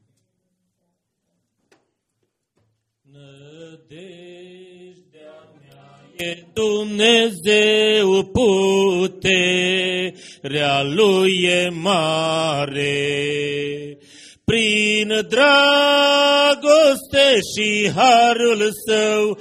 Nădejdea mea e Dumnezeu, puterea Lui e mare. Prin dragoste și harul Său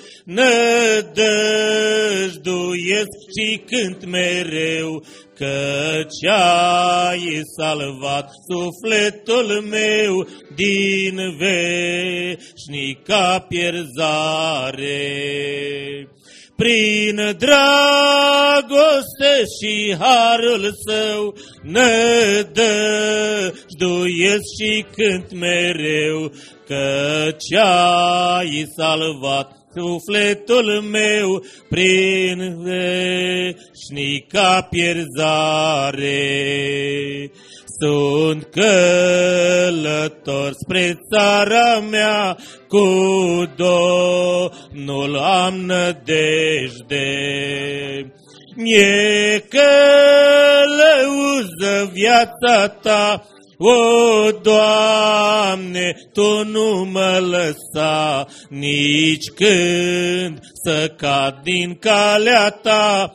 nădăjduiesc și cânt mereu, căci ai salvat sufletul meu din veșnica pierzare. Prin dragoste și harul Său nădăjduiesc și cânt mereu, căci ai salvat sufletul meu prin veșnica pierzare. sunt călător spre țara mea, cu Domnul am nădejde. E călăuză viața ta, o, Doamne, Tu nu mă lăsa nici când să cad din calea Ta,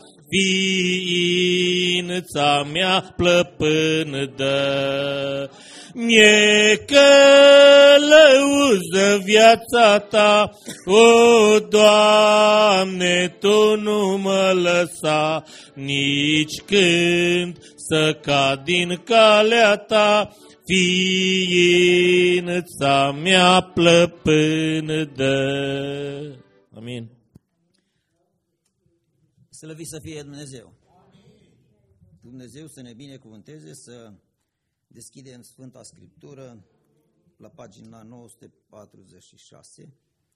ființa mea plăpândă. Mi-e călăuză viața Ta, o, Doamne, Tu nu mă lăsa nici când să cad din calea Ta, ființa mea plăpândă. Amin. Slăvit să fie Dumnezeu! Dumnezeu să ne binecuvânteze, să deschidem Sfânta Scriptură la pagina 946.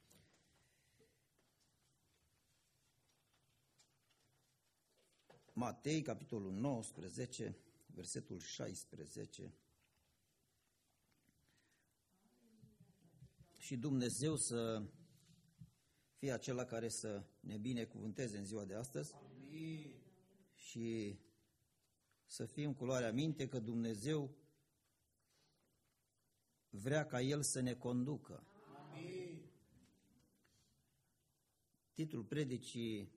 Matei, capitolul 19, versetul 16. Și Dumnezeu să fie acela care să ne binecuvânteze în ziua de astăzi. Amin. Și să fim cu luarea minte că Dumnezeu vrea ca El să ne conducă. Amin. Titlul predicii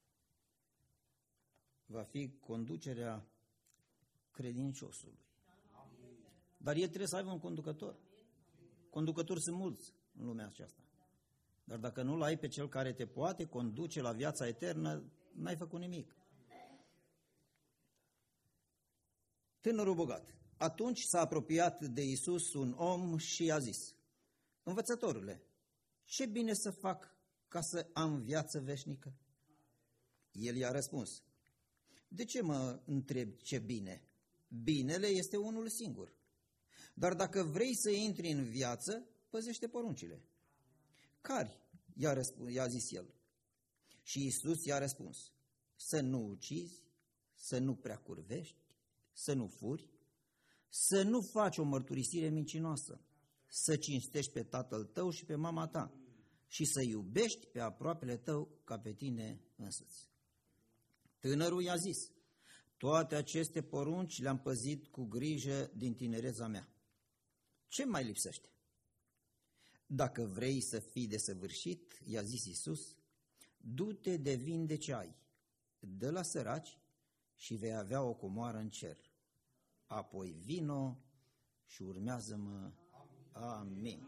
va fi conducerea credinciosului. Amin. Dar el trebuie să aibă un conducător. Conducători sunt mulți în lumea aceasta. Dar dacă nu-L ai pe Cel care te poate conduce la viața eternă, n-ai făcut nimic. Tânărul bogat. Atunci s-a apropiat de Iisus un om și i-a zis: Învățătorule, ce bine să fac ca să am viață veșnică? El i-a răspuns: De ce mă întrebi ce bine? Binele este unul singur. Dar dacă vrei să intri în viață, păzește poruncile. Care? I-a zis el. Și Iisus i-a răspuns: Să nu ucizi, să nu prea curvești, să nu furi, să nu faci o mărturisire mincinoasă, să cinstești pe tatăl tău și pe mama ta și să iubești pe aproapele tău ca pe tine însuți. Tânărul i-a zis: Toate aceste porunci le-am păzit cu grijă din tinereța mea. Ce mai lipsește? Dacă vrei să fii desăvârșit, i-a zis Iisus, du-te de vinde ce ai, dă la săraci și vei avea o comoară în cer. Apoi vino și urmează-mă. Amin.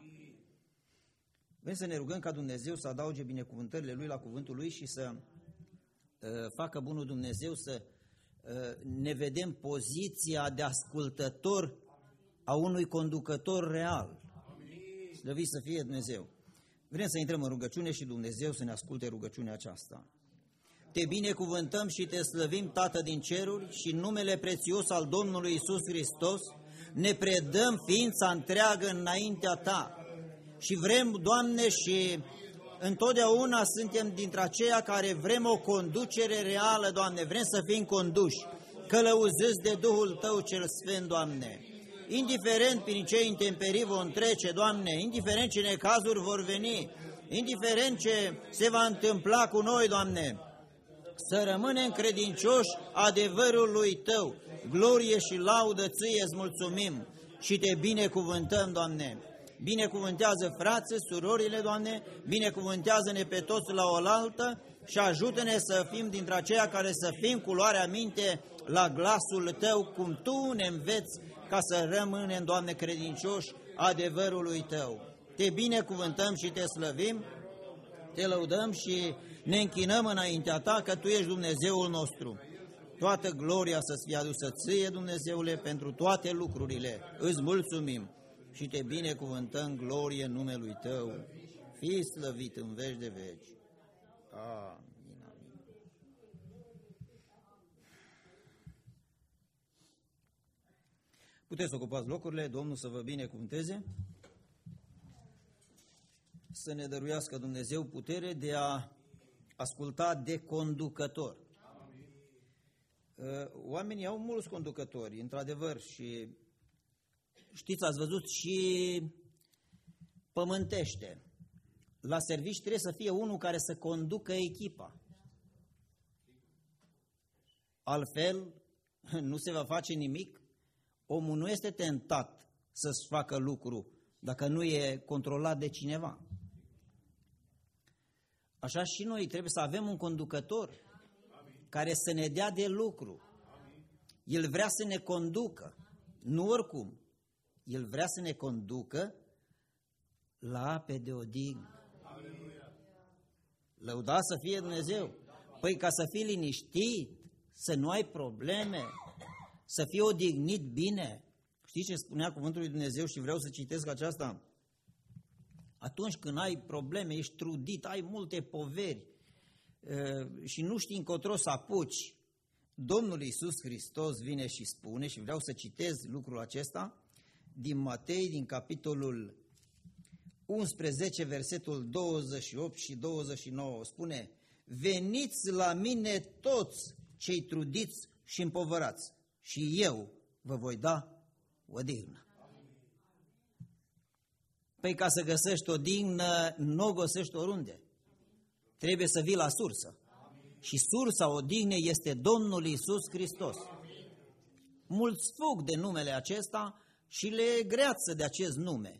Vrem să ne rugăm ca Dumnezeu să adauge binecuvântările Lui la cuvântul Lui și să facă bunul Dumnezeu să ne vedem poziția de ascultător a unui conducător real. Slăvit să fie Dumnezeu. Vrem să intrăm în rugăciune și Dumnezeu să ne asculte rugăciunea aceasta. Te binecuvântăm și te slăvim, Tată din ceruri, și în numele prețios al Domnului Iisus Hristos ne predăm ființa întreagă înaintea Ta. Și vrem, Doamne, și întotdeauna suntem dintre aceia care vrem o conducere reală, Doamne. Vrem să fim conduși, călăuziți de Duhul Tău cel Sfânt, Doamne. Indiferent prin ce intemperii vom trece, Doamne, indiferent ce necazuri vor veni, indiferent ce se va întâmpla cu noi, Doamne, să rămânem credincioși adevărului Tău. Glorie și laudă Ție îți mulțumim și Te binecuvântăm, Doamne. Binecuvântează frații, surorile, Doamne, binecuvântează-ne pe toți la oaltă și ajută-ne să fim dintre aceia care să fim cu luarea minte la glasul Tău, cum Tu ne înveți, ca să rămânem, Doamne, credincioși adevărului Tău. Te binecuvântăm și Te slăvim, Te lăudăm și ne închinăm înaintea Ta, că Tu ești Dumnezeul nostru. Toată gloria să-ți fie adusă Ție, Dumnezeule, pentru toate lucrurile. Îți mulțumim și Te binecuvântăm, glorie numelui Tău. Fii slăvit în veci de veci. Amin. Puteți să ocupați locurile, Domnul să vă binecuvânteze, să ne dăruiască Dumnezeu putere de a asculta de conducător. Oamenii au mulți conducători, într-adevăr, și știți, ați văzut și pământește. La serviciu trebuie să fie unul care să conducă echipa. Altfel, nu se va face nimic. Omul nu este tentat să-și facă lucru dacă nu e controlat de cineva. Așa și noi trebuie să avem un conducător care să ne dea de lucru. El vrea să ne conducă, nu oricum. El vrea să ne conducă la ape de odihnă. Lăudat să fie Dumnezeu. Păi ca să fii liniștit, să nu ai probleme, să fii odihnit bine. Știți ce spunea cuvântul lui Dumnezeu și vreau să citesc aceasta? Atunci când ai probleme, ești trudit, ai multe poveri și nu știi încotro să apuci, Domnul Iisus Hristos vine și spune, și vreau să citez lucrul acesta, din Matei, din capitolul 11, versetul 28 și 29, spune: veniți la mine toți cei trudiți și împovărați și eu vă voi da odihnă. Păi ca să găsești odihnă, nu o găsești oriunde. Trebuie să vii la sursă. Și sursa odihnei este Domnul Iisus Hristos. Mulți fug de numele acesta și le greață de acest nume.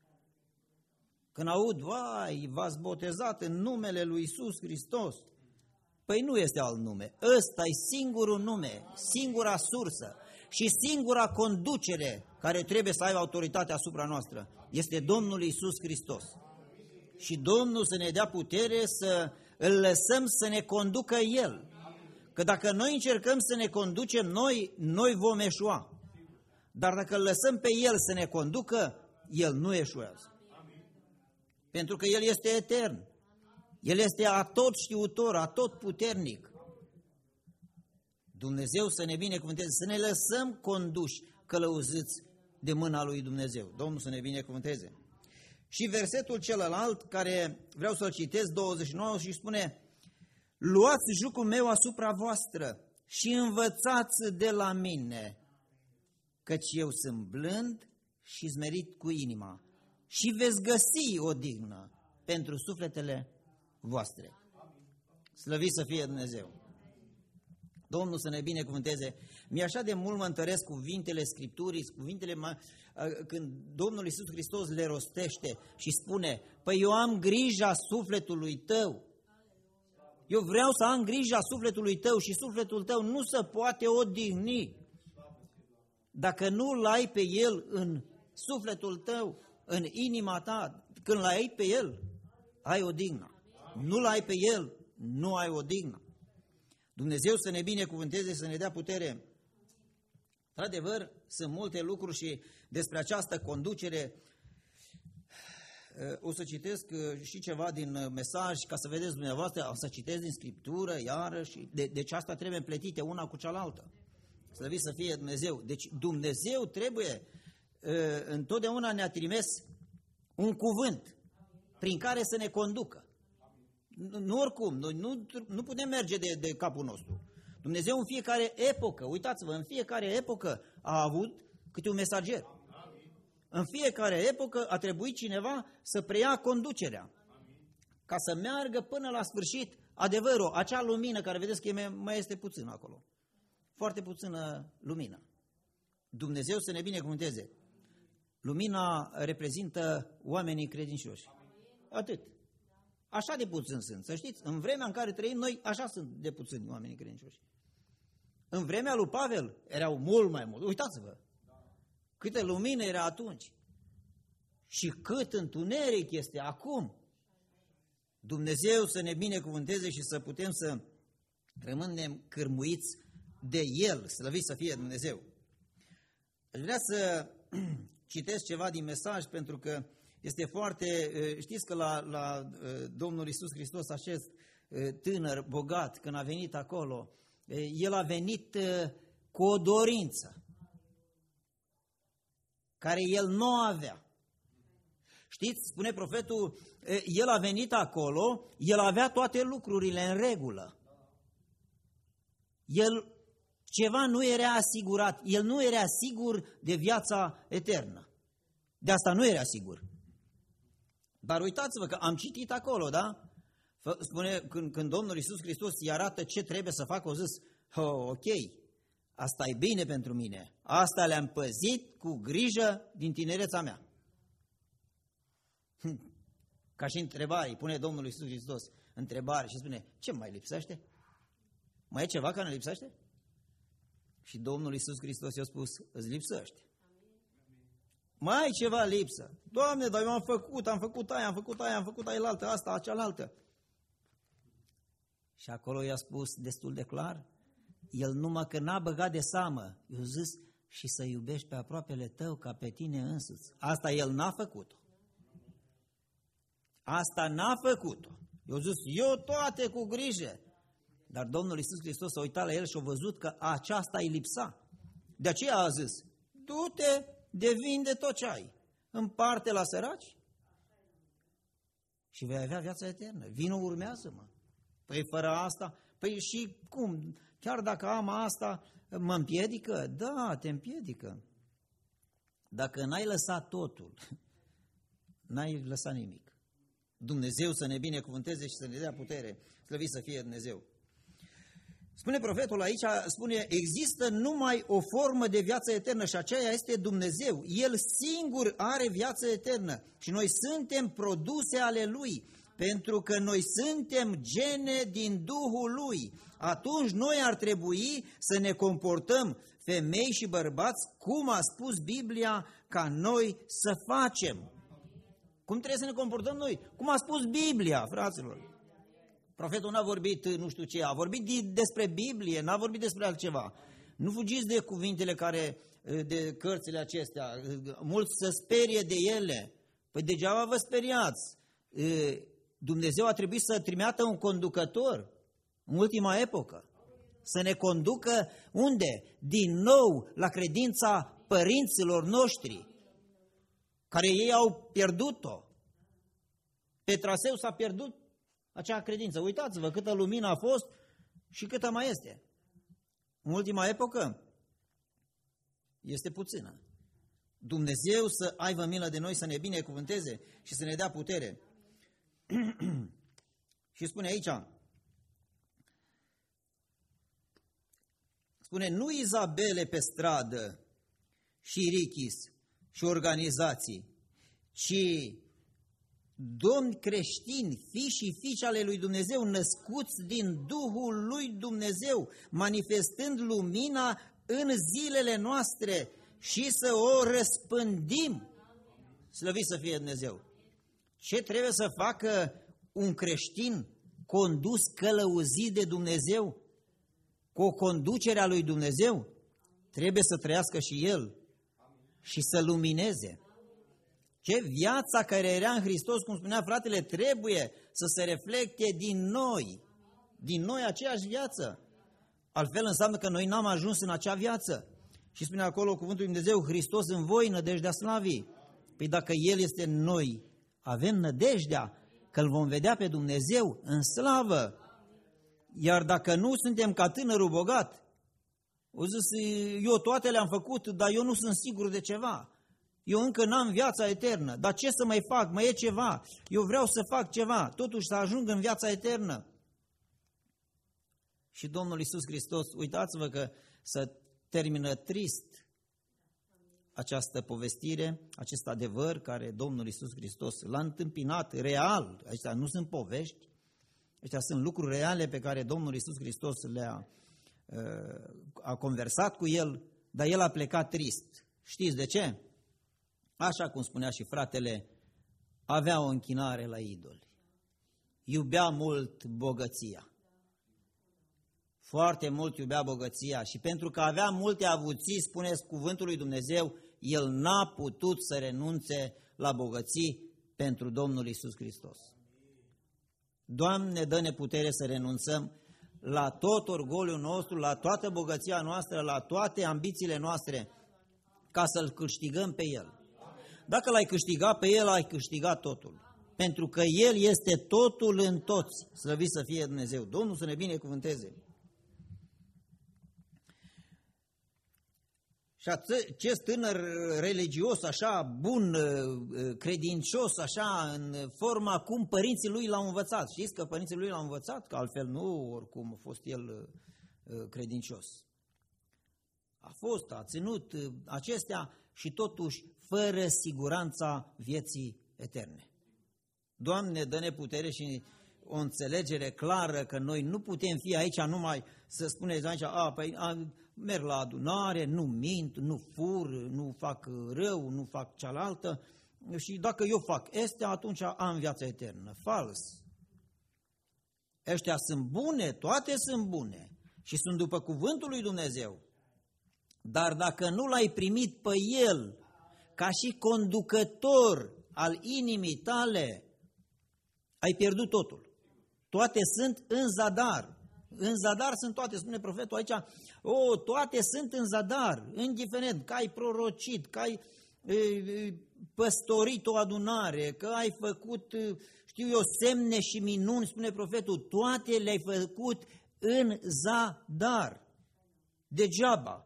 Când aud, vai, v-ați botezat în numele lui Iisus Hristos. Păi nu este alt nume. Ăsta e singurul nume, singura sursă și singura conducere care trebuie să aibă autoritatea asupra noastră. Este Domnul Iisus Hristos. Și Domnul să ne dea putere să îl lăsăm să ne conducă El. Că dacă noi încercăm să ne conducem noi vom eșua. Dar dacă îl lăsăm pe El să ne conducă, El nu eșuează. Pentru că El este etern. El este atot știutor, atot puternic. Dumnezeu să ne binecuvânteze, să ne lăsăm conduși, călăuziți de mâna lui Dumnezeu. Domnul să ne binecuvânteze. Și versetul celălalt, care vreau să-l citesc, 29, și spune: luați jucul meu asupra voastră și învățați de la mine, căci eu sunt blând și smerit cu inima, și veți găsi odihnă pentru sufletele voastre. Slăvit să fie Dumnezeu! Domnul să ne binecuvânteze. Mi-e așa de mult mă întăresc cuvintele Scripturii, când Domnul Iisus Hristos le rostește și spune: păi eu am grija sufletului tău. Eu vreau să am grija sufletului tău și sufletul tău nu se poate odihni dacă nu-L ai pe El în sufletul tău, în inima ta. Când l-ai pe El, ai odihnă. Nu-L ai pe El, nu ai odihnă. Dumnezeu să ne binecuvânteze, să ne dea putere. Într-adevăr, sunt multe lucruri și despre această conducere o să citesc și ceva din mesaj, ca să vedeți dumneavoastră, o să citesc din Scriptură, iarăși, deci asta trebuie împletite una cu cealaltă. Slăvit să fie Dumnezeu. Deci Dumnezeu trebuie, întotdeauna ne-a trimis un cuvânt prin care să ne conducă. Nu oricum, noi nu putem merge de capul nostru. Dumnezeu în fiecare epocă, uitați-vă, în fiecare epocă a avut câte un mesager. În fiecare epocă a trebuit cineva să preia conducerea. Ca să meargă până la sfârșit adevărul, acea lumină care vedeți că mai este puțin acolo. Foarte puțină lumină. Dumnezeu să ne binecuvânteze. Lumina reprezintă oamenii credincioși. Atât. Așa de puțini sunt, să știți, în vremea în care trăim noi, așa sunt de puțini oamenii credincioși. În vremea lui Pavel erau mult mai mulți. Uitați-vă, câtă lumină era atunci și cât întuneric este acum. Dumnezeu să ne binecuvânteze și să putem să rămânem cârmuiți de El, slăvit să fie Dumnezeu. Aș vrea să citesc ceva din mesaj, pentru că este foarte, știți că la Domnul Iisus Hristos, acest tânăr bogat, când a venit acolo, el a venit cu o dorință care el nu avea. Știți, spune profetul, el a venit acolo, el avea toate lucrurile în regulă. El Ceva nu era asigurat. El nu era sigur de viața eternă. De asta nu era sigur. Dar uitați-vă că am citit acolo, da? Spune, când Domnul Iisus Hristos îi arată ce trebuie să facă, au zis, ok, asta e bine pentru mine. Asta le-am păzit cu grijă din tinereța mea. Ca și întrebare, îi pune Domnul Iisus Hristos întrebare și spune, ce mai lipsește? Mai e ceva care ne lipsește? Și Domnul Iisus Hristos i-a spus, îți lipsește. Mai e ceva lipsă. Doamne, dar eu am făcut aia, altă, asta, cealaltă. Și acolo i-a spus destul de clar, el numai că n-a băgat de seamă, i-a zis, și să iubești pe aproapele tău ca pe tine însuți. Asta el n-a făcut-o. Asta n-a făcut-o. I-a zis, eu toate cu grijă. Dar Domnul Iisus Hristos s-a uitat la el și a văzut că aceasta îi lipsa. De aceea a zis, du-te, devinde tot ce ai, împarte la săraci și vei avea viața eternă. Vino, urmează-mă. Păi fără asta, păi și cum? Chiar dacă am asta, mă împiedică? Da, te împiedică. Dacă n-ai lăsat totul, n-ai lăsat nimic. Dumnezeu să ne binecuvânteze și să ne dea putere. Slăvit să fie Dumnezeu. Spune profetul aici, spune, există numai o formă de viață eternă și aceea este Dumnezeu. El singur are viață eternă și noi suntem produse ale Lui, pentru că noi suntem gene din Duhul Lui. Atunci noi ar trebui să ne comportăm, femei și bărbați, cum a spus Biblia ca noi să facem. Cum trebuie să ne comportăm noi? Cum a spus Biblia, fraților? Profetul n-a vorbit nu știu ce, a vorbit despre Biblie, n-a vorbit despre altceva. Nu fugiți de cuvintele de cărțile acestea, mulți se sperie de ele. Păi degeaba vă speriați. Dumnezeu a trebuit să trimită un conducător în ultima epocă. Să ne conducă unde? Din nou la credința părinților noștri, care ei au pierdut-o. Pe traseu s-a pierdut acea credință. Uitați-vă câtă lumină a fost și câtă mai este. În ultima epocă este puțină. Dumnezeu să aibă milă de noi, să ne binecuvânteze și să ne dea putere. Și spune aici, spune, nu Izabele pe stradă și richis și organizații, ci domni creștini, fii și fiice ale lui Dumnezeu, născuți din Duhul lui Dumnezeu, manifestând lumina în zilele noastre și să o răspândim. Slăvit să fie Dumnezeu! Ce trebuie să facă un creștin condus, călăuzit de Dumnezeu, cu o conducere a lui Dumnezeu? Trebuie să trăiască și el și să lumineze. Ce viața care era în Hristos, cum spunea fratele, trebuie să se reflecte din noi aceeași viață. Altfel înseamnă că noi n-am ajuns în acea viață. Și spune acolo cuvântul lui Dumnezeu, Hristos în voi, nădejdea slavii. Păi dacă El este în noi, avem nădejdea că îl vom vedea pe Dumnezeu în slavă. Iar dacă nu suntem ca tânărul bogat, o zis, eu toate le-am făcut, dar eu nu sunt sigur de ceva. Eu încă n-am viața eternă, dar ce să mai fac? Mai e ceva. Eu vreau să fac ceva, totuși să ajung în viața eternă. Și Domnul Iisus Hristos, uitați-vă că se termină trist această povestire, acest adevăr care Domnul Iisus Hristos l-a întâmpinat real. Acestea nu sunt povești, acestea sunt lucruri reale pe care Domnul Iisus Hristos a conversat cu el, dar el a plecat trist. Știți de ce? Așa cum spunea și fratele, avea o închinare la idoli. Iubea mult bogăția. Foarte mult iubea bogăția și pentru că avea multe avuții, spuneți cuvântul lui Dumnezeu, el n-a putut să renunțe la bogății pentru Domnul Iisus Hristos. Doamne, dă-ne putere să renunțăm la tot orgoliul nostru, la toată bogăția noastră, la toate ambițiile noastre, ca să-L câștigăm pe El. Dacă L-ai câștigat pe El, ai câștigat totul. Pentru că El este totul în toți. Slăvit să fie Dumnezeu. Domnul să ne binecuvânteze. Și acest tânăr religios, așa, bun, credincios, așa, în forma cum părinții lui l-au învățat. Știți că părinții lui l-au învățat? Că altfel nu, oricum a fost el credincios. A ținut acestea și totuși fără siguranța vieții eterne. Doamne, dă-ne putere și o înțelegere clară că noi nu putem fi aici numai să spuneți aici, merg la adunare, nu mint, nu fur, nu fac rău, nu fac cealaltă și dacă eu fac astea, atunci am viața eternă. Fals. Ăștia sunt bune, toate sunt bune și sunt după cuvântul lui Dumnezeu. Dar dacă nu l-ai primit pe el ca și conducător al inimii tale, ai pierdut totul. Toate sunt în zadar. În zadar sunt toate, spune profetul aici, toate sunt în zadar, indiferent că ai prorocit, că ai păstorit o adunare, că ai făcut, știu eu, semne și minuni, spune profetul, toate le-ai făcut în zadar, degeaba.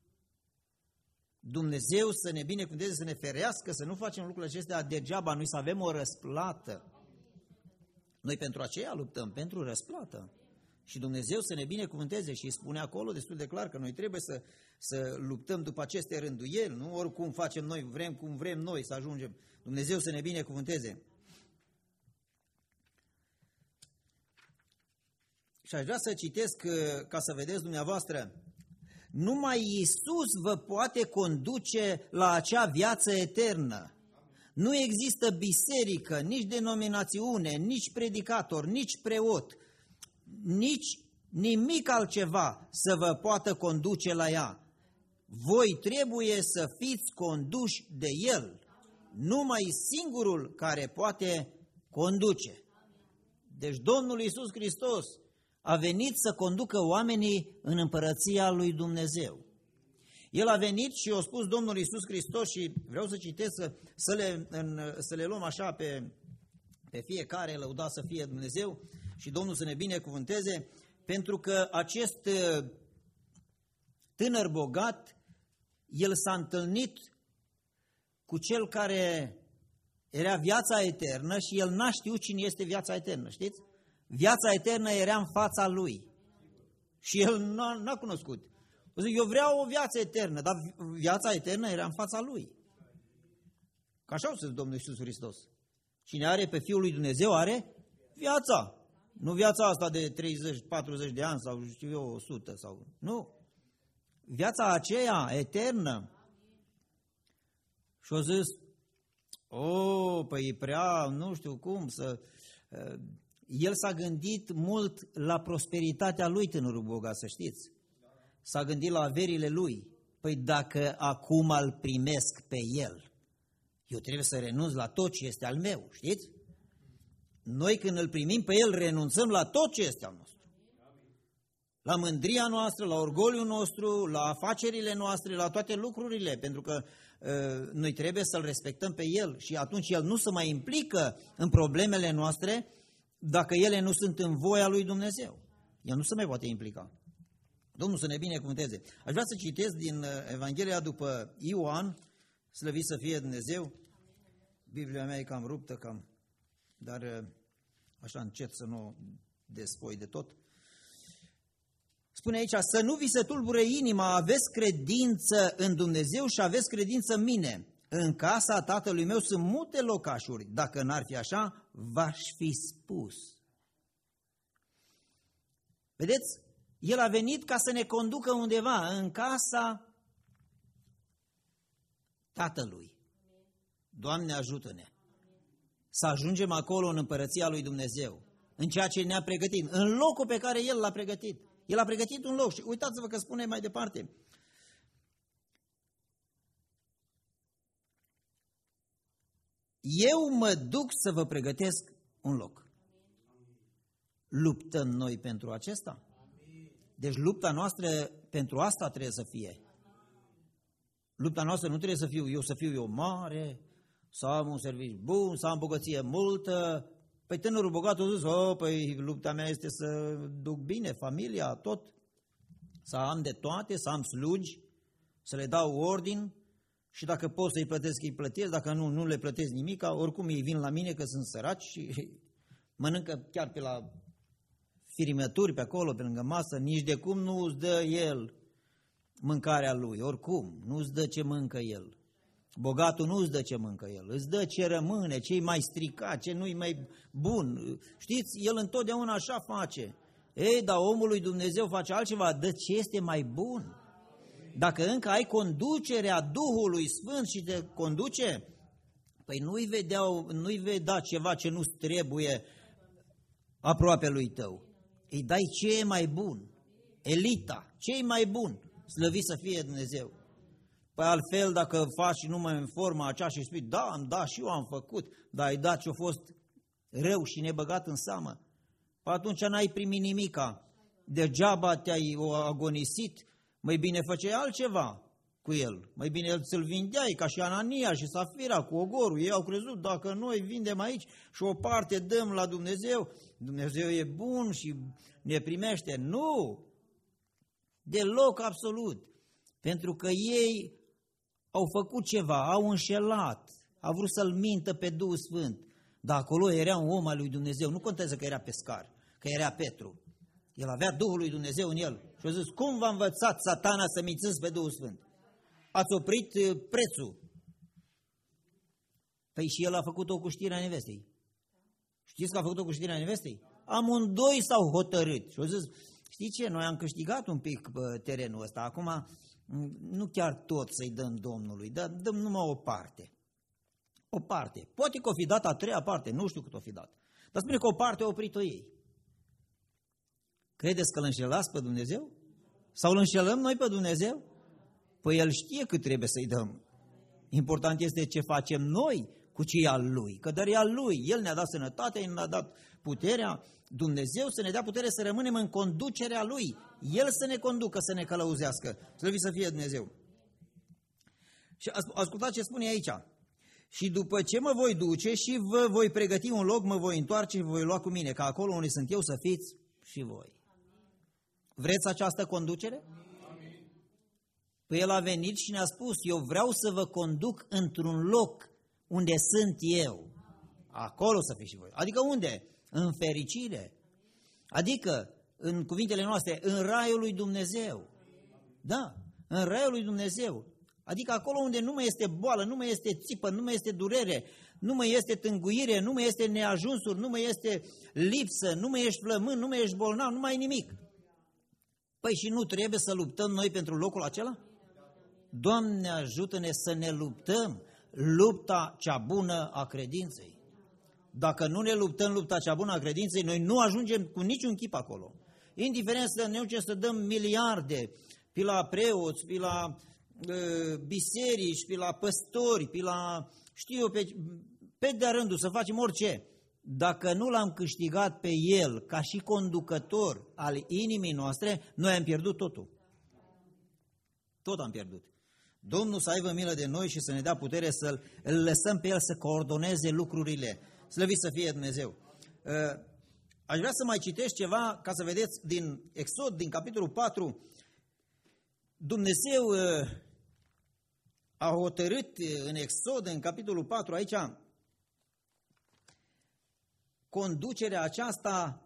Dumnezeu să ne binecuvânteze, să ne ferească, să nu facem lucrurile acestea degeaba, noi să avem o răsplată. Noi pentru aceea luptăm, pentru răsplată. Și Dumnezeu să ne binecuvânteze și spune acolo destul de clar că noi trebuie să luptăm după aceste rânduieli, nu oricum facem noi, vrem cum vrem noi să ajungem. Dumnezeu să ne binecuvânteze. Și aș vrea să citesc ca să vedeți dumneavoastră, numai Iisus vă poate conduce la acea viață eternă. Nu există biserică, nici denominațiune, nici predicator, nici preot, nici nimic altceva să vă poată conduce la ea. Voi trebuie să fiți conduși de El, numai singurul care poate conduce. Deci Domnul Iisus Hristos a venit să conducă oamenii în împărăția lui Dumnezeu. El a venit și a spus Domnul Iisus Hristos și vreau să citesc să le luăm așa pe fiecare, lăudat să fie Dumnezeu și Domnul să ne binecuvânteze, pentru că acest tânăr bogat, el s-a întâlnit cu cel care era viața eternă și el n-a știut cine este viața eternă, știți? Viața eternă era în fața lui și el n-a cunoscut. Eu vreau o viață eternă, dar viața eternă era în fața lui. Că așa o să Domnul Iisus Hristos. Cine are pe Fiul lui Dumnezeu are viața. Nu viața asta de 30-40 de ani sau știu eu 100 sau... Nu. Viața aceea eternă. Și o zis, păi prea, nu știu cum să... El s-a gândit mult la prosperitatea lui, tânărul bogat, să știți. S-a gândit la averile lui. Păi dacă acum îl primesc pe el, eu trebuie să renunț la tot ce este al meu, știți? Noi când îl primim pe el, renunțăm la tot ce este al nostru. La mândria noastră, la orgoliul nostru, la afacerile noastre, la toate lucrurile, pentru că noi trebuie să-l respectăm pe el și atunci el nu se mai implică în problemele noastre dacă ele nu sunt în voia lui Dumnezeu. El nu se mai poate implica. Domnul să ne binecuvânteze. Aș vrea să citesc din Evanghelia după Ioan, slăvit să fie Dumnezeu. Biblia mea e cam ruptă, dar așa încet să nu despoi de tot. Spune aici, să nu vi se tulbure inima, aveți credință în Dumnezeu și aveți credință în mine. În casa tatălui meu sunt multe locașuri. Dacă n-ar fi așa, v-aș fi spus. Vedeți? El a venit ca să ne conducă undeva, în casa Tatălui. Doamne, ajută-ne să ajungem acolo în împărăția lui Dumnezeu, în ceea ce ne-a pregătit, în locul pe care El l-a pregătit. El a pregătit un loc și uitați-vă că spune mai departe. Eu mă duc să vă pregătesc un loc. Luptăm noi pentru acesta? Deci lupta noastră pentru asta trebuie să fie. Lupta noastră nu trebuie să fiu eu mare, să am un serviciu bun, să am bogăție multă. Păi tânărul bogat a zis, păi lupta mea este să duc bine familia, tot. Să am de toate, să am slugi, să le dau ordin și dacă pot să-i plătesc, îi plătesc, dacă nu, nu le plătesc nimica, oricum ei vin la mine că sunt săraci și mănâncă chiar pe la firimături pe acolo, pe lângă masă, nici de cum nu îți dă el mâncarea lui, oricum, nu îți dă ce mâncă el. Bogatul nu îți dă ce mâncă el, îți dă ce rămâne, ce-i mai stricat, ce nu-i mai bun. Știți, el întotdeauna așa face. Ei, dar omul lui Dumnezeu face altceva, dă ce este mai bun. Dacă încă ai conducerea Duhului Sfânt și te conduce, păi nu-i vei da ceva ce nu trebuie aproape lui tău. Îi dai ce e mai bun, elita, ce e mai bun, slăvit să fie Dumnezeu. Păi altfel, dacă faci numai în forma aceea și spui, da, și eu am făcut, dar ai dat ce-a fost rău și nebăgat în seamă, păi atunci n-ai primit nimica, degeaba te-ai agonisit, mai bine făceai altceva cu el, mai bine să-l vindeai, ca și Anania și Safira cu ogorul. Ei au crezut, dacă noi vindem aici și o parte dăm la Dumnezeu, Dumnezeu e bun și ne primește. Nu! Deloc absolut! Pentru că ei au făcut ceva, au înșelat, au vrut să-l mintă pe Duhul Sfânt. Dar acolo era un om al lui Dumnezeu, nu contează că era pescar, că era Petru. El avea Duhul lui Dumnezeu în el. Și a zis, cum v-a învățat Satana să mințiți pe Duhul Sfânt? Ați oprit prețul. Păi și el a făcut-o cu știrea nevestei. Știți că a făcut-o cu știrea nevestei? Amândoi s-au hotărât. Și au zis, știi ce, noi am câștigat un pic pe terenul ăsta. Acum nu chiar tot să-i dăm Domnului, dar dăm numai o parte. O parte. Poate că o fi dat a treia parte, nu știu cât o fi dat. Dar spune că o parte a oprit-o ei. Credeți că îl înșelați pe Dumnezeu? Sau îl înșelăm noi pe Dumnezeu? Păi El știe cât trebuie să-i dăm. Important este ce facem noi cu ce e al Lui. Că dar e al Lui. El ne-a dat sănătate, El ne-a dat puterea. Dumnezeu să ne dea putere să rămânem în conducerea Lui. El să ne conducă, să ne călăuzească. Slăvit să fie Dumnezeu. Și ascultați ce spune aici. Și după ce mă voi duce și vă voi pregăti un loc, mă voi întoarce și vă voi lua cu mine, ca acolo unde sunt eu să fiți și voi. Vreți această conducere? Păi El a venit și ne-a spus, eu vreau să vă conduc într-un loc unde sunt eu. Acolo să fiți și voi. Adică unde? În fericire. Adică, în cuvintele noastre, în raiul lui Dumnezeu. Da, în raiul lui Dumnezeu. Adică acolo unde nu mai este boală, nu mai este țipă, nu mai este durere, nu mai este tânguire, nu mai este neajunsuri, nu mai este lipsă, nu mai ești flămând, nu mai ești bolnav, nu mai e nimic. Păi și nu trebuie să luptăm noi pentru locul acela? Doamne, ajută-ne să ne luptăm lupta cea bună a credinței. Dacă nu ne luptăm lupta cea bună a credinței, noi nu ajungem cu niciun chip acolo. Indiferent să ne ducem să dăm miliarde pe la preoți, pe la biserici, pe la păstori, pe la, știu eu, pe de-a rândul, să facem orice. Dacă nu l-am câștigat pe El ca și conducător al inimii noastre, noi am pierdut totul. Tot am pierdut. Domnul să aibă milă de noi și să ne dea putere să îl lăsăm pe El să coordoneze lucrurile. Slăvit să fie Dumnezeu. Aș vrea să mai citesc ceva ca să vedeți din Exod, din capitolul 4. Dumnezeu a hotărât în Exod, în capitolul 4, aici, conducerea aceasta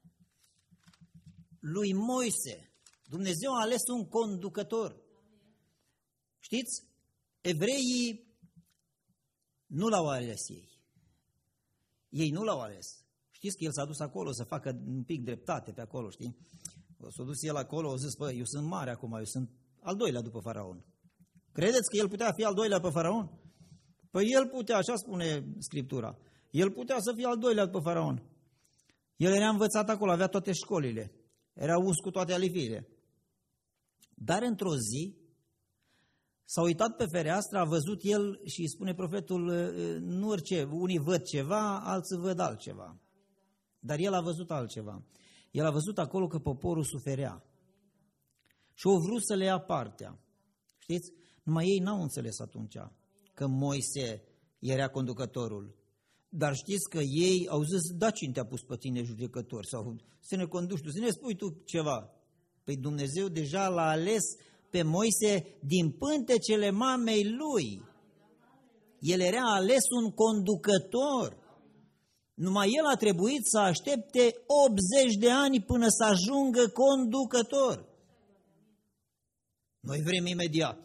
lui Moise. Dumnezeu a ales un conducător. Știți? Evreii nu l-au ales ei. Ei nu l-au ales. Știți că el s-a dus acolo să facă un pic dreptate pe acolo, știi? S-a dus el acolo, a zis, bă, eu sunt mare acum, eu sunt al doilea după Faraon. Credeți că el putea fi al doilea după Faraon? Păi el putea, așa spune Scriptura, el putea să fie al doilea după Faraon. El era învățat acolo, avea toate școlile, era uns cu toate alifiile. Dar într-o zi s-a uitat pe fereastră, a văzut el și îi spune profetul, nu orice, unii văd ceva, alții văd altceva. Dar el a văzut altceva. El a văzut acolo că poporul suferea. Și au vrut să le ia partea. Știți? Numai ei n-au înțeles atunci că Moise era conducătorul. Dar știți că ei au zis, da, cine te-a pus pe tine judecător? Sau să ne conduci tu, să ne spui tu ceva. Păi Dumnezeu deja l-a ales pe Moise din pântecele mamei lui. El era ales un conducător. Numai el a trebuit să aștepte 80 de ani până să ajungă conducător. Noi vrem imediat.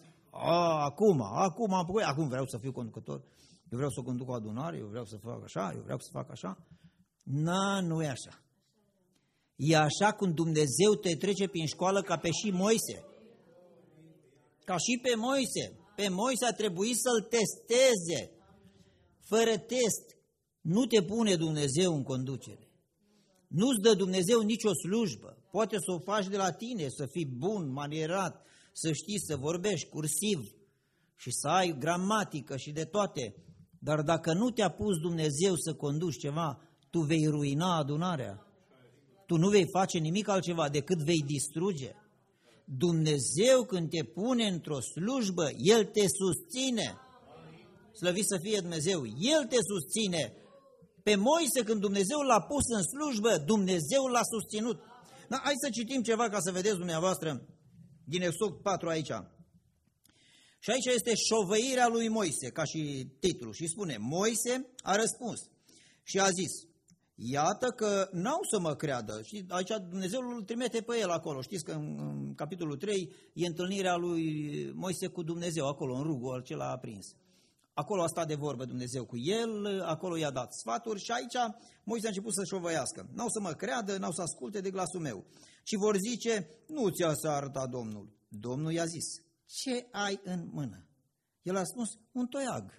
Acum vreau să fiu conducător. Eu vreau să conduc o adunare, eu vreau să fac așa, eu vreau să fac așa. Nu e așa. E așa cum Dumnezeu te trece prin școală ca pe și Moise. Ca și pe Moise. Pe Moise a trebuit să-l testeze. Fără test nu te pune Dumnezeu în conducere. Nu-ți dă Dumnezeu nicio slujbă. Poate să o faci de la tine, să fii bun, manierat, să știi să vorbești cursiv și să ai gramatică și de toate. Dar dacă nu te-a pus Dumnezeu să conduci ceva, tu vei ruina adunarea. Tu nu vei face nimic altceva decât vei distruge. Dumnezeu când te pune într-o slujbă, El te susține. Slăvit să fie Dumnezeu, El te susține. Pe Moise când Dumnezeu l-a pus în slujbă, Dumnezeu l-a susținut. Da, hai să citim ceva ca să vedeți dumneavoastră din Exod 4 aici. Și aici este șovăirea lui Moise, ca și titlu. Și spune, Moise a răspuns și a zis, iată că n-au să mă creadă. Și aici Dumnezeu îl trimite pe el acolo. Știți că în capitolul 3 e întâlnirea lui Moise cu Dumnezeu, acolo, în rugul acela aprins. Acolo a stat de vorbă Dumnezeu cu el, acolo i-a dat sfaturi și aici Moise a început să șovăiască. N-au să mă creadă, n-au să asculte de glasul meu. Și vor zice, nu ți-a să arăta Domnul. Domnul i-a zis, ce ai în mână? El a spus, un toiag.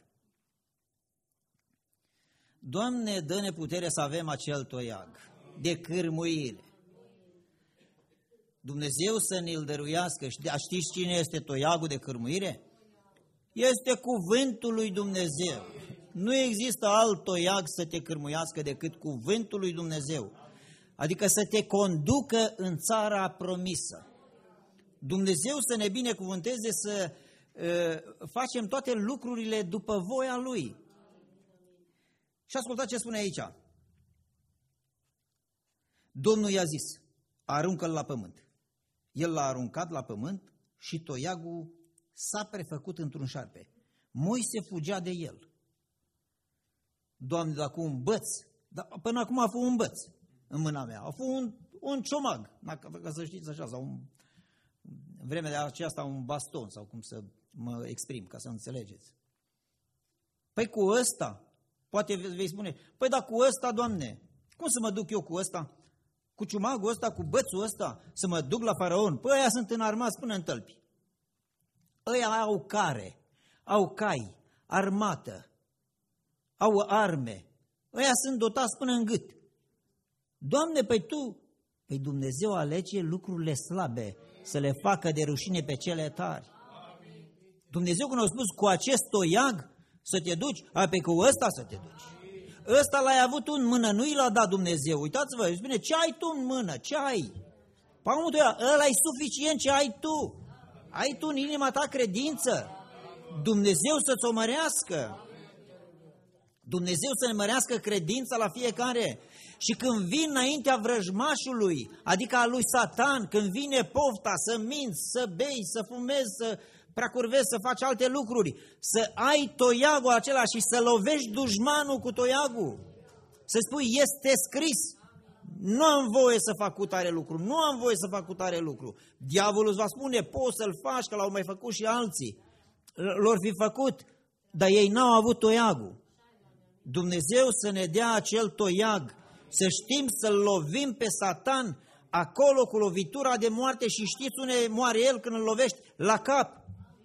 Doamne, dă-ne putere să avem acel toiag de cârmuire. Dumnezeu să ne-l dăruiască. Știți cine este toiagul de cârmuire? Este cuvântul lui Dumnezeu. Nu există alt toiag să te cârmuiască decât cuvântul lui Dumnezeu. Adică să te conducă în țara promisă. Dumnezeu să ne binecuvânteze să facem toate lucrurile după voia Lui. Și ascultați ce spune aici. Domnul i-a zis, aruncă-l la pământ. El l-a aruncat la pământ și toiagul s-a prefăcut într-un șarpe. Moise fugea de el. Doamne, dar cu un băț, până acum a fost un băț în mâna mea, a fost un ciomag, ca să știți așa, sau în vremea de aceasta un baston, sau cum să mă exprim, ca să înțelegeți. Păi cu ăsta, poate vei spune, păi da cu ăsta, Doamne, cum să mă duc eu cu ăsta? Cu ciumagul ăsta, cu bățul ăsta, să mă duc la faraon? Păi ăia sunt înarmați până în tălpi. Ăia au care, au cai, armată, au arme, ăia sunt dotați până în gât. Doamne, păi Dumnezeu alege lucrurile slabe să le facă de rușine pe cele tari. Dumnezeu când a spus cu acest toiag să te duci, pe cu ăsta să te duci. Ăsta l-ai avut tu în mână, nu i l-a dat Dumnezeu. Uitați-vă, îi spune, ce ai tu în mână, ce ai? Pământul ăla e suficient ce ai tu. Ai tu în inima ta credință. Dumnezeu să-ți o mărească. Dumnezeu să ne mărească credința la fiecare. Și când vin înaintea vrăjmașului, adică a lui Satan, când vine pofta să minți, să bei, să fumezi, să preacurvezi, să faci alte lucruri, să ai toiagul acela și să lovești dușmanul cu toiagul. Să spui, este scris, nu am voie să fac cu tare lucru, nu am voie să fac cu tare lucru. Diavolul îți va spune, poți să-l faci, că l-au mai făcut și alții. L-or fi făcut, dar ei n-au avut toiagul. Dumnezeu să ne dea acel toiag, să știm să-l lovim pe Satan acolo cu lovitura de moarte și știți unde moare el când îl lovești? La cap.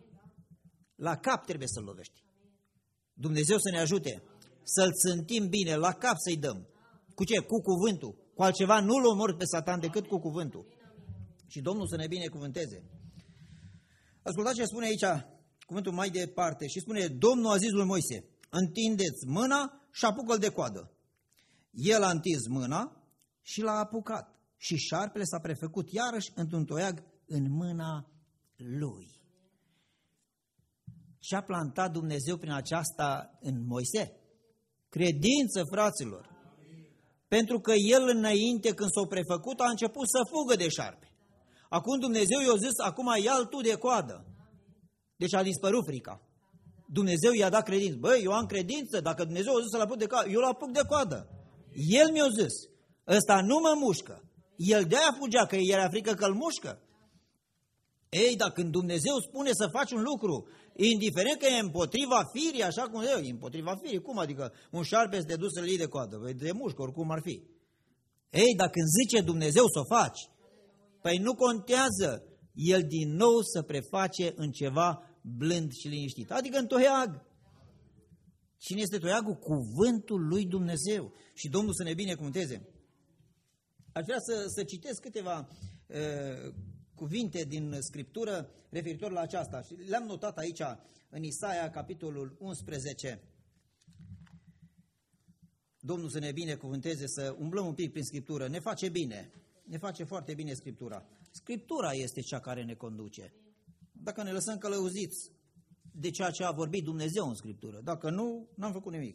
La cap trebuie să-l lovești. Dumnezeu să ne ajute să-l țântim bine, la cap să-i dăm. Cu ce? Cu cuvântul. Cu altceva nu-l omor pe Satan decât cu cuvântul. Și Domnul să ne binecuvânteze. Ascultați ce spune aici cuvântul mai departe și spune, Domnul a zis lui Moise, întindeți mâna și apucă-l de coadă. El a întins mâna și l-a apucat și șarpele s-a prefăcut iarăși într-un toiag în mâna lui. Ce-a plantat Dumnezeu prin aceasta în Moise? Credință, fraților. Pentru că el înainte, când s-a prefăcut, a început să fugă de șarpe. Acum Dumnezeu i-a zis, acum ia-l tu de coadă. Deci a dispărut frica. Dumnezeu i-a dat credință. Băi, eu am credință, dacă Dumnezeu a zis să-l apuc de coadă, eu l-apuc de coadă. El mi-a zis, ăsta nu mă mușcă. El de-aia fugea, că era frică că îl mușcă. Ei, dar când Dumnezeu spune să faci un lucru, indiferent că e împotriva firii, așa cum e împotriva firii, cum adică un șarpe să te duci să-l iei de coadă? De mușcă, oricum ar fi. Ei, dar când zice Dumnezeu să o faci, păi nu contează, el din nou se preface în ceva blând și liniștit, adică în toiag. Cine este toiagul? Cuvântul lui Dumnezeu. Și Domnul să ne binecuvânteze. Aș vrea să citesc câteva cuvinte din Scriptură referitor la aceasta. Și le-am notat aici în Isaia, capitolul 11. Domnul să ne binecuvânteze, să umblăm un pic prin Scriptură. Ne face bine. Ne face foarte bine Scriptura. Scriptura este cea care ne conduce. Dacă ne lăsăm călăuziți de ceea ce a vorbit Dumnezeu în Scriptură. Dacă nu, n-am făcut nimic.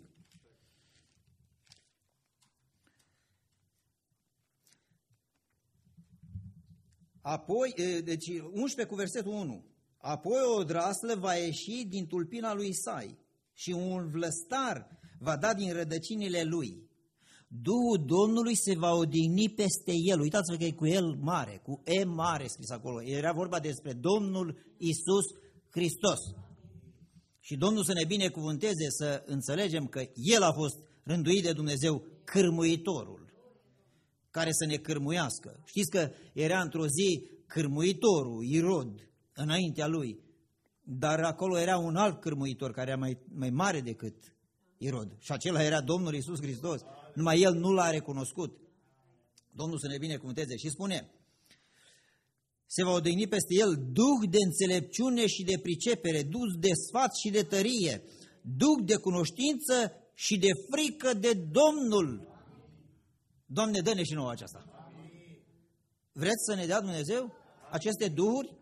Apoi, deci 11 cu versetul 1. Apoi o odraslă va ieși din tulpina lui Isai și un vlăstar va da din rădăcinile lui. Duhul Domnului se va odihni peste el. Uitați-vă că e cu el mare, cu E mare scris acolo. Era vorba despre Domnul Iisus Hristos. Și Domnul să ne binecuvânteze să înțelegem că El a fost rânduit de Dumnezeu cârmuitorul, care să ne cârmuiască. Știți că era într-o zi cârmuitorul, Irod, înaintea lui, dar acolo era un alt cârmuitor care era mai mare decât Irod. Și acela era Domnul Iisus Hristos. Numai el nu l-a recunoscut. Domnul să ne binecuvânteze. Și spune, se va odihni peste el duh de înțelepciune și de pricepere, duh de sfat și de tărie, duh de cunoștință și de frică de Domnul. Doamne, dă-ne și nouă aceasta. Vreți să ne dea Dumnezeu aceste duhuri?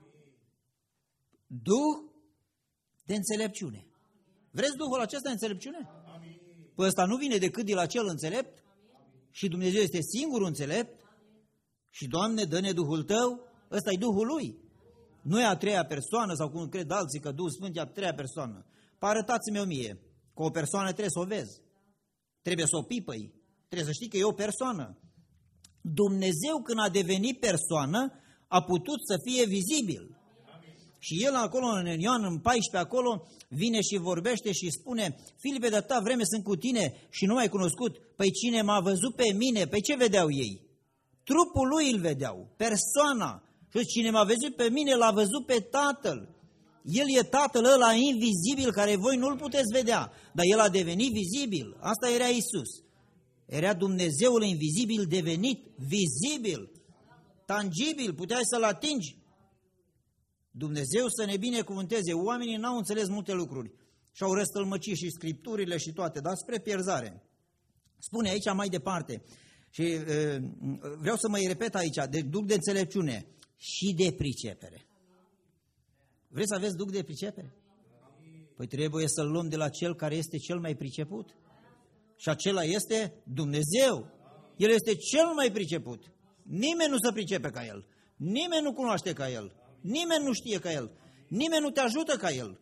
Duh de înțelepciune. Vreți Duhul acesta de înțelepciune? Păi ăsta nu vine decât de la cel înțelept și Dumnezeu este singurul înțelept și, Doamne, dă-ne Duhul Tău, ăsta e Duhul Lui. Nu e a treia persoană sau cum cred alții că Duhul Sfânt e a treia persoană. Păi arătați-mi-o mie, că o persoană trebuie să o vezi, trebuie să o pipăi, trebuie să știi că e o persoană. Dumnezeu când a devenit persoană a putut să fie vizibil. Și el acolo, în Ioan, în 14, acolo, vine și vorbește și spune, Filipe, de atâta vreme sunt cu tine și nu m-ai cunoscut. Păi cine m-a văzut pe mine, pe ce vedeau ei? Trupul lui îl vedeau, persoana. Și cine m-a văzut pe mine, l-a văzut pe Tatăl. El e Tatăl ăla invizibil, care voi nu-l puteți vedea, dar el a devenit vizibil. Asta era Iisus. Era Dumnezeul invizibil devenit vizibil, tangibil, puteai să-l atingi. Dumnezeu să ne binecuvânteze. Oamenii n-au înțeles multe lucruri și au răstălmăcit și Scripturile și toate, dar spre pierzare. Spune aici mai departe și vreau să mai repet aici, de duh de înțelepciune și de pricepere. Vreți să aveți duh de pricepere? Păi trebuie să-l luăm de la cel care este cel mai priceput. Și acela este Dumnezeu. El este cel mai priceput. Nimeni nu se pricepe ca El. Nimeni nu cunoaște ca El. Nimeni nu știe ca El. Nimeni nu te ajută ca El.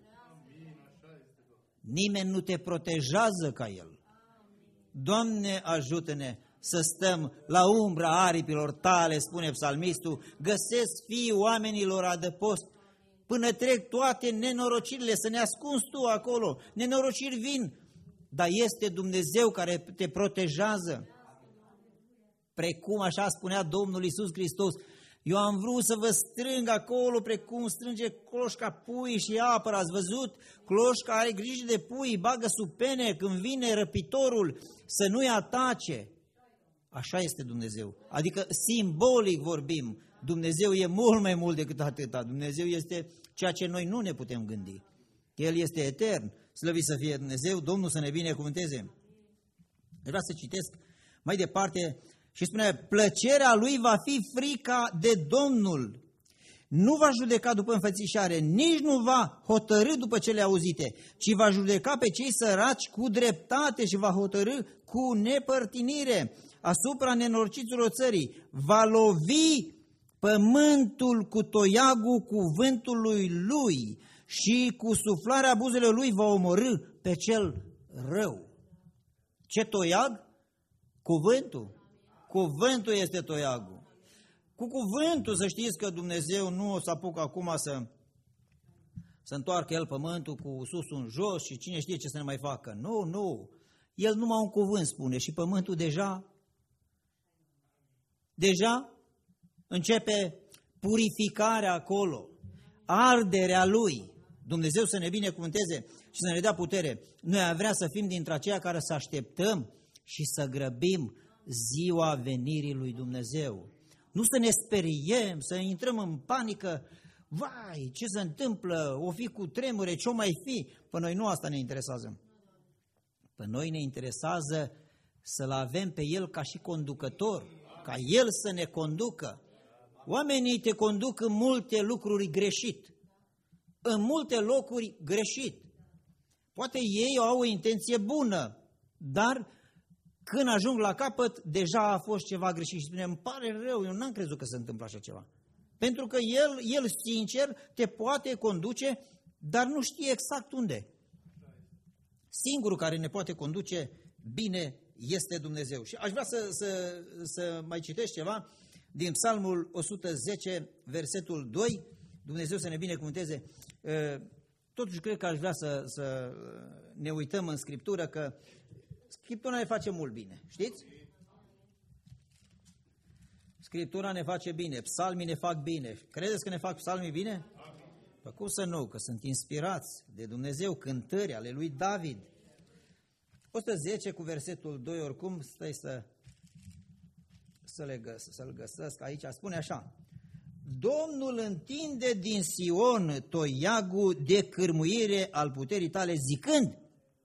Nimeni nu te protejează ca El. Doamne, ajută-ne să stăm la umbra aripilor Tale, spune psalmistul, găsesc fiii oamenilor adăpost, până trec toate nenorocirile, să ne ascunzi Tu acolo. Nenorociri vin, dar este Dumnezeu care te protejează. Precum așa spunea Domnul Iisus Hristos, eu am vrut să vă strâng acolo precum strânge cloșca pui și apăr. Ați văzut? Cloșca are grijă de pui, bagă sub pene când vine răpitorul să nu-i atace. Așa este Dumnezeu. Adică simbolic vorbim. Dumnezeu e mult mai mult decât atâta. Dumnezeu este ceea ce noi nu ne putem gândi. El este etern. Slăvit să fie Dumnezeu. Domnul să ne binecuvânteze. Vreau să citesc mai departe. Și spune, plăcerea lui va fi frica de Domnul. Nu va judeca după înfățișare, nici nu va hotărî după cele auzite, ci va judeca pe cei săraci cu dreptate și va hotărî cu nepărtinire asupra nenorociților țării. Va lovi pământul cu toiagul cuvântului lui și cu suflarea buzelor lui va omorî pe cel rău. Ce toiag? Cuvântul. Cuvântul este toiagul. Cu cuvântul să știți că Dumnezeu nu o să apucă acum să întoarcă El pământul cu sus în jos și cine știe ce să ne mai facă. Nu, nu. El numai un cuvânt spune și pământul deja începe purificarea acolo, arderea lui. Dumnezeu să ne binecuvânteze și să ne dea putere. Noi am vrea să fim dintre aceia care să așteptăm și să grăbim ziua venirii lui Dumnezeu. Nu să ne speriem, să intrăm în panică. Vai, ce se întâmplă? O fi cu tremure, ce-o mai fi? Pe noi nu asta ne interesează. Pe noi ne interesează să-L avem pe El ca și conducător, ca El să ne conducă. Oamenii te conduc în multe lucruri greșit, în multe locuri greșit. Poate ei au o intenție bună, dar când ajung la capăt, deja a fost ceva greșit și spune, îmi pare rău, eu n-am crezut că se întâmplă așa ceva. Pentru că el sincer te poate conduce, dar nu știe exact unde. Singurul care ne poate conduce bine este Dumnezeu. Și aș vrea să mai citesc ceva din Psalmul 110, versetul 2, Dumnezeu să ne binecuvânteze. Totuși cred că aș vrea să ne uităm în Scriptură, că Scriptura ne face mult bine, știți? Scriptura ne face bine, psalmii ne fac bine. Credeți că ne fac psalmii bine? Păi cum să nu, că sunt inspirați de Dumnezeu, cântări ale lui David. 110 cu versetul 2, oricum stai să-l găsesc aici, spune așa: Domnul întinde din Sion toiagul de cârmuire al puterii tale, zicând.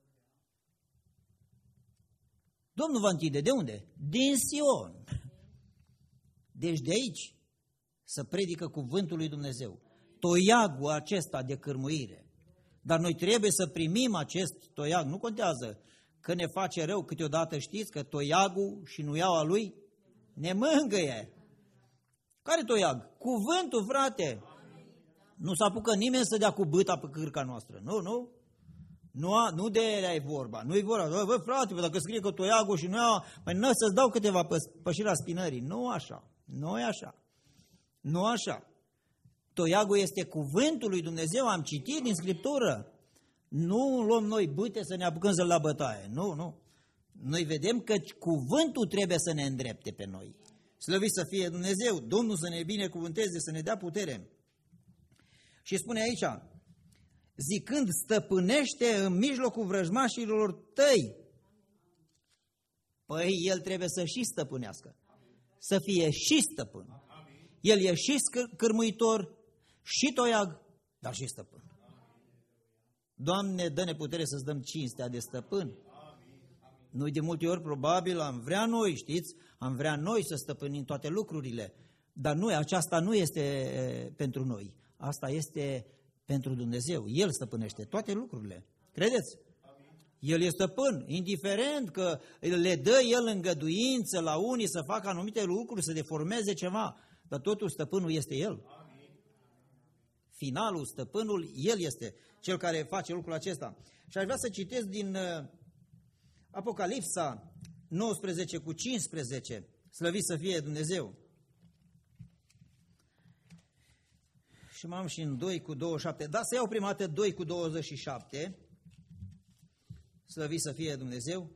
Domnul va întinde, de unde? Din Sion. Deci de aici să predică cuvântul lui Dumnezeu. Toiagul acesta de cârmuire. Dar noi trebuie să primim acest toiag. Nu contează că ne face rău câteodată, știți că toiagul și nuiaua lui ne mângâie. Care toiag? Cuvântul, frate. Nu se apucă nimeni să dea cu bâta pe cârca noastră. Nu. Nu de aia e vorba. Nu e vorba. Bă, frate, dacă scrie că toiagul și nuiaua, mai nu să-ți dau câteva pășirea spinării. Nu așa. Nu e așa. Nu așa. Toiagul este cuvântul lui Dumnezeu, am citit din Scriptură. Nu luăm noi bâte să ne apucăm să-l la bătaie. Nu. Noi vedem că cuvântul trebuie să ne îndrepte pe noi. Slăvit să fie Dumnezeu, Domnul să ne binecuvânteze, să ne dea putere. Și spune aici, zicând, stăpânește în mijlocul vrăjmașilor tăi. Păi el trebuie să și stăpânească, să fie și stăpân. El e și cârmuitor, și toiag, dar și stăpân. Doamne, dă-ne putere să-ți dăm cinstea de stăpân. Noi de multe ori probabil am vrea noi, știți, am vrea noi să stăpânim toate lucrurile, dar aceasta nu este pentru noi, asta este pentru Dumnezeu. El stăpânește toate lucrurile. Credeți? El este stăpân, indiferent că le dă El îngăduință la unii să facă anumite lucruri, să deformeze ceva, dar totul stăpânul este El. Finalul, stăpânul, El este cel care face lucrul acesta. Și aș vrea să citesc din Apocalipsa 19 cu 15, slăvit să fie Dumnezeu. Și m-am și în 2 cu 27, da, să iau prima dată 2 cu 27, slăvit să fie Dumnezeu.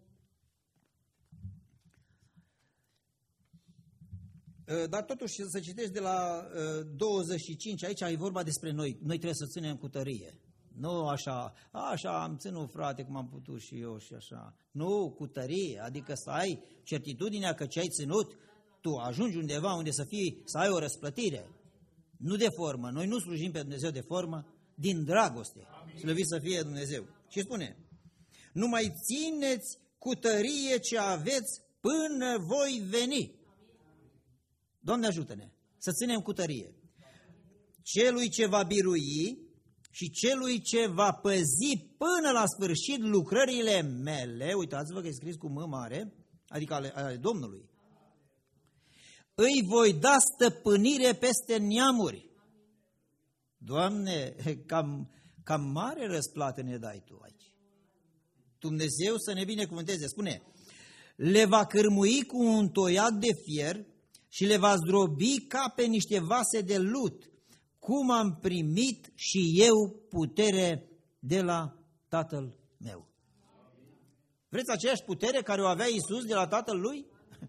Dar totuși să citești de la 25, aici e vorba despre noi. Noi trebuie să ținem cu tărie. Nu așa am ținut, frate, cum am putut și eu și așa. Nu, cu tărie, adică să ai certitudinea că ce ai ținut, tu ajungi undeva unde să ai o răsplătire. Nu de formă, noi nu slujim pe Dumnezeu de formă, din dragoste. Slăvit să fie Dumnezeu. Și spune, nu mai țineți cu tărie ce aveți până voi veni. Doamne ajută-ne să ținem cu tărie. Celui ce va birui și celui ce va păzi până la sfârșit lucrările mele, uitați-vă că e scris cu M mare, adică ale Domnului, îi voi da stăpânire peste neamuri. Doamne, cam mare răsplată ne dai Tu aici. Dumnezeu să ne binecuvânteze. Spune, le va cârmui cu un toiac de fier și le va zdrobi ca pe niște vase de lut, cum am primit și eu putere de la Tatăl meu. Vreți aceeași putere care o avea Iisus de la Tatăl Lui?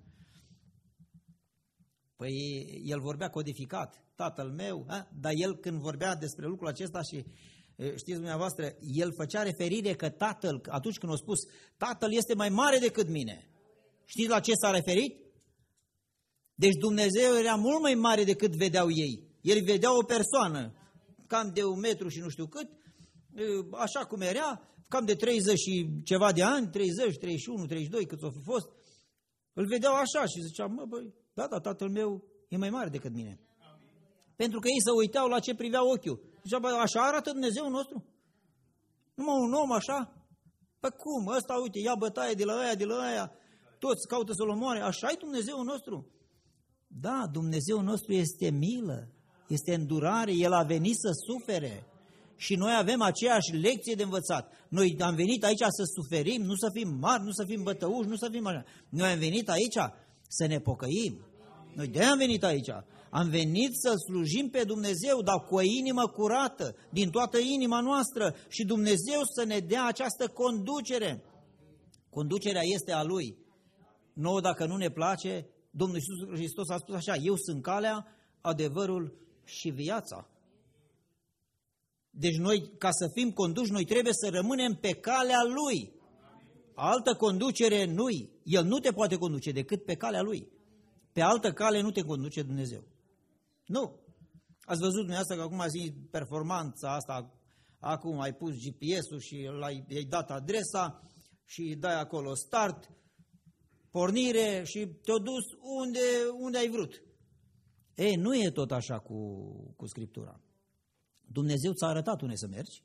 Păi el vorbea codificat, Tatăl meu, dar el când vorbea despre lucrul acesta și știți dumneavoastră, el făcea referire că Tatăl, atunci când a spus, Tatăl este mai mare decât mine. Știți la ce s-a referit? Deci Dumnezeu era mult mai mare decât vedeau ei. El vedea o persoană, cam de 1 metru și nu știu cât, așa cum era, cam de 30 și ceva de ani, 30, 31, 32, cât o fi fost. Îl vedeau așa și zicea, băi, da, Tatăl meu e mai mare decât mine. Pentru că ei se uitau la ce privea ochiul. Zicea, bă, așa arată Dumnezeu nostru? Numai un om așa? Păi cum? Ăsta, uite, ia bătaie de la aia, toți caută să-l omoare. Așa e Dumnezeu nostru? Da, Dumnezeu nostru este milă, este îndurare, El a venit să sufere. Și noi avem aceeași lecție de învățat. Noi am venit aici să suferim, nu să fim mari, nu să fim bătăuși, nu să fim așa. Noi am venit aici să ne pocăim. Noi de-aia am venit aici. Am venit să slujim pe Dumnezeu, dar cu o inimă curată, din toată inima noastră, și Dumnezeu să ne dea această conducere. Conducerea este a Lui. Nouă, dacă nu ne place, Domnul Iisus Hristos a spus așa, eu sunt calea, adevărul și viața. Deci noi, ca să fim conduși, noi trebuie să rămânem pe calea Lui. Altă conducere nu-i. El nu te poate conduce decât pe calea Lui. Pe altă cale nu te conduce Dumnezeu. Nu. Ați văzut dumneavoastră că acum zi performanța asta, acum ai pus GPS-ul și i-ai dat adresa și dai acolo start, pornire și te-a dus unde ai vrut. Ei, nu e tot așa cu Scriptura. Dumnezeu ți-a arătat unde să mergi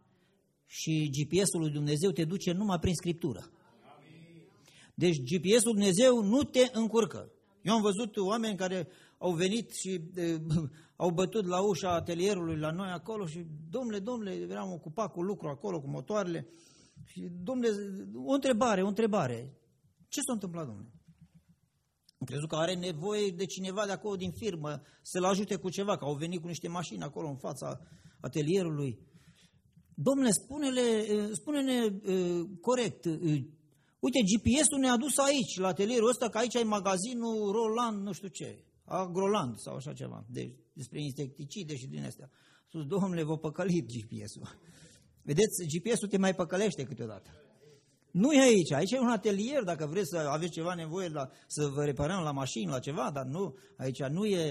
și GPS-ul lui Dumnezeu te duce numai prin Scriptură. Deci GPS-ul Dumnezeu nu te încurcă. Eu am văzut oameni care au venit și au bătut la ușa atelierului la noi acolo și domnule, eram ocupat cu lucru acolo, cu motoarele și domnule, o întrebare. Ce s-a întâmplat, domnule? Am crezut că are nevoie de cineva de acolo din firmă să-l ajute cu ceva, că au venit cu niște mașini acolo în fața atelierului. Domnule, spune-ne corect, uite, GPS-ul ne-a dus aici, la atelierul ăsta, că aici e magazinul Roland, nu știu ce, Agroland sau așa ceva, despre insecticide și din astea. A spus, domnule, v-a păcălit GPS-ul. Vedeți, GPS-ul te mai păcălește câteodată. Nu e aici e un atelier, dacă vreți să aveți ceva nevoie să vă reparăm la mașini, la ceva, dar nu, aici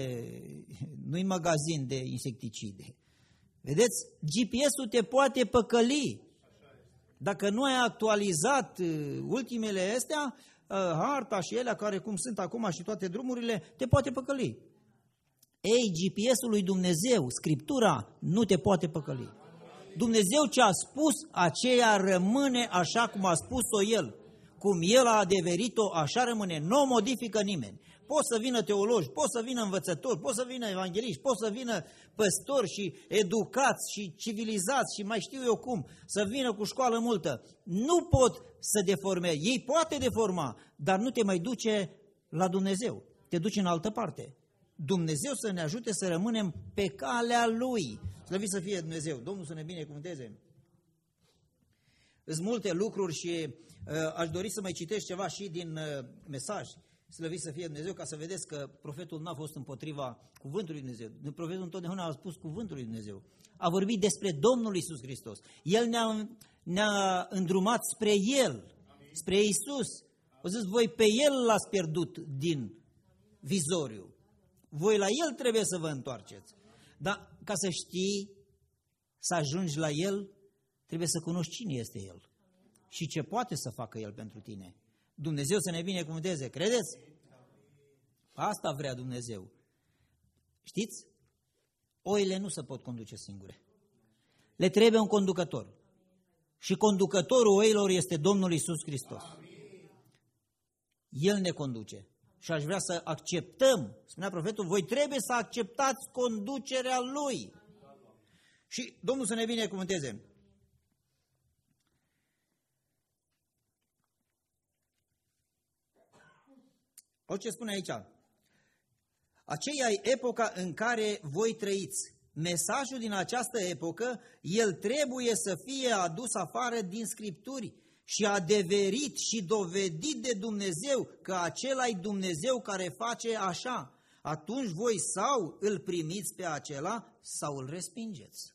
nu-i magazin de insecticide. Vedeți, GPS-ul te poate păcăli. Dacă nu ai actualizat ultimele astea, harta și ele care cum sunt acum și toate drumurile, te poate păcăli. Ei, GPS-ul lui Dumnezeu, Scriptura, nu te poate păcăli. Dumnezeu ce a spus, aceea rămâne așa cum a spus-o El. Cum El a adeverit-o, așa rămâne. Nu o modifică nimeni. Pot să vină teologi, pot să vină învățători, pot să vină evangeliști, pot să vină păstori și educați și civilizați și mai știu eu cum, să vină cu școală multă. Nu pot să deformeze. Ei poate deforma, dar nu te mai duce la Dumnezeu. Te duce în altă parte. Dumnezeu să ne ajute să rămânem pe calea Lui. Slăvit să fie Dumnezeu. Domnul să ne binecuvânteze. Sunt multe lucruri și aș dori să mai citesc ceva și din mesaj. Slăvit să fie Dumnezeu, ca să vedeți că profetul n-a fost împotriva cuvântului Dumnezeu. Profetul întotdeauna a spus cuvântul lui Dumnezeu. A vorbit despre Domnul Iisus Hristos. El ne-a îndrumat spre El, spre Iisus. O zis, voi pe El l-ați pierdut din vizoriu. Voi la El trebuie să vă întoarceți. Dar ca să știi, să ajungi la El, trebuie să cunoști cine este El și ce poate să facă El pentru tine. Dumnezeu să ne binecuvânteze, credeți? Asta vrea Dumnezeu. Știți? Oile nu se pot conduce singure. Le trebuie un conducător. Și conducătorul oilor este Domnul Iisus Hristos. El ne conduce. Și aș vrea să acceptăm, spunea profetul, voi trebuie să acceptați conducerea Lui. Și Domnul să ne binecuvânteze. Ce spune aici? Aceea e epoca în care voi trăiți. Mesajul din această epocă, el trebuie să fie adus afară din Scripturi și adeverit și dovedit de Dumnezeu că acela e Dumnezeu care face așa. Atunci voi sau îl primiți pe acela sau îl respingeți.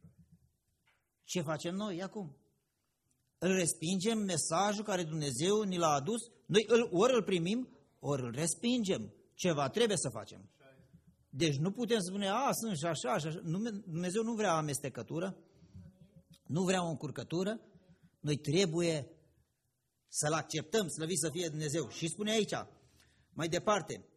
Ce facem noi acum? Îl respingem mesajul care Dumnezeu ni l-a adus? Noi ori îl primim, ori îl respingem. Ceva trebuie să facem. Deci nu putem spune, sunt și așa, și așa. Dumnezeu nu vrea amestecătură, nu vrea o încurcătură. Noi trebuie să-L acceptăm, slăvit să fie Dumnezeu. Și spune aici, mai departe,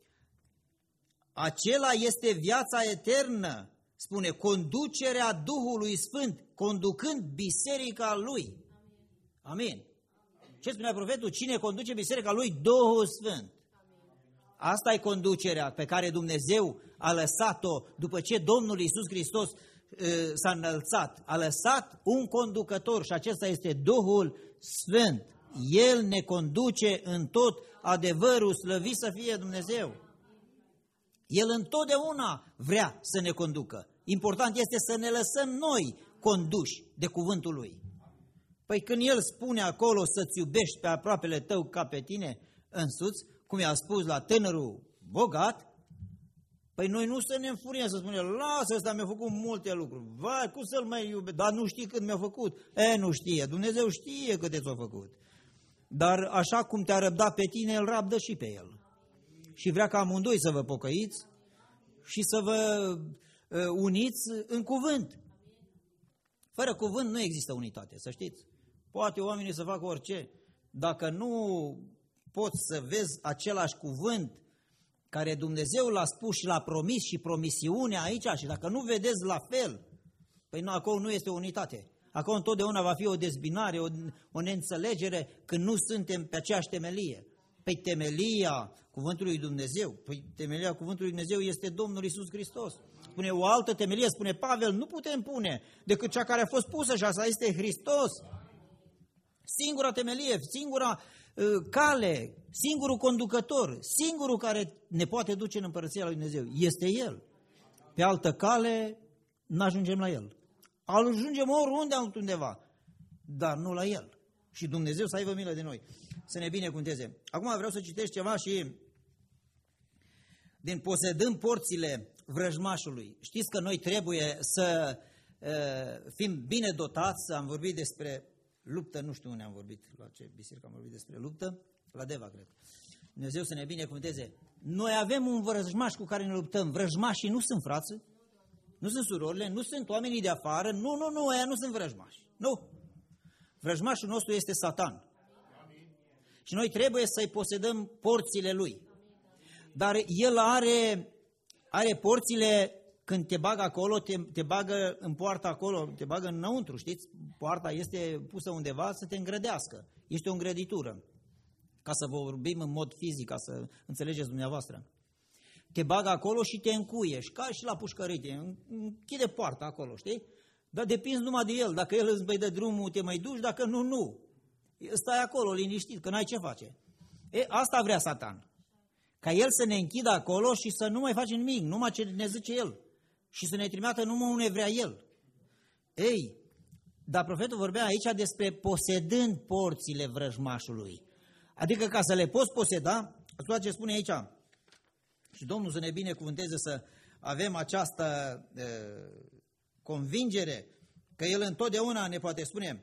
acela este viața eternă, spune, conducerea Duhului Sfânt, conducând biserica Lui. Amin. Ce spunea profetul? Cine conduce biserica Lui? Duhul Sfânt. Asta e conducerea pe care Dumnezeu a lăsat-o după ce Domnul Iisus Hristos s-a înălțat. A lăsat un conducător și acesta este Duhul Sfânt. El ne conduce în tot adevărul, slăvit să fie Dumnezeu. El întotdeauna vrea să ne conducă. Important este să ne lăsăm noi conduși de cuvântul Lui. Păi când El spune acolo să-ți iubești pe aproapele tău ca pe tine însuți, cum i-a spus la tânărul bogat, păi noi nu să ne înfuriem, să spunem, lasă ăsta, mi-a făcut multe lucruri, vai, cum să-l mai iubesc, dar nu știi cât mi-a făcut. Nu știe, Dumnezeu știe câte ți-a făcut. Dar așa cum te-a răbdat pe tine, El rabdă și pe El. Și vrea ca amândoi să vă pocăiți și să vă uniți în cuvânt. Fără cuvânt nu există unitate, să știți. Poate oamenii să facă orice. Dacă nu poți să vezi același cuvânt care Dumnezeu l-a spus și l-a promis și promisiunea aici, și dacă nu vedeți la fel, păi nu, acolo nu este unitate. Acolo întotdeauna va fi o dezbinare, o neînțelegere când nu suntem pe aceeași temelie. Păi temelia cuvântului lui Dumnezeu, păi temelia cuvântului lui Dumnezeu este Domnul Iisus Hristos. Spune o altă temelie, spune Pavel, nu putem pune decât cea care a fost pusă și asta este Hristos. Singura temelie, singura cale, singurul conducător, singurul care ne poate duce în împărăția lui Dumnezeu este El. Pe altă cale nu ajungem la El. Ajungem oriunde altundeva, dar nu la El. Și Dumnezeu să aibă milă de noi, să ne binecuvânteze. Acum vreau să citesc ceva și din Posedând porțile vrăjmașului. Știți că noi trebuie să fim bine dotați, am vorbit despre luptă, nu știu unde am vorbit, la ce biserică am vorbit despre luptă, la Deva, cred. Dumnezeu să ne binecuvânteze. Noi avem un vrăjmaș cu care ne luptăm. Vrăjmașii nu sunt frați, nu sunt surorile, nu sunt oamenii de afară, nu, aia nu sunt vrăjmași. Nu. Vrăjmașul nostru este Satan. Și noi trebuie să-i posedăm porțile lui. Dar el are porțile. Când te bagă acolo, te bagă în poartă acolo, te bagă înăuntru, știți? Poarta este pusă undeva să te îngrădească. Este o îngrăditură. Ca să vorbim în mod fizic, ca să înțelegeți dumneavoastră. Te bagă acolo și te încuiești, ca și la pușcărite. Închide poarta acolo, știi? Dar depinzi numai de el. Dacă el îți mai dă drumul, te mai duci, dacă nu, nu. Stai acolo liniștit, că n-ai ce face. Asta vrea Satan. Ca el să ne închidă acolo și să nu mai facem nimic, numai ce ne zice el. Și să ne trimită numai unde vrea el. Dar profetul vorbea aici despre posedând porțile vrăjmașului. Adică ca să le poți poseda, ascultați ce spune aici. Și Domnul să ne binecuvânteze să avem această convingere că El întotdeauna ne poate spune.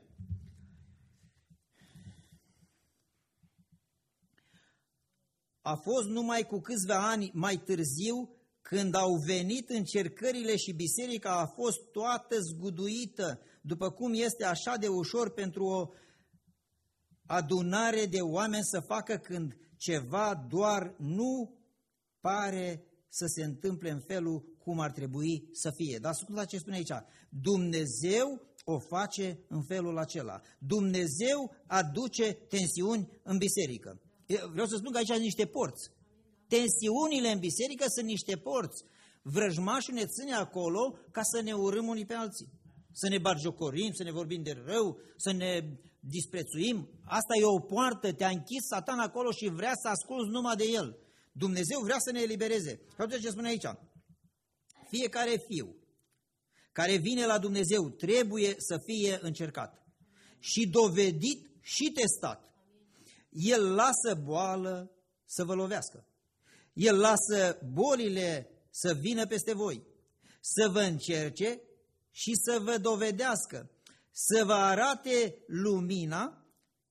A fost numai cu câțiva ani mai târziu când au venit încercările și biserica a fost toată zguduită, după cum este așa de ușor pentru o adunare de oameni să facă când ceva doar nu pare să se întâmple în felul cum ar trebui să fie. Dar ascultați ce spune aici. Dumnezeu o face în felul acela. Dumnezeu aduce tensiuni în biserică. Vreau să spun că aici sunt niște porți. Tensiunile în biserică sunt niște porți. Vrăjmașul ne ține acolo ca să ne urâm unii pe alții. Să ne batjocorim, să ne vorbim de rău, să ne disprețuim. Asta e o poartă, te-a închis Satan acolo și vrea să asculți numai de el. Dumnezeu vrea să ne elibereze. Uite ce spune aici. Fiecare fiu care vine la Dumnezeu trebuie să fie încercat și dovedit și testat. El lasă boală să vă lovească. El lasă bolile să vină peste voi, să vă încerce și să vă dovedească, să vă arate lumina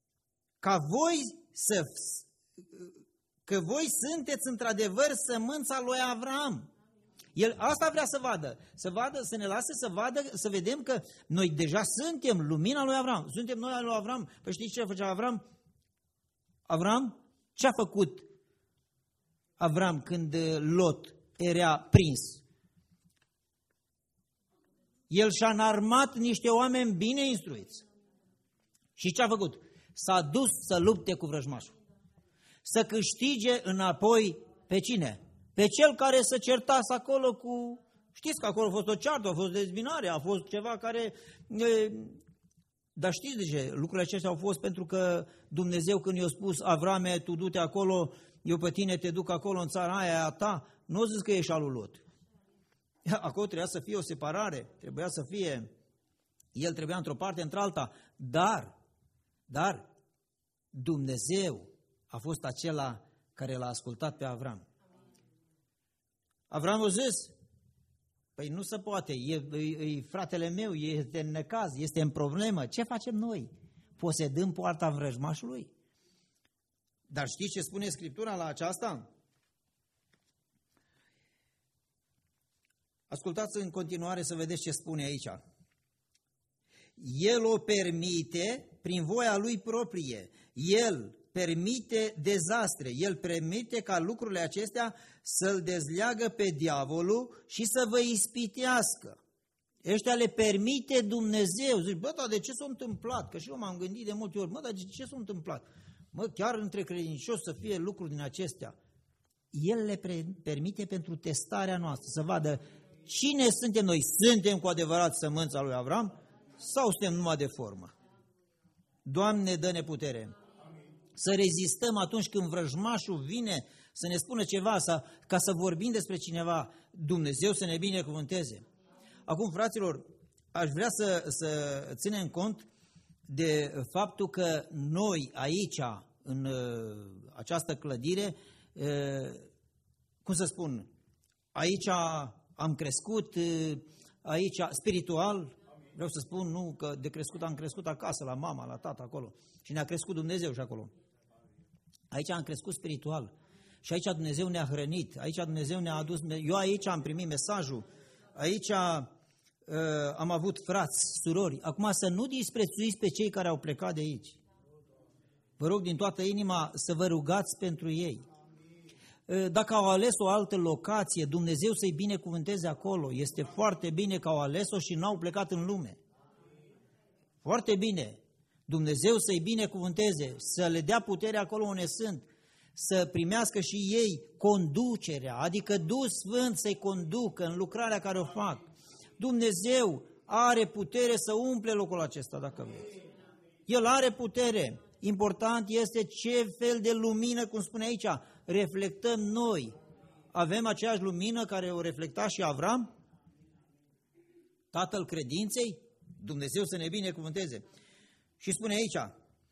că voi sunteți într-adevăr sămânța lui Avram. El asta vrea să vadă, să ne lase să vadă, să vedem că noi deja suntem lumina lui Avram. Suntem noi al lui Avram. Păi știți ce făcea Avram? Avram? Ce a făcut Avram când Lot era prins? El și-a înarmat niște oameni bine instruiți. Și ce a făcut? S-a dus să lupte cu vrăjmașul. Să câștige înapoi pe cine? Pe cel care se certase acolo cu... Știți că acolo a fost o ceartă, a fost dezbinare, a fost ceva care... Dar știți de ce? Lucrurile acestea au fost pentru că Dumnezeu când i-a spus Avrame, tu du-te acolo, eu pe tine te duc acolo în țara aia a ta, nu a zis că ești al lui Lot. Acolo trebuia să fie o separare, trebuia să fie... El trebuia într-o parte, într-alta, dar Dumnezeu a fost acela care l-a ascultat pe Avram. Avram a zis, păi nu se poate, e fratele meu, este în necaz, este în problemă, ce facem noi? Posedăm poarta vrăjmașului? Dar știți ce spune Scriptura la aceasta? Ascultați în continuare să vedeți ce spune aici. El o permite prin voia lui proprie, el permite dezastre, el permite ca lucrurile acestea să-l dezleagă pe diavolul și să vă ispitească. Ăștia le permite Dumnezeu. Zici, bă, dar de ce s-a întâmplat? Că și eu m-am gândit de multe ori, dar de ce s-a întâmplat? Mă, chiar între credincioși să fie lucruri din acestea. El le permite pentru testarea noastră, să vadă cine suntem noi. Suntem cu adevărat sămânța lui Avram sau suntem numai de formă? Doamne, dă-ne putere să rezistăm atunci când vrăjmașul vine să ne spună ceva, ca să vorbim despre cineva, Dumnezeu să ne binecuvânteze. Acum, fraților, aș vrea să ținem cont de faptul că noi aici, în această clădire, cum să spun, aici am crescut, aici spiritual, vreau să spun, nu că de crescut am crescut acasă, la mama, la tata, acolo. Și ne-a crescut Dumnezeu și acolo. Aici am crescut spiritual. Și aici Dumnezeu ne-a hrănit. Aici Dumnezeu ne-a adus. Eu aici am primit mesajul. Aici am avut frați, surori. Acum să nu disprețuiți pe cei care au plecat de aici. Vă rog din toată inima să vă rugați pentru ei. Dacă au ales o altă locație, Dumnezeu să-i binecuvânteze acolo. Este foarte bine că au ales-o și n-au plecat în lume. Foarte bine. Dumnezeu să-i binecuvânteze, să le dea putere acolo unde sunt, să primească și ei conducerea, adică Duhul Sfânt să-i conducă în lucrarea care o fac. Dumnezeu are putere să umple locul acesta, dacă vreți. El are putere. Important este ce fel de lumină, cum spune aici, reflectăm noi. Avem aceeași lumină care o reflecta și Avram, tatăl credinței? Dumnezeu să ne binecuvânteze. Și spune aici,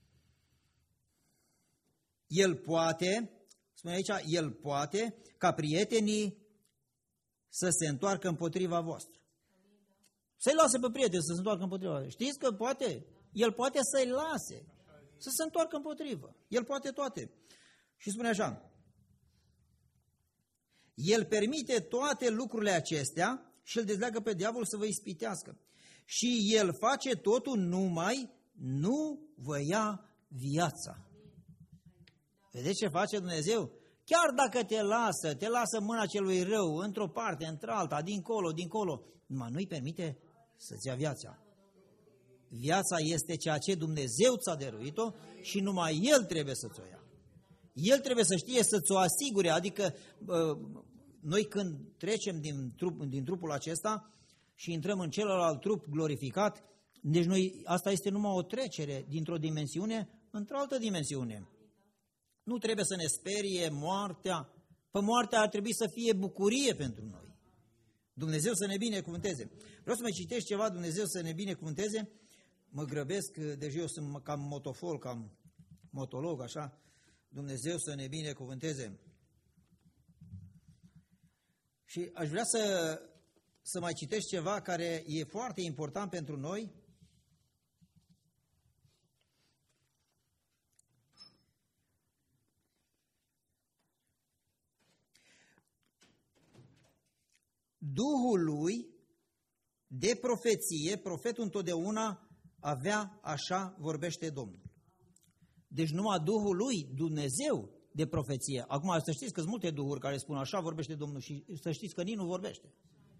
el poate ca prietenii să se întoarcă împotriva voastră. Să-i lase pe prieteni să se întoarcă împotriva voastră. Știți că poate? El poate să-i lase să se întoarcă împotrivă. El poate toate. Și spune așa, el permite toate lucrurile acestea și îl dezleagă pe diavol să vă ispitească. Și el face totul numai nu vă ia viața. Vedeți ce face Dumnezeu? Chiar dacă te lasă mâna celui rău într-o parte, într-alta, dincolo, numai nu-i permite să-ți ia viața. Viața este ceea ce Dumnezeu ți-a dăruit-o și numai El trebuie să-ți o ia. El trebuie să știe să ți-o asigure, adică noi când trecem din trupul acesta și intrăm în celălalt trup glorificat, deci asta este numai o trecere dintr-o dimensiune într-o altă dimensiune. Nu trebuie să ne sperie moartea, pe moartea ar trebui să fie bucurie pentru noi. Dumnezeu să ne binecuvânteze. Vreau să mai citești ceva, Dumnezeu să ne binecuvânteze. Mă grăbesc, deși eu sunt cam motofol, cam motolog, așa. Dumnezeu să ne binecuvânteze. Și aș vrea să mai citești ceva care e foarte important pentru noi. Duhul lui de profeție, profetul întotdeauna avea așa vorbește Domnul. Deci numai Duhul lui, Dumnezeu, de profeție. Acum să știți că sunt multe duhuri care spun așa vorbește Domnul și să știți că nici nu vorbește.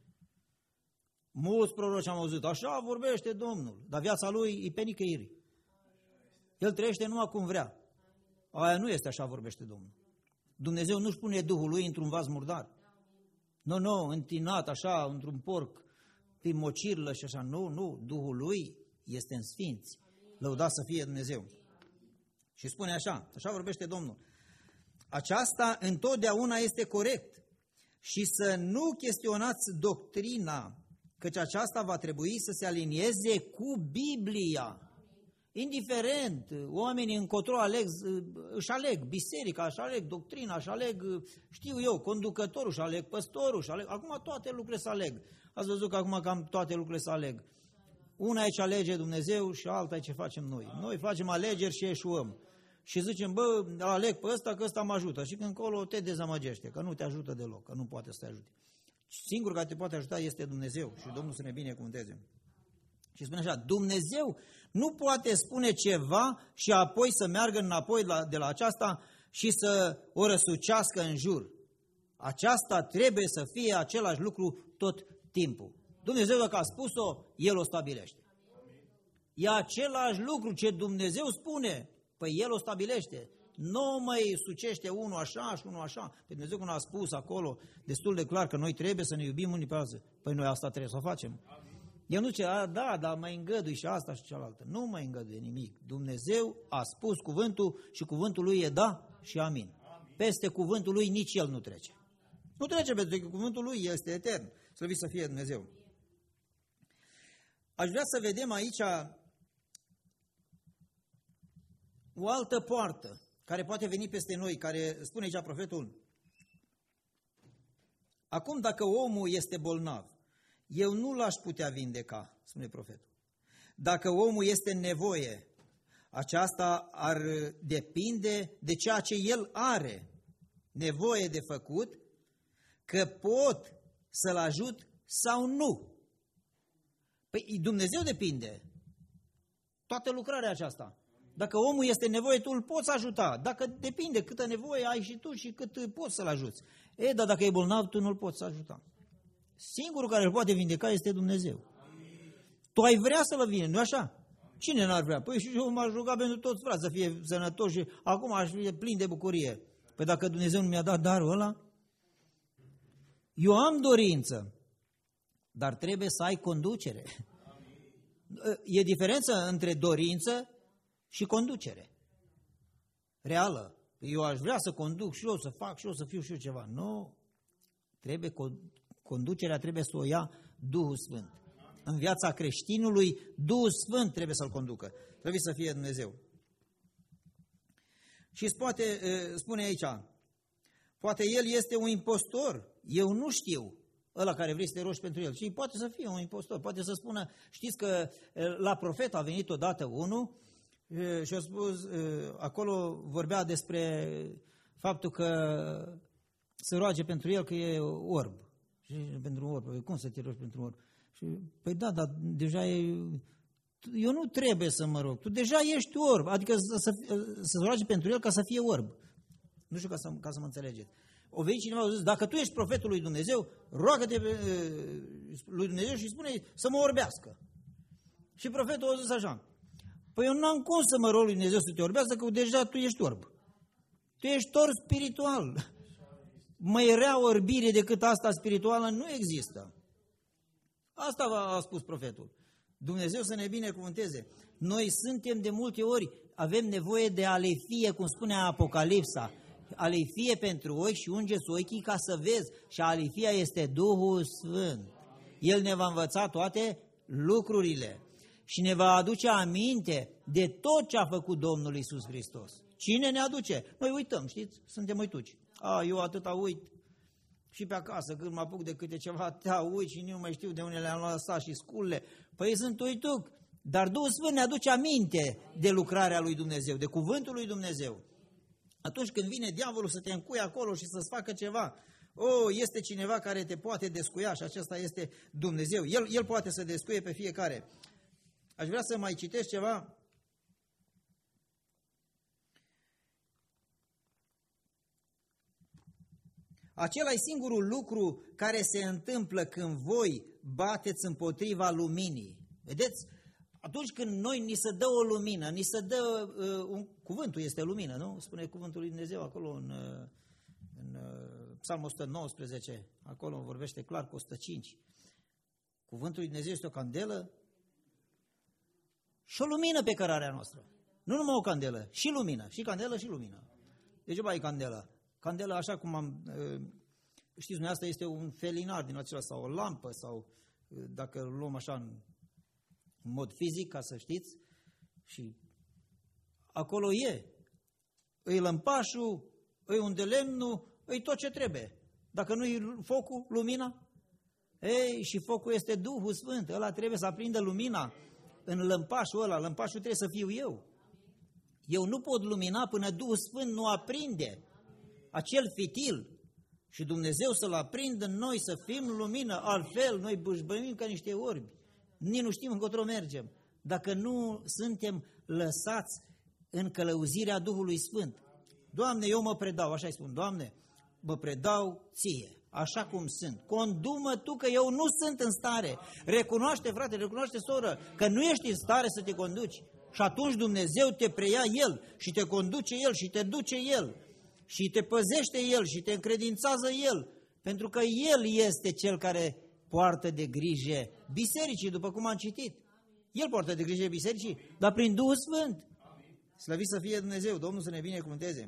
Mulți proroci am auzit, așa vorbește Domnul, dar viața lui e pe nicăieri. El trăiește numai cum vrea. Aia nu este așa vorbește Domnul. Dumnezeu nu-și pune Duhul lui într-un vas murdar. Nu, întinat așa, într-un porc, prin mocirlă și așa. Nu, Duhul lui este în sfinți. Lăudat să fie Dumnezeu. Și spune așa vorbește Domnul. Aceasta întotdeauna este corect și să nu chestionați doctrina, căci aceasta va trebui să se alinieze cu Biblia. Indiferent, oamenii încotro își aleg biserica, își aleg doctrina, își aleg, știu eu, conducătorul, își aleg păstorul, își aleg, acum toate lucrurile se aleg. Ați văzut că acum cam toate lucrurile se aleg. Una e ce alege Dumnezeu și alta e ce facem noi. Noi facem alegeri și eșuăm. Și zicem, aleg pe ăsta că ăsta mă ajută. Și când încolo te dezamăgește, că nu te ajută deloc, că nu poate să te ajute. Singurul care te poate ajuta este Dumnezeu și Domnul să ne binecuvânteze. Și spune așa, Dumnezeu nu poate spune ceva și apoi să meargă înapoi de la aceasta și să o răsucească în jur. Aceasta trebuie să fie același lucru tot timpul. Dumnezeu dacă a spus-o, El o stabilește. E același lucru ce Dumnezeu spune, păi El o stabilește. Nu mai sucește unul așa și unul așa. Pe Dumnezeu când a spus acolo destul de clar că noi trebuie să ne iubim unii pe alții, păi noi asta trebuie să o facem. El nu zice, da, dar mai îngădui și asta și cealaltă. Nu mai îngăduie nimic. Dumnezeu a spus cuvântul și cuvântul lui e da și amin. Peste cuvântul lui nici el nu trece. Nu trece pentru că cuvântul lui este etern. Slăvit să fie Dumnezeu. Aș vrea să vedem aici o altă poartă care poate veni peste noi, care spune aici profetul. Acum dacă omul este bolnav, eu nu l-aș putea vindeca, spune profetul. Dacă omul este în nevoie, aceasta ar depinde de ceea ce el are nevoie de făcut, că pot să-l ajut sau nu. Păi Dumnezeu depinde. Toată lucrarea aceasta. Dacă omul este în nevoie, tu îl poți ajuta. Dacă depinde câtă nevoie ai și tu și cât poți să-l ajuți. Dar dacă e bolnav, tu nu-l poți ajuta. Singurul care îl poate vindeca este Dumnezeu. Tu ai vrea să-l vină, nu așa? Cine n-ar vrea? Păi și eu m-aș ruga pentru toți frați să fie sănătoși și acum aș fi plin de bucurie. Păi dacă Dumnezeu nu mi-a dat darul ăla, eu am dorință, dar trebuie să ai conducere. E diferență între dorință și conducere. Reală. Eu aș vrea să conduc și eu, să fac și eu, să fiu și eu ceva. Nu. Conducerea trebuie să o ia Duhul Sfânt. În viața creștinului, Duhul Sfânt trebuie să-l conducă. Trebuie să fie Dumnezeu. Și spune aici, poate el este un impostor, eu nu știu, ăla care vrei să te rogi pentru el. Și poate să fie un impostor, poate să spună, știți că la profet a venit odată unul și a spus, acolo vorbea despre faptul că se roage pentru el că e orb. Și pentru orb, cum să te rogi pentru orb? Și, păi da, dar deja eu nu trebuie să mă rog, tu deja ești orb, adică să se roage pentru el ca să fie orb. Nu știu ca să mă înțelegeți. O venit cineva și a zis, dacă tu ești profetul lui Dumnezeu, roagă-te lui Dumnezeu și spune să mă orbească. Și profetul a zis așa, păi eu n-am cum să mă rog lui Dumnezeu să te orbească, că deja tu ești orb. Tu ești tors spiritual. Mai rea orbire decât asta spirituală nu există. Asta a spus profetul. Dumnezeu să ne binecuvânteze. Noi suntem de multe ori, avem nevoie de alefie, cum spune Apocalipsa. Alefie pentru ochi și ungeți ochii ca să vezi. Și alefia este Duhul Sfânt. El ne va învăța toate lucrurile și ne va aduce aminte de tot ce a făcut Domnul Iisus Hristos. Cine ne aduce? Noi uităm, știți? Suntem uituci. Eu atâta uit și pe acasă, când mă apuc de câte ceva, te uit și nu mai știu de unde le-am lăsat și sculele. Păi sunt uituc, dar Duhul Sfânt ne aduce aminte de lucrarea lui Dumnezeu, de cuvântul lui Dumnezeu. Atunci când vine diavolul să te încuie acolo și să-ți facă ceva, este cineva care te poate descuia și acesta este Dumnezeu. El poate să descuie pe fiecare. Aș vrea să mai citesc ceva. Acela e singurul lucru care se întâmplă când voi bateți împotriva luminii. Vedeți? Atunci când noi ni se dă o lumină, ni se dă, cuvântul este lumină, nu? Spune cuvântul lui Dumnezeu acolo în Psalmul 119, acolo vorbește clar cu 105. Cuvântul lui Dumnezeu este o candelă și o lumină pe cărarea noastră. Nu numai o candelă, și lumină, și candelă și lumină. Degeaba e candelă. Candela, așa cum știți dumneavoastră, este un felinar din acela sau o lampă sau dacă îl luăm așa în mod fizic, ca să știți, și acolo e lămpașul, e un de lemnul, e tot ce trebuie. Dacă nu e focul, lumina, și focul este Duhul Sfânt, ăla trebuie să aprindă lumina în lămpașul ăla, lămpașul trebuie să fiu eu. Eu nu pot lumina până Duhul Sfânt nu aprinde acel fitil și Dumnezeu să-l aprindă în noi, să fim lumină, altfel noi bâșbăim ca niște orbi. Nici nu știm încotro mergem, dacă nu suntem lăsați în călăuzirea Duhului Sfânt. Doamne, eu mă predau, așa îi spun, Doamne, mă predau ție, așa cum sunt. Condu-mă tu că eu nu sunt în stare. Recunoaște, frate, recunoaște, soră, că nu ești în stare să te conduci. Și atunci Dumnezeu te preia El și te conduce El și te duce El și te păzește El și te încredințează El, pentru că El este Cel care poartă de grijă bisericii, după cum am citit. El poartă de grijă bisericii, dar prin Duhul Sfânt. Slăvit să fie Dumnezeu, Domnul să ne binecuvânteze.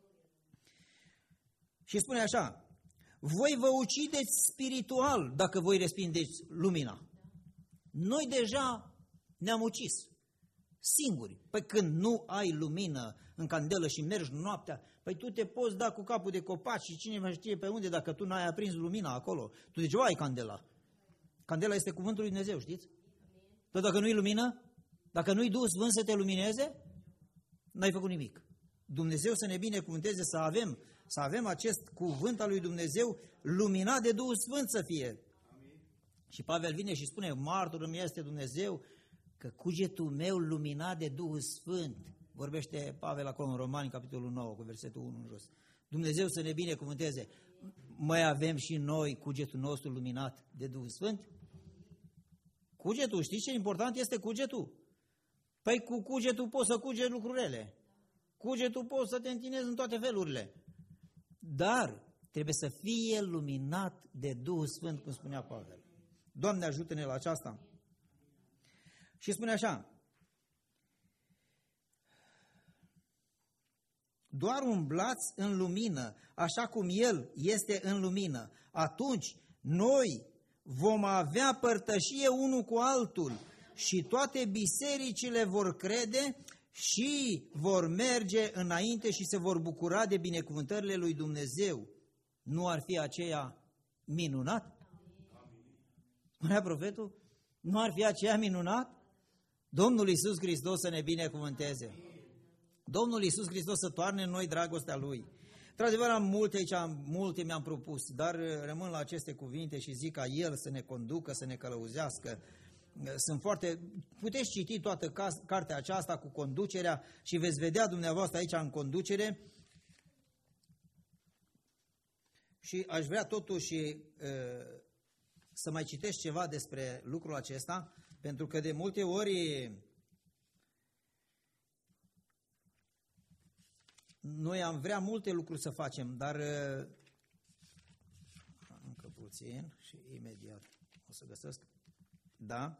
Și spune așa, voi vă ucideți spiritual dacă voi respingeți lumina. Noi deja ne-am ucis singuri. Păi când nu ai lumină în candelă și mergi noaptea, păi tu te poți da cu capul de copaci și cine mai știe pe unde dacă tu n-ai aprins lumina acolo. Tu degeaba ai candela. Candela este cuvântul lui Dumnezeu, știți? Tot dacă nu-i lumină, dacă nu-i Duhul Sfânt să te lumineze, n-ai făcut nimic. Dumnezeu să ne binecuvânteze să avem acest cuvânt al lui Dumnezeu luminat de Duhul Sfânt să fie. Amin. Și Pavel vine și spune, martor îmi este Dumnezeu că cugetul meu luminat de Duhul Sfânt. Vorbește Pavel acolo în Romani, capitolul 9, cu versetul 1 în jos. Dumnezeu să ne binecuvânteze. Mai avem și noi cugetul nostru luminat de Duhul Sfânt? Cugetul, știți ce important este cugetul? Păi cu cugetul poți să cugeți lucrurile. Cugetul poți să te întinezi în toate felurile. Dar trebuie să fie luminat de Duhul Sfânt, cum spunea Pavel. Doamne, ajută-ne la aceasta. Și spune așa, doar umblați în lumină, așa cum El este în lumină. Atunci noi vom avea părtășie unul cu altul și toate bisericile vor crede și vor merge înainte și se vor bucura de binecuvântările lui Dumnezeu. Nu ar fi aceea minunat? Spunea profetul? Nu ar fi aceea minunat? Domnul Iisus Hristos să ne binecuvânteze. Domnul Iisus Hristos să toarne în noi dragostea Lui. Într-adevăr, am multe aici, multe mi-am propus, dar rămân la aceste cuvinte și zic ca El să ne conducă, să ne călăuzească. Sunt foarte... Puteți citi toată cartea aceasta cu conducerea și veți vedea dumneavoastră aici în conducere. Și aș vrea totuși să mai citesc ceva despre lucrul acesta, pentru că de multe ori noi am vrea multe lucruri să facem, dar încă puțin și imediat o să găsesc. Da?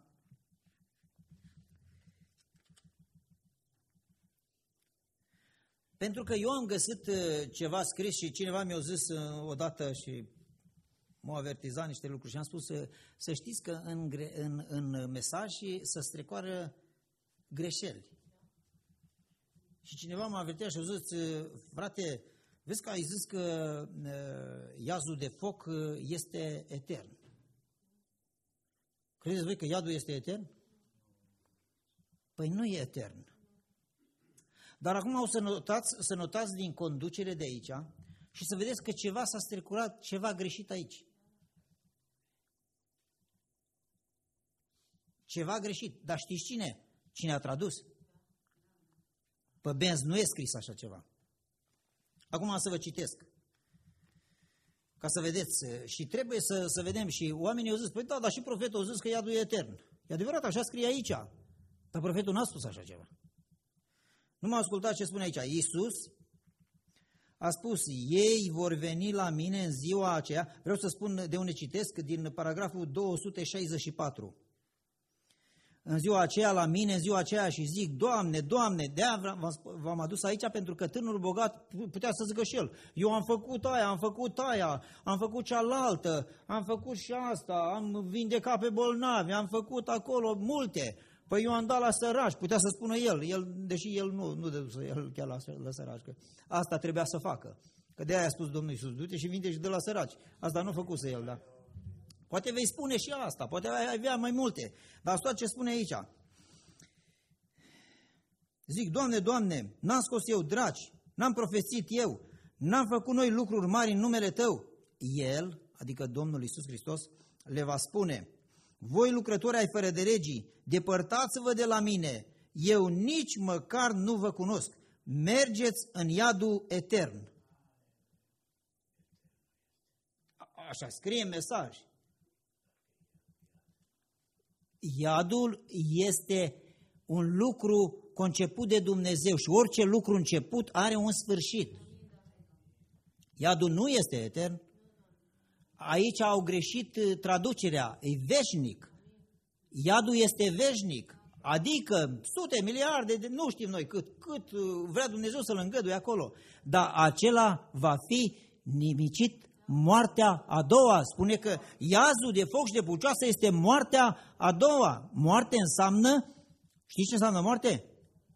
Pentru că eu am găsit ceva scris și cineva mi-a zis odată și m-a avertizat niște lucruri și am spus să știți că în mesaj să strecoară greșeli. Și cineva m-a avertizat și a zis, frate, vezi că ai zis că iazul de foc este etern. Credeți voi că iadul este etern? Păi nu e etern. Dar acum o să notați din conducere de aici și să vedeți că ceva s-a strecurat, ceva greșit aici. Ceva greșit. Dar știți cine? Cine a tradus? Pe benzi nu e scris așa ceva. Acum să vă citesc. Ca să vedeți. Și trebuie să vedem. Și oamenii au zis, păi da, dar și profetul a zis că iadul e etern. E adevărat, așa scrie aici. Dar profetul n-a spus așa ceva. Nu m-a ascultat ce spune aici. Iisus a spus, ei vor veni la mine în ziua aceea. Vreau să spun de unde citesc, din paragraful 264. În ziua aceea la mine, în ziua aceea și zic, Doamne, Doamne, de-aia v-am adus aici pentru că tânărul bogat putea să zică și el, eu am făcut aia, am făcut cealaltă, am făcut și asta, am vindecat pe bolnavi, am făcut acolo multe. Păi eu am dat la săraci, putea să spună el deși el nu dăduse el chiar la săraci, că asta trebuia să facă. Că de-aia a spus Domnul Iisus, du-te și vinde și dă la săraci. Asta nu făcuse el, da? Poate vei spune și asta, poate ai avea mai multe, dar asta ce spune aici. Zic, Doamne, Doamne, n-am scos eu draci, n-am profețit eu, n-am făcut noi lucruri mari în numele Tău. El, adică Domnul Iisus Hristos, le va spune, voi lucrători ai fără de legii, depărtați-vă de la mine, eu nici măcar nu vă cunosc, mergeți în iadul etern. Așa scrie în mesaj. Iadul este un lucru conceput de Dumnezeu și orice lucru început are un sfârșit. Iadul nu este etern. Aici au greșit traducerea, e veșnic. Iadul este veșnic, adică sute, miliarde, nu știm noi cât vrea Dumnezeu să-l îngăduie acolo, dar acela va fi nimicit moartea a doua. Spune că iazul de foc și de pucioasă este moartea a doua. Moarte înseamnă, știți ce înseamnă moarte?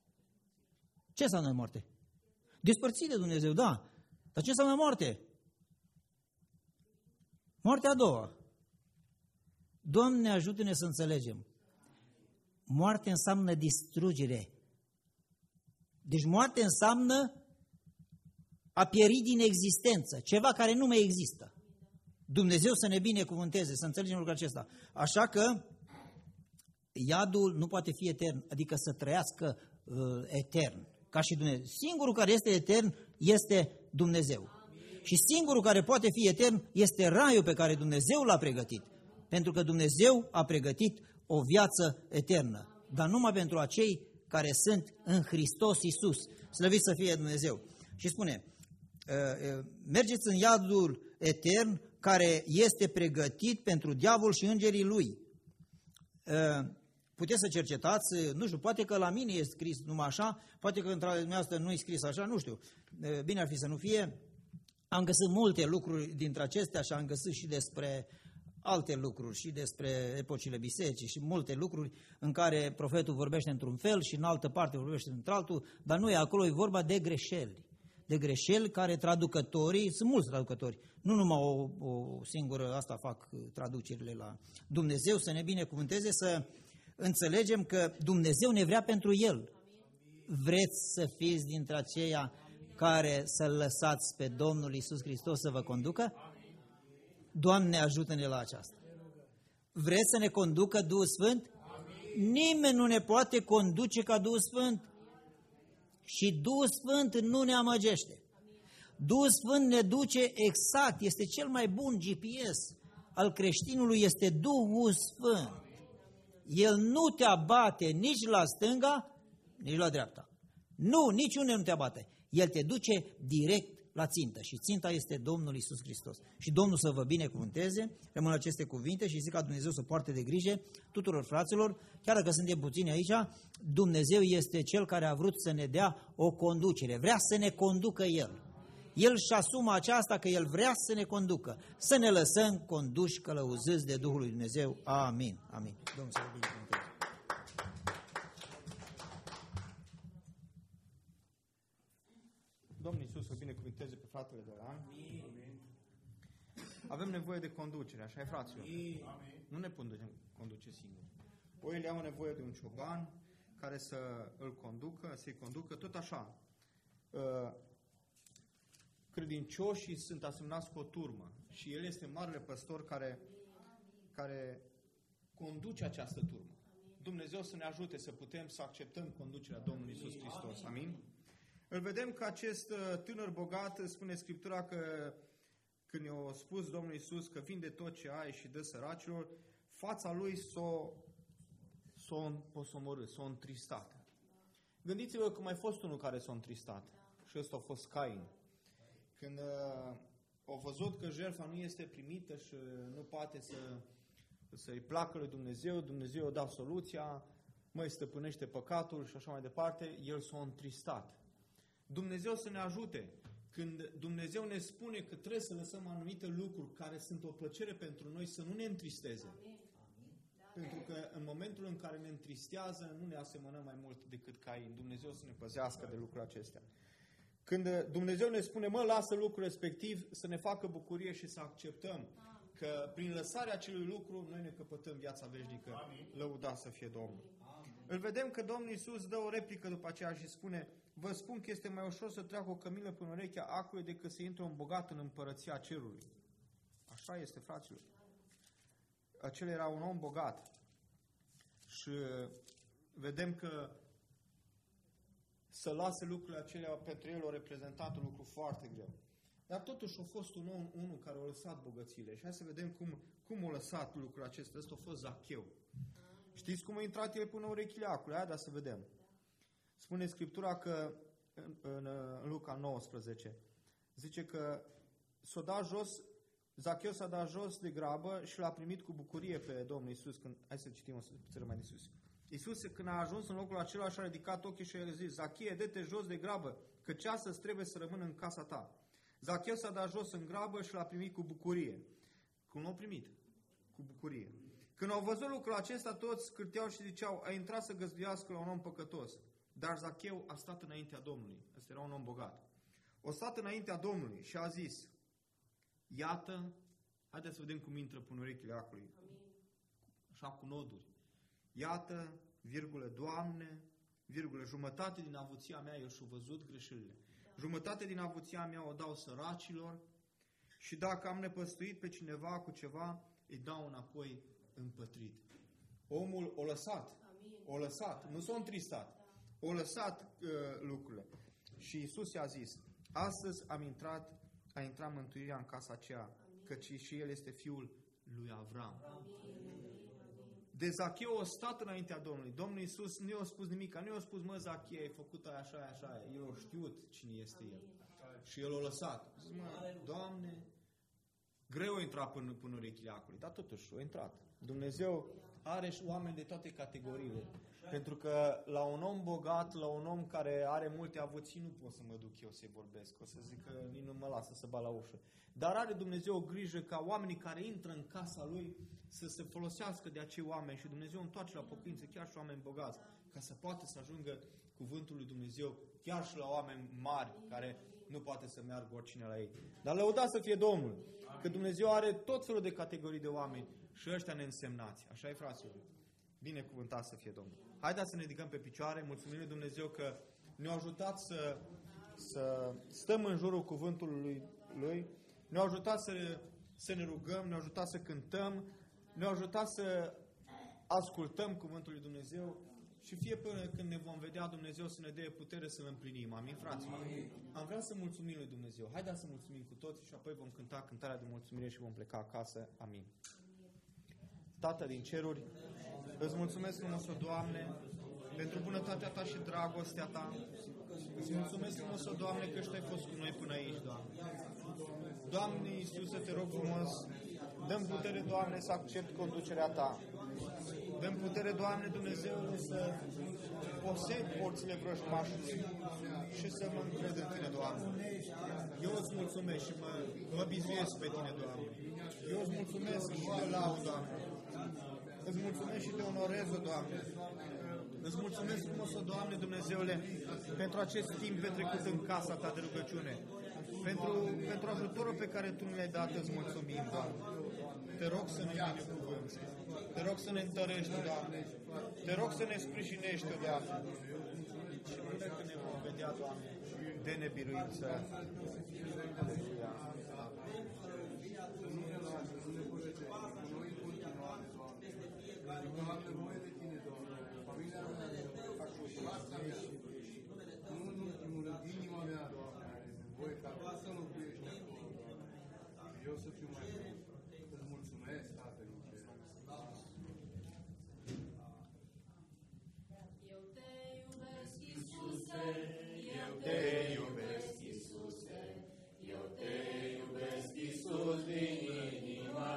Ce înseamnă moarte? Despărțit de Dumnezeu, da. Dar ce înseamnă moarte? Moartea a doua. Doamne, ajută-ne să înțelegem. Moarte înseamnă distrugere. Deci moarte înseamnă a pieri din existență, ceva care nu mai există. Dumnezeu să ne binecuvânteze, să înțelegem lucrul acesta. Așa că iadul nu poate fi etern, adică să trăiască etern, ca și Dumnezeu. Singurul care este etern este Dumnezeu. Și singurul care poate fi etern este raiul pe care Dumnezeu l-a pregătit. Pentru că Dumnezeu a pregătit o viață eternă, dar numai pentru acei care sunt în Hristos Iisus. Slăvit să fie Dumnezeu. Și spune, mergeți în iadul etern care este pregătit pentru diavol și îngerii lui. Puteți să cercetați, nu știu, poate că la mine e scris numai așa, poate că între dumneavoastră nu e scris așa, nu știu. Bine ar fi să nu fie. Am găsit multe lucruri dintre acestea și am găsit și despre alte lucruri, și despre epocile bisericii și multe lucruri în care profetul vorbește într-un fel și în altă parte vorbește într-altul, dar nu e acolo, e vorba de greșeli. De greșeli care traducătorii, sunt mulți traducători, nu numai o singură, asta fac traducerile la Dumnezeu, să ne binecuvânteze, să înțelegem că Dumnezeu ne vrea pentru El. Vreți să fiți dintre aceia care să-L lăsați pe Domnul Iisus Hristos să vă conducă? Doamne, ajută-ne la aceasta. Vreți să ne conducă Duhul Sfânt? Nimeni nu ne poate conduce ca Duhul Sfânt. Și Duhul Sfânt nu ne amăgește. Duhul Sfânt ne duce exact, este cel mai bun GPS al creștinului, este Duhul Sfânt. El nu te abate nici la stânga, nici la dreapta. Nu, niciunde nu te abate. El te duce direct la țintă și ținta este Domnul Iisus Hristos. Și Domnul să vă binecuvânteze, rămân aceste cuvinte și zic ca Dumnezeu să poarte de grijă tuturor fraților, chiar dacă suntem puțini aici, Dumnezeu este Cel care a vrut să ne dea o conducere, vrea să ne conducă El. El își asumă aceasta că El vrea să ne conducă, să ne lăsăm conduși, călăuziți de Duhul lui Dumnezeu. Amin. Amin. Domnul să vă binecuvânteze. Domnul Iisus să binecuvânteze pe fratele de la Avem nevoie de conducere, așa e, fraților? Nu ne putem conduce singuri. Oile au nevoie de un cioban care să îl conducă, să-i conducă, tot așa. Credincioșii sunt asemănați cu o turmă și El este marele păstor care conduce această turmă. Dumnezeu să ne ajute să putem să acceptăm conducerea Domnului Iisus Hristos. Amin? Îl vedem că acest tânăr bogat, spune Scriptura că când i-a spus Domnul Iisus că vinde tot ce ai și dă săracilor, fața lui s-a posomorât, s-a întristat. Gândiți-vă că mai fost unul care s-a întristat și ăsta a fost Cain. Când a văzut că jertfa nu este primită și nu poate să-i placă lui Dumnezeu, Dumnezeu a dat soluția, măi, stăpânește păcatul și așa mai departe, el s-a întristat. Dumnezeu să ne ajute. Când Dumnezeu ne spune că trebuie să lăsăm anumite lucruri care sunt o plăcere pentru noi, să nu ne întristeze. Pentru că în momentul în care ne întristează, nu ne asemănăm mai mult decât Cain. Dumnezeu să ne păzească de lucrurile acestea. Când Dumnezeu ne spune, mă, lasă lucrul respectiv, să ne facă bucurie și să acceptăm că prin lăsarea acelui lucru, noi ne căpătăm viața veșnică. Lăudați să fie Domnul. Îl vedem că Domnul Iisus dă o replică după aceea și spune, vă spun că este mai ușor să treacă o cămilă până urechea acului decât să intre un bogat în împărăția cerului. Așa este, fraților. Acela era un om bogat. Și vedem că să lase lucrurile acelea pentru el a reprezentat un lucru foarte greu. Dar totuși a fost un om, unul care a lăsat bogățiile. Și hai să vedem cum a lăsat lucrul acesta. Ăsta a fost Zacheu. Știți cum a intrat el până urechile acului? Hai, dar să vedem. Spune Scriptura că în Luca 19 zice că s-a dat jos, Zacheu s-a dat jos de grabă și l-a primit cu bucurie pe Domnul Iisus. Hai să citim o să mai de sus. Iisus, când a ajuns în locul acela, și-a ridicat ochii și a zis, Zachie, dă-te jos de grabă, că ceasă-ți trebuie să rămână în casa ta. Zacheu s-a dat jos în grabă și l-a primit cu bucurie. Cum l-a primit? Cu bucurie. Când au văzut lucrul acesta, toți cârteau și ziceau, a intrat să găzduiască la un om păcătos. Dar Zacheu a stat înaintea Domnului. Ăsta era un om bogat. A stat înaintea Domnului și a zis, iată, haideți să vedem cum intră până urechile acului. Așa cu noduri. Iată, virgulă, Doamne, virgulă, jumătate din avuția mea, eu și-o văzut greșelile. Jumătate din avuția mea o dau săracilor și dacă am nepăstuit pe cineva cu ceva, îi dau înapoi împătrit. Omul o lăsat, nu s-a întristat, o lăsat lucrurile. Și Iisus i-a zis, astăzi a intrat mântuirea în casa aceea, căci și el este fiul lui Avram. De Zacheu a stat înaintea Domnului. Domnul Iisus nu i-a spus nimic, nu i-a spus, mă, Zacheu, ai făcut așa, așa. El a știut cine este el. Și el a lăsat. Zic, mă, Doamne, greu a intrat până urechile acului, dar totuși a intrat. Dumnezeu are și oameni de toate categoriile. Pentru că la un om bogat, la un om care are multe avuții, nu pot să mă duc eu să-i vorbesc. O să zic că nici nu mă lasă să bat la ușă. Dar are Dumnezeu o grijă ca oamenii care intră în casa Lui să se folosească de acei oameni și Dumnezeu întoarce la pocăință chiar și oameni bogați, ca să poată să ajungă cuvântul lui Dumnezeu chiar și la oameni mari care nu poate să meargă oricine la ei. Dar lăudați să fie Domnul, că Dumnezeu are tot felul de categorii de oameni și ăștia neînsemnați. Așa e, fraților. Binecuvântat să fie Domnul. Haideți să ne ridicăm pe picioare, mulțumim lui Dumnezeu că ne-a ajutat să stăm în jurul cuvântului Lui, ne-a ajutat să ne rugăm, ne-a ajutat să cântăm, ne-a ajutat să ascultăm cuvântul lui Dumnezeu și fie până când ne vom vedea Dumnezeu să ne dea putere să-L împlinim. Amin, fraților? Am vrea să mulțumim lui Dumnezeu. Haideți să mulțumim cu toți și apoi vom cânta cântarea de mulțumire și vom pleca acasă. Amin. Tată din ceruri, îți mulțumesc frumos, Doamne, pentru bunătatea Ta și dragostea Ta. Îți mulțumesc frumos, o Doamne, că Tu ai fost cu noi până aici, Doamne. Doamne Iisuse, Te rog frumos, dă-mi putere, Doamne, să accept conducerea Ta. Dă-mi putere, Doamne Dumnezeule, să posed porțile vrăjmașului și să mă încred în Tine, Doamne. Eu îți mulțumesc și mă bizuiesc pe Tine, Doamne. Eu îți mulțumesc și Te laud, Doamne. Îți mulțumesc și Te onorez, Doamne. Îți mulțumesc frumos, Doamne Dumnezeule, pentru acest timp petrecut în casa Ta de rugăciune. Pentru ajutorul pe care Tu ne-l-ai dat, îți mulțumim, Doamne. Te rog să ne binecuvânți. Te rog să ne întărești, Doamne. Te rog să ne sprijinești, Doamne. Și până când ne vom vedea, Doamne, de nebiruință. Aleluia. Eu să fiu mai bun. Îți mulțumesc, Tatăl. Eu te iubesc, Iisuse, Eu te iubesc, Iisuse, eu te iubesc, Iisus, din inima.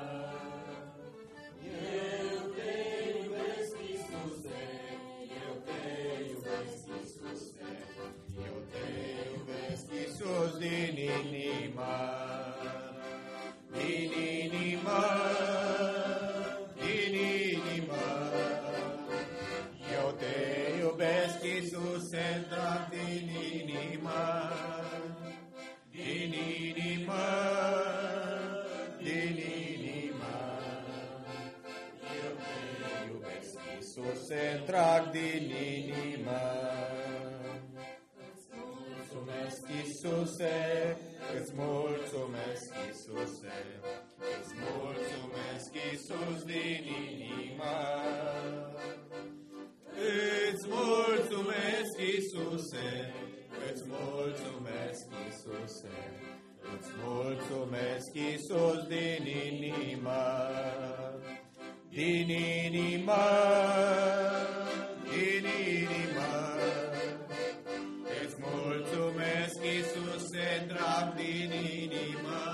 Eu te iubesc, Iisuse, eu te iubesc, Iisuse, eu te iubesc, Iisus, din inima. Din inima, din inima. Eu te iubesc, Iisuse, drag, din inima. Din inima, din inima. Eu te iubesc, Iisuse, drag, din inima. Mulțumesc, Iisuse, îți mulțumesc, Iisuse, îți mulțumesc, Iisus, din inima. Îți mulțumesc, Iisuse, îți mulțumesc, Iisuse, îți mulțumesc, Iisus, din inima. Din inima, din inima. Îți mulțumesc, Iisuse, drag, din inima.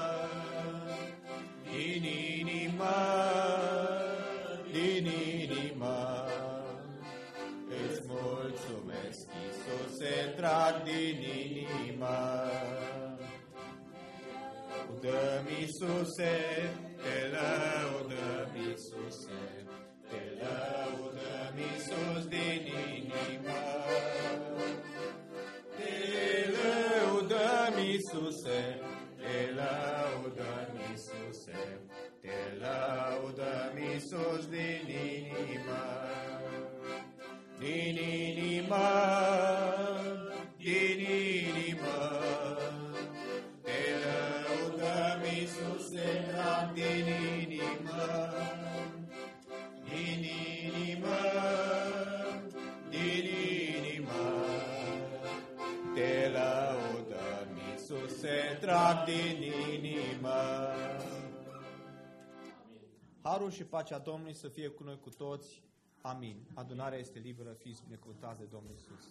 Din inima, din inima. Îți mulțumesc, Iisuse, drag, din inima. Lăudăm, Iisuse, te lăudăm, Iisuse, te lăudăm, Iisus, din inima. Te lăudăm, Iisuse, te lăudăm, Iisuse, te lăudăm, Iisus, din inima. Din inima, din inima. Te lăudăm, Iisuse, drag, din inima. Din inima, din inima. Te lăudăm, Iisuse, drag, din inima. Harul și pacea Domnului să fie cu noi cu toți. Amin. Adunarea este liberă, fiți binecuvântați de Domnul Iisus.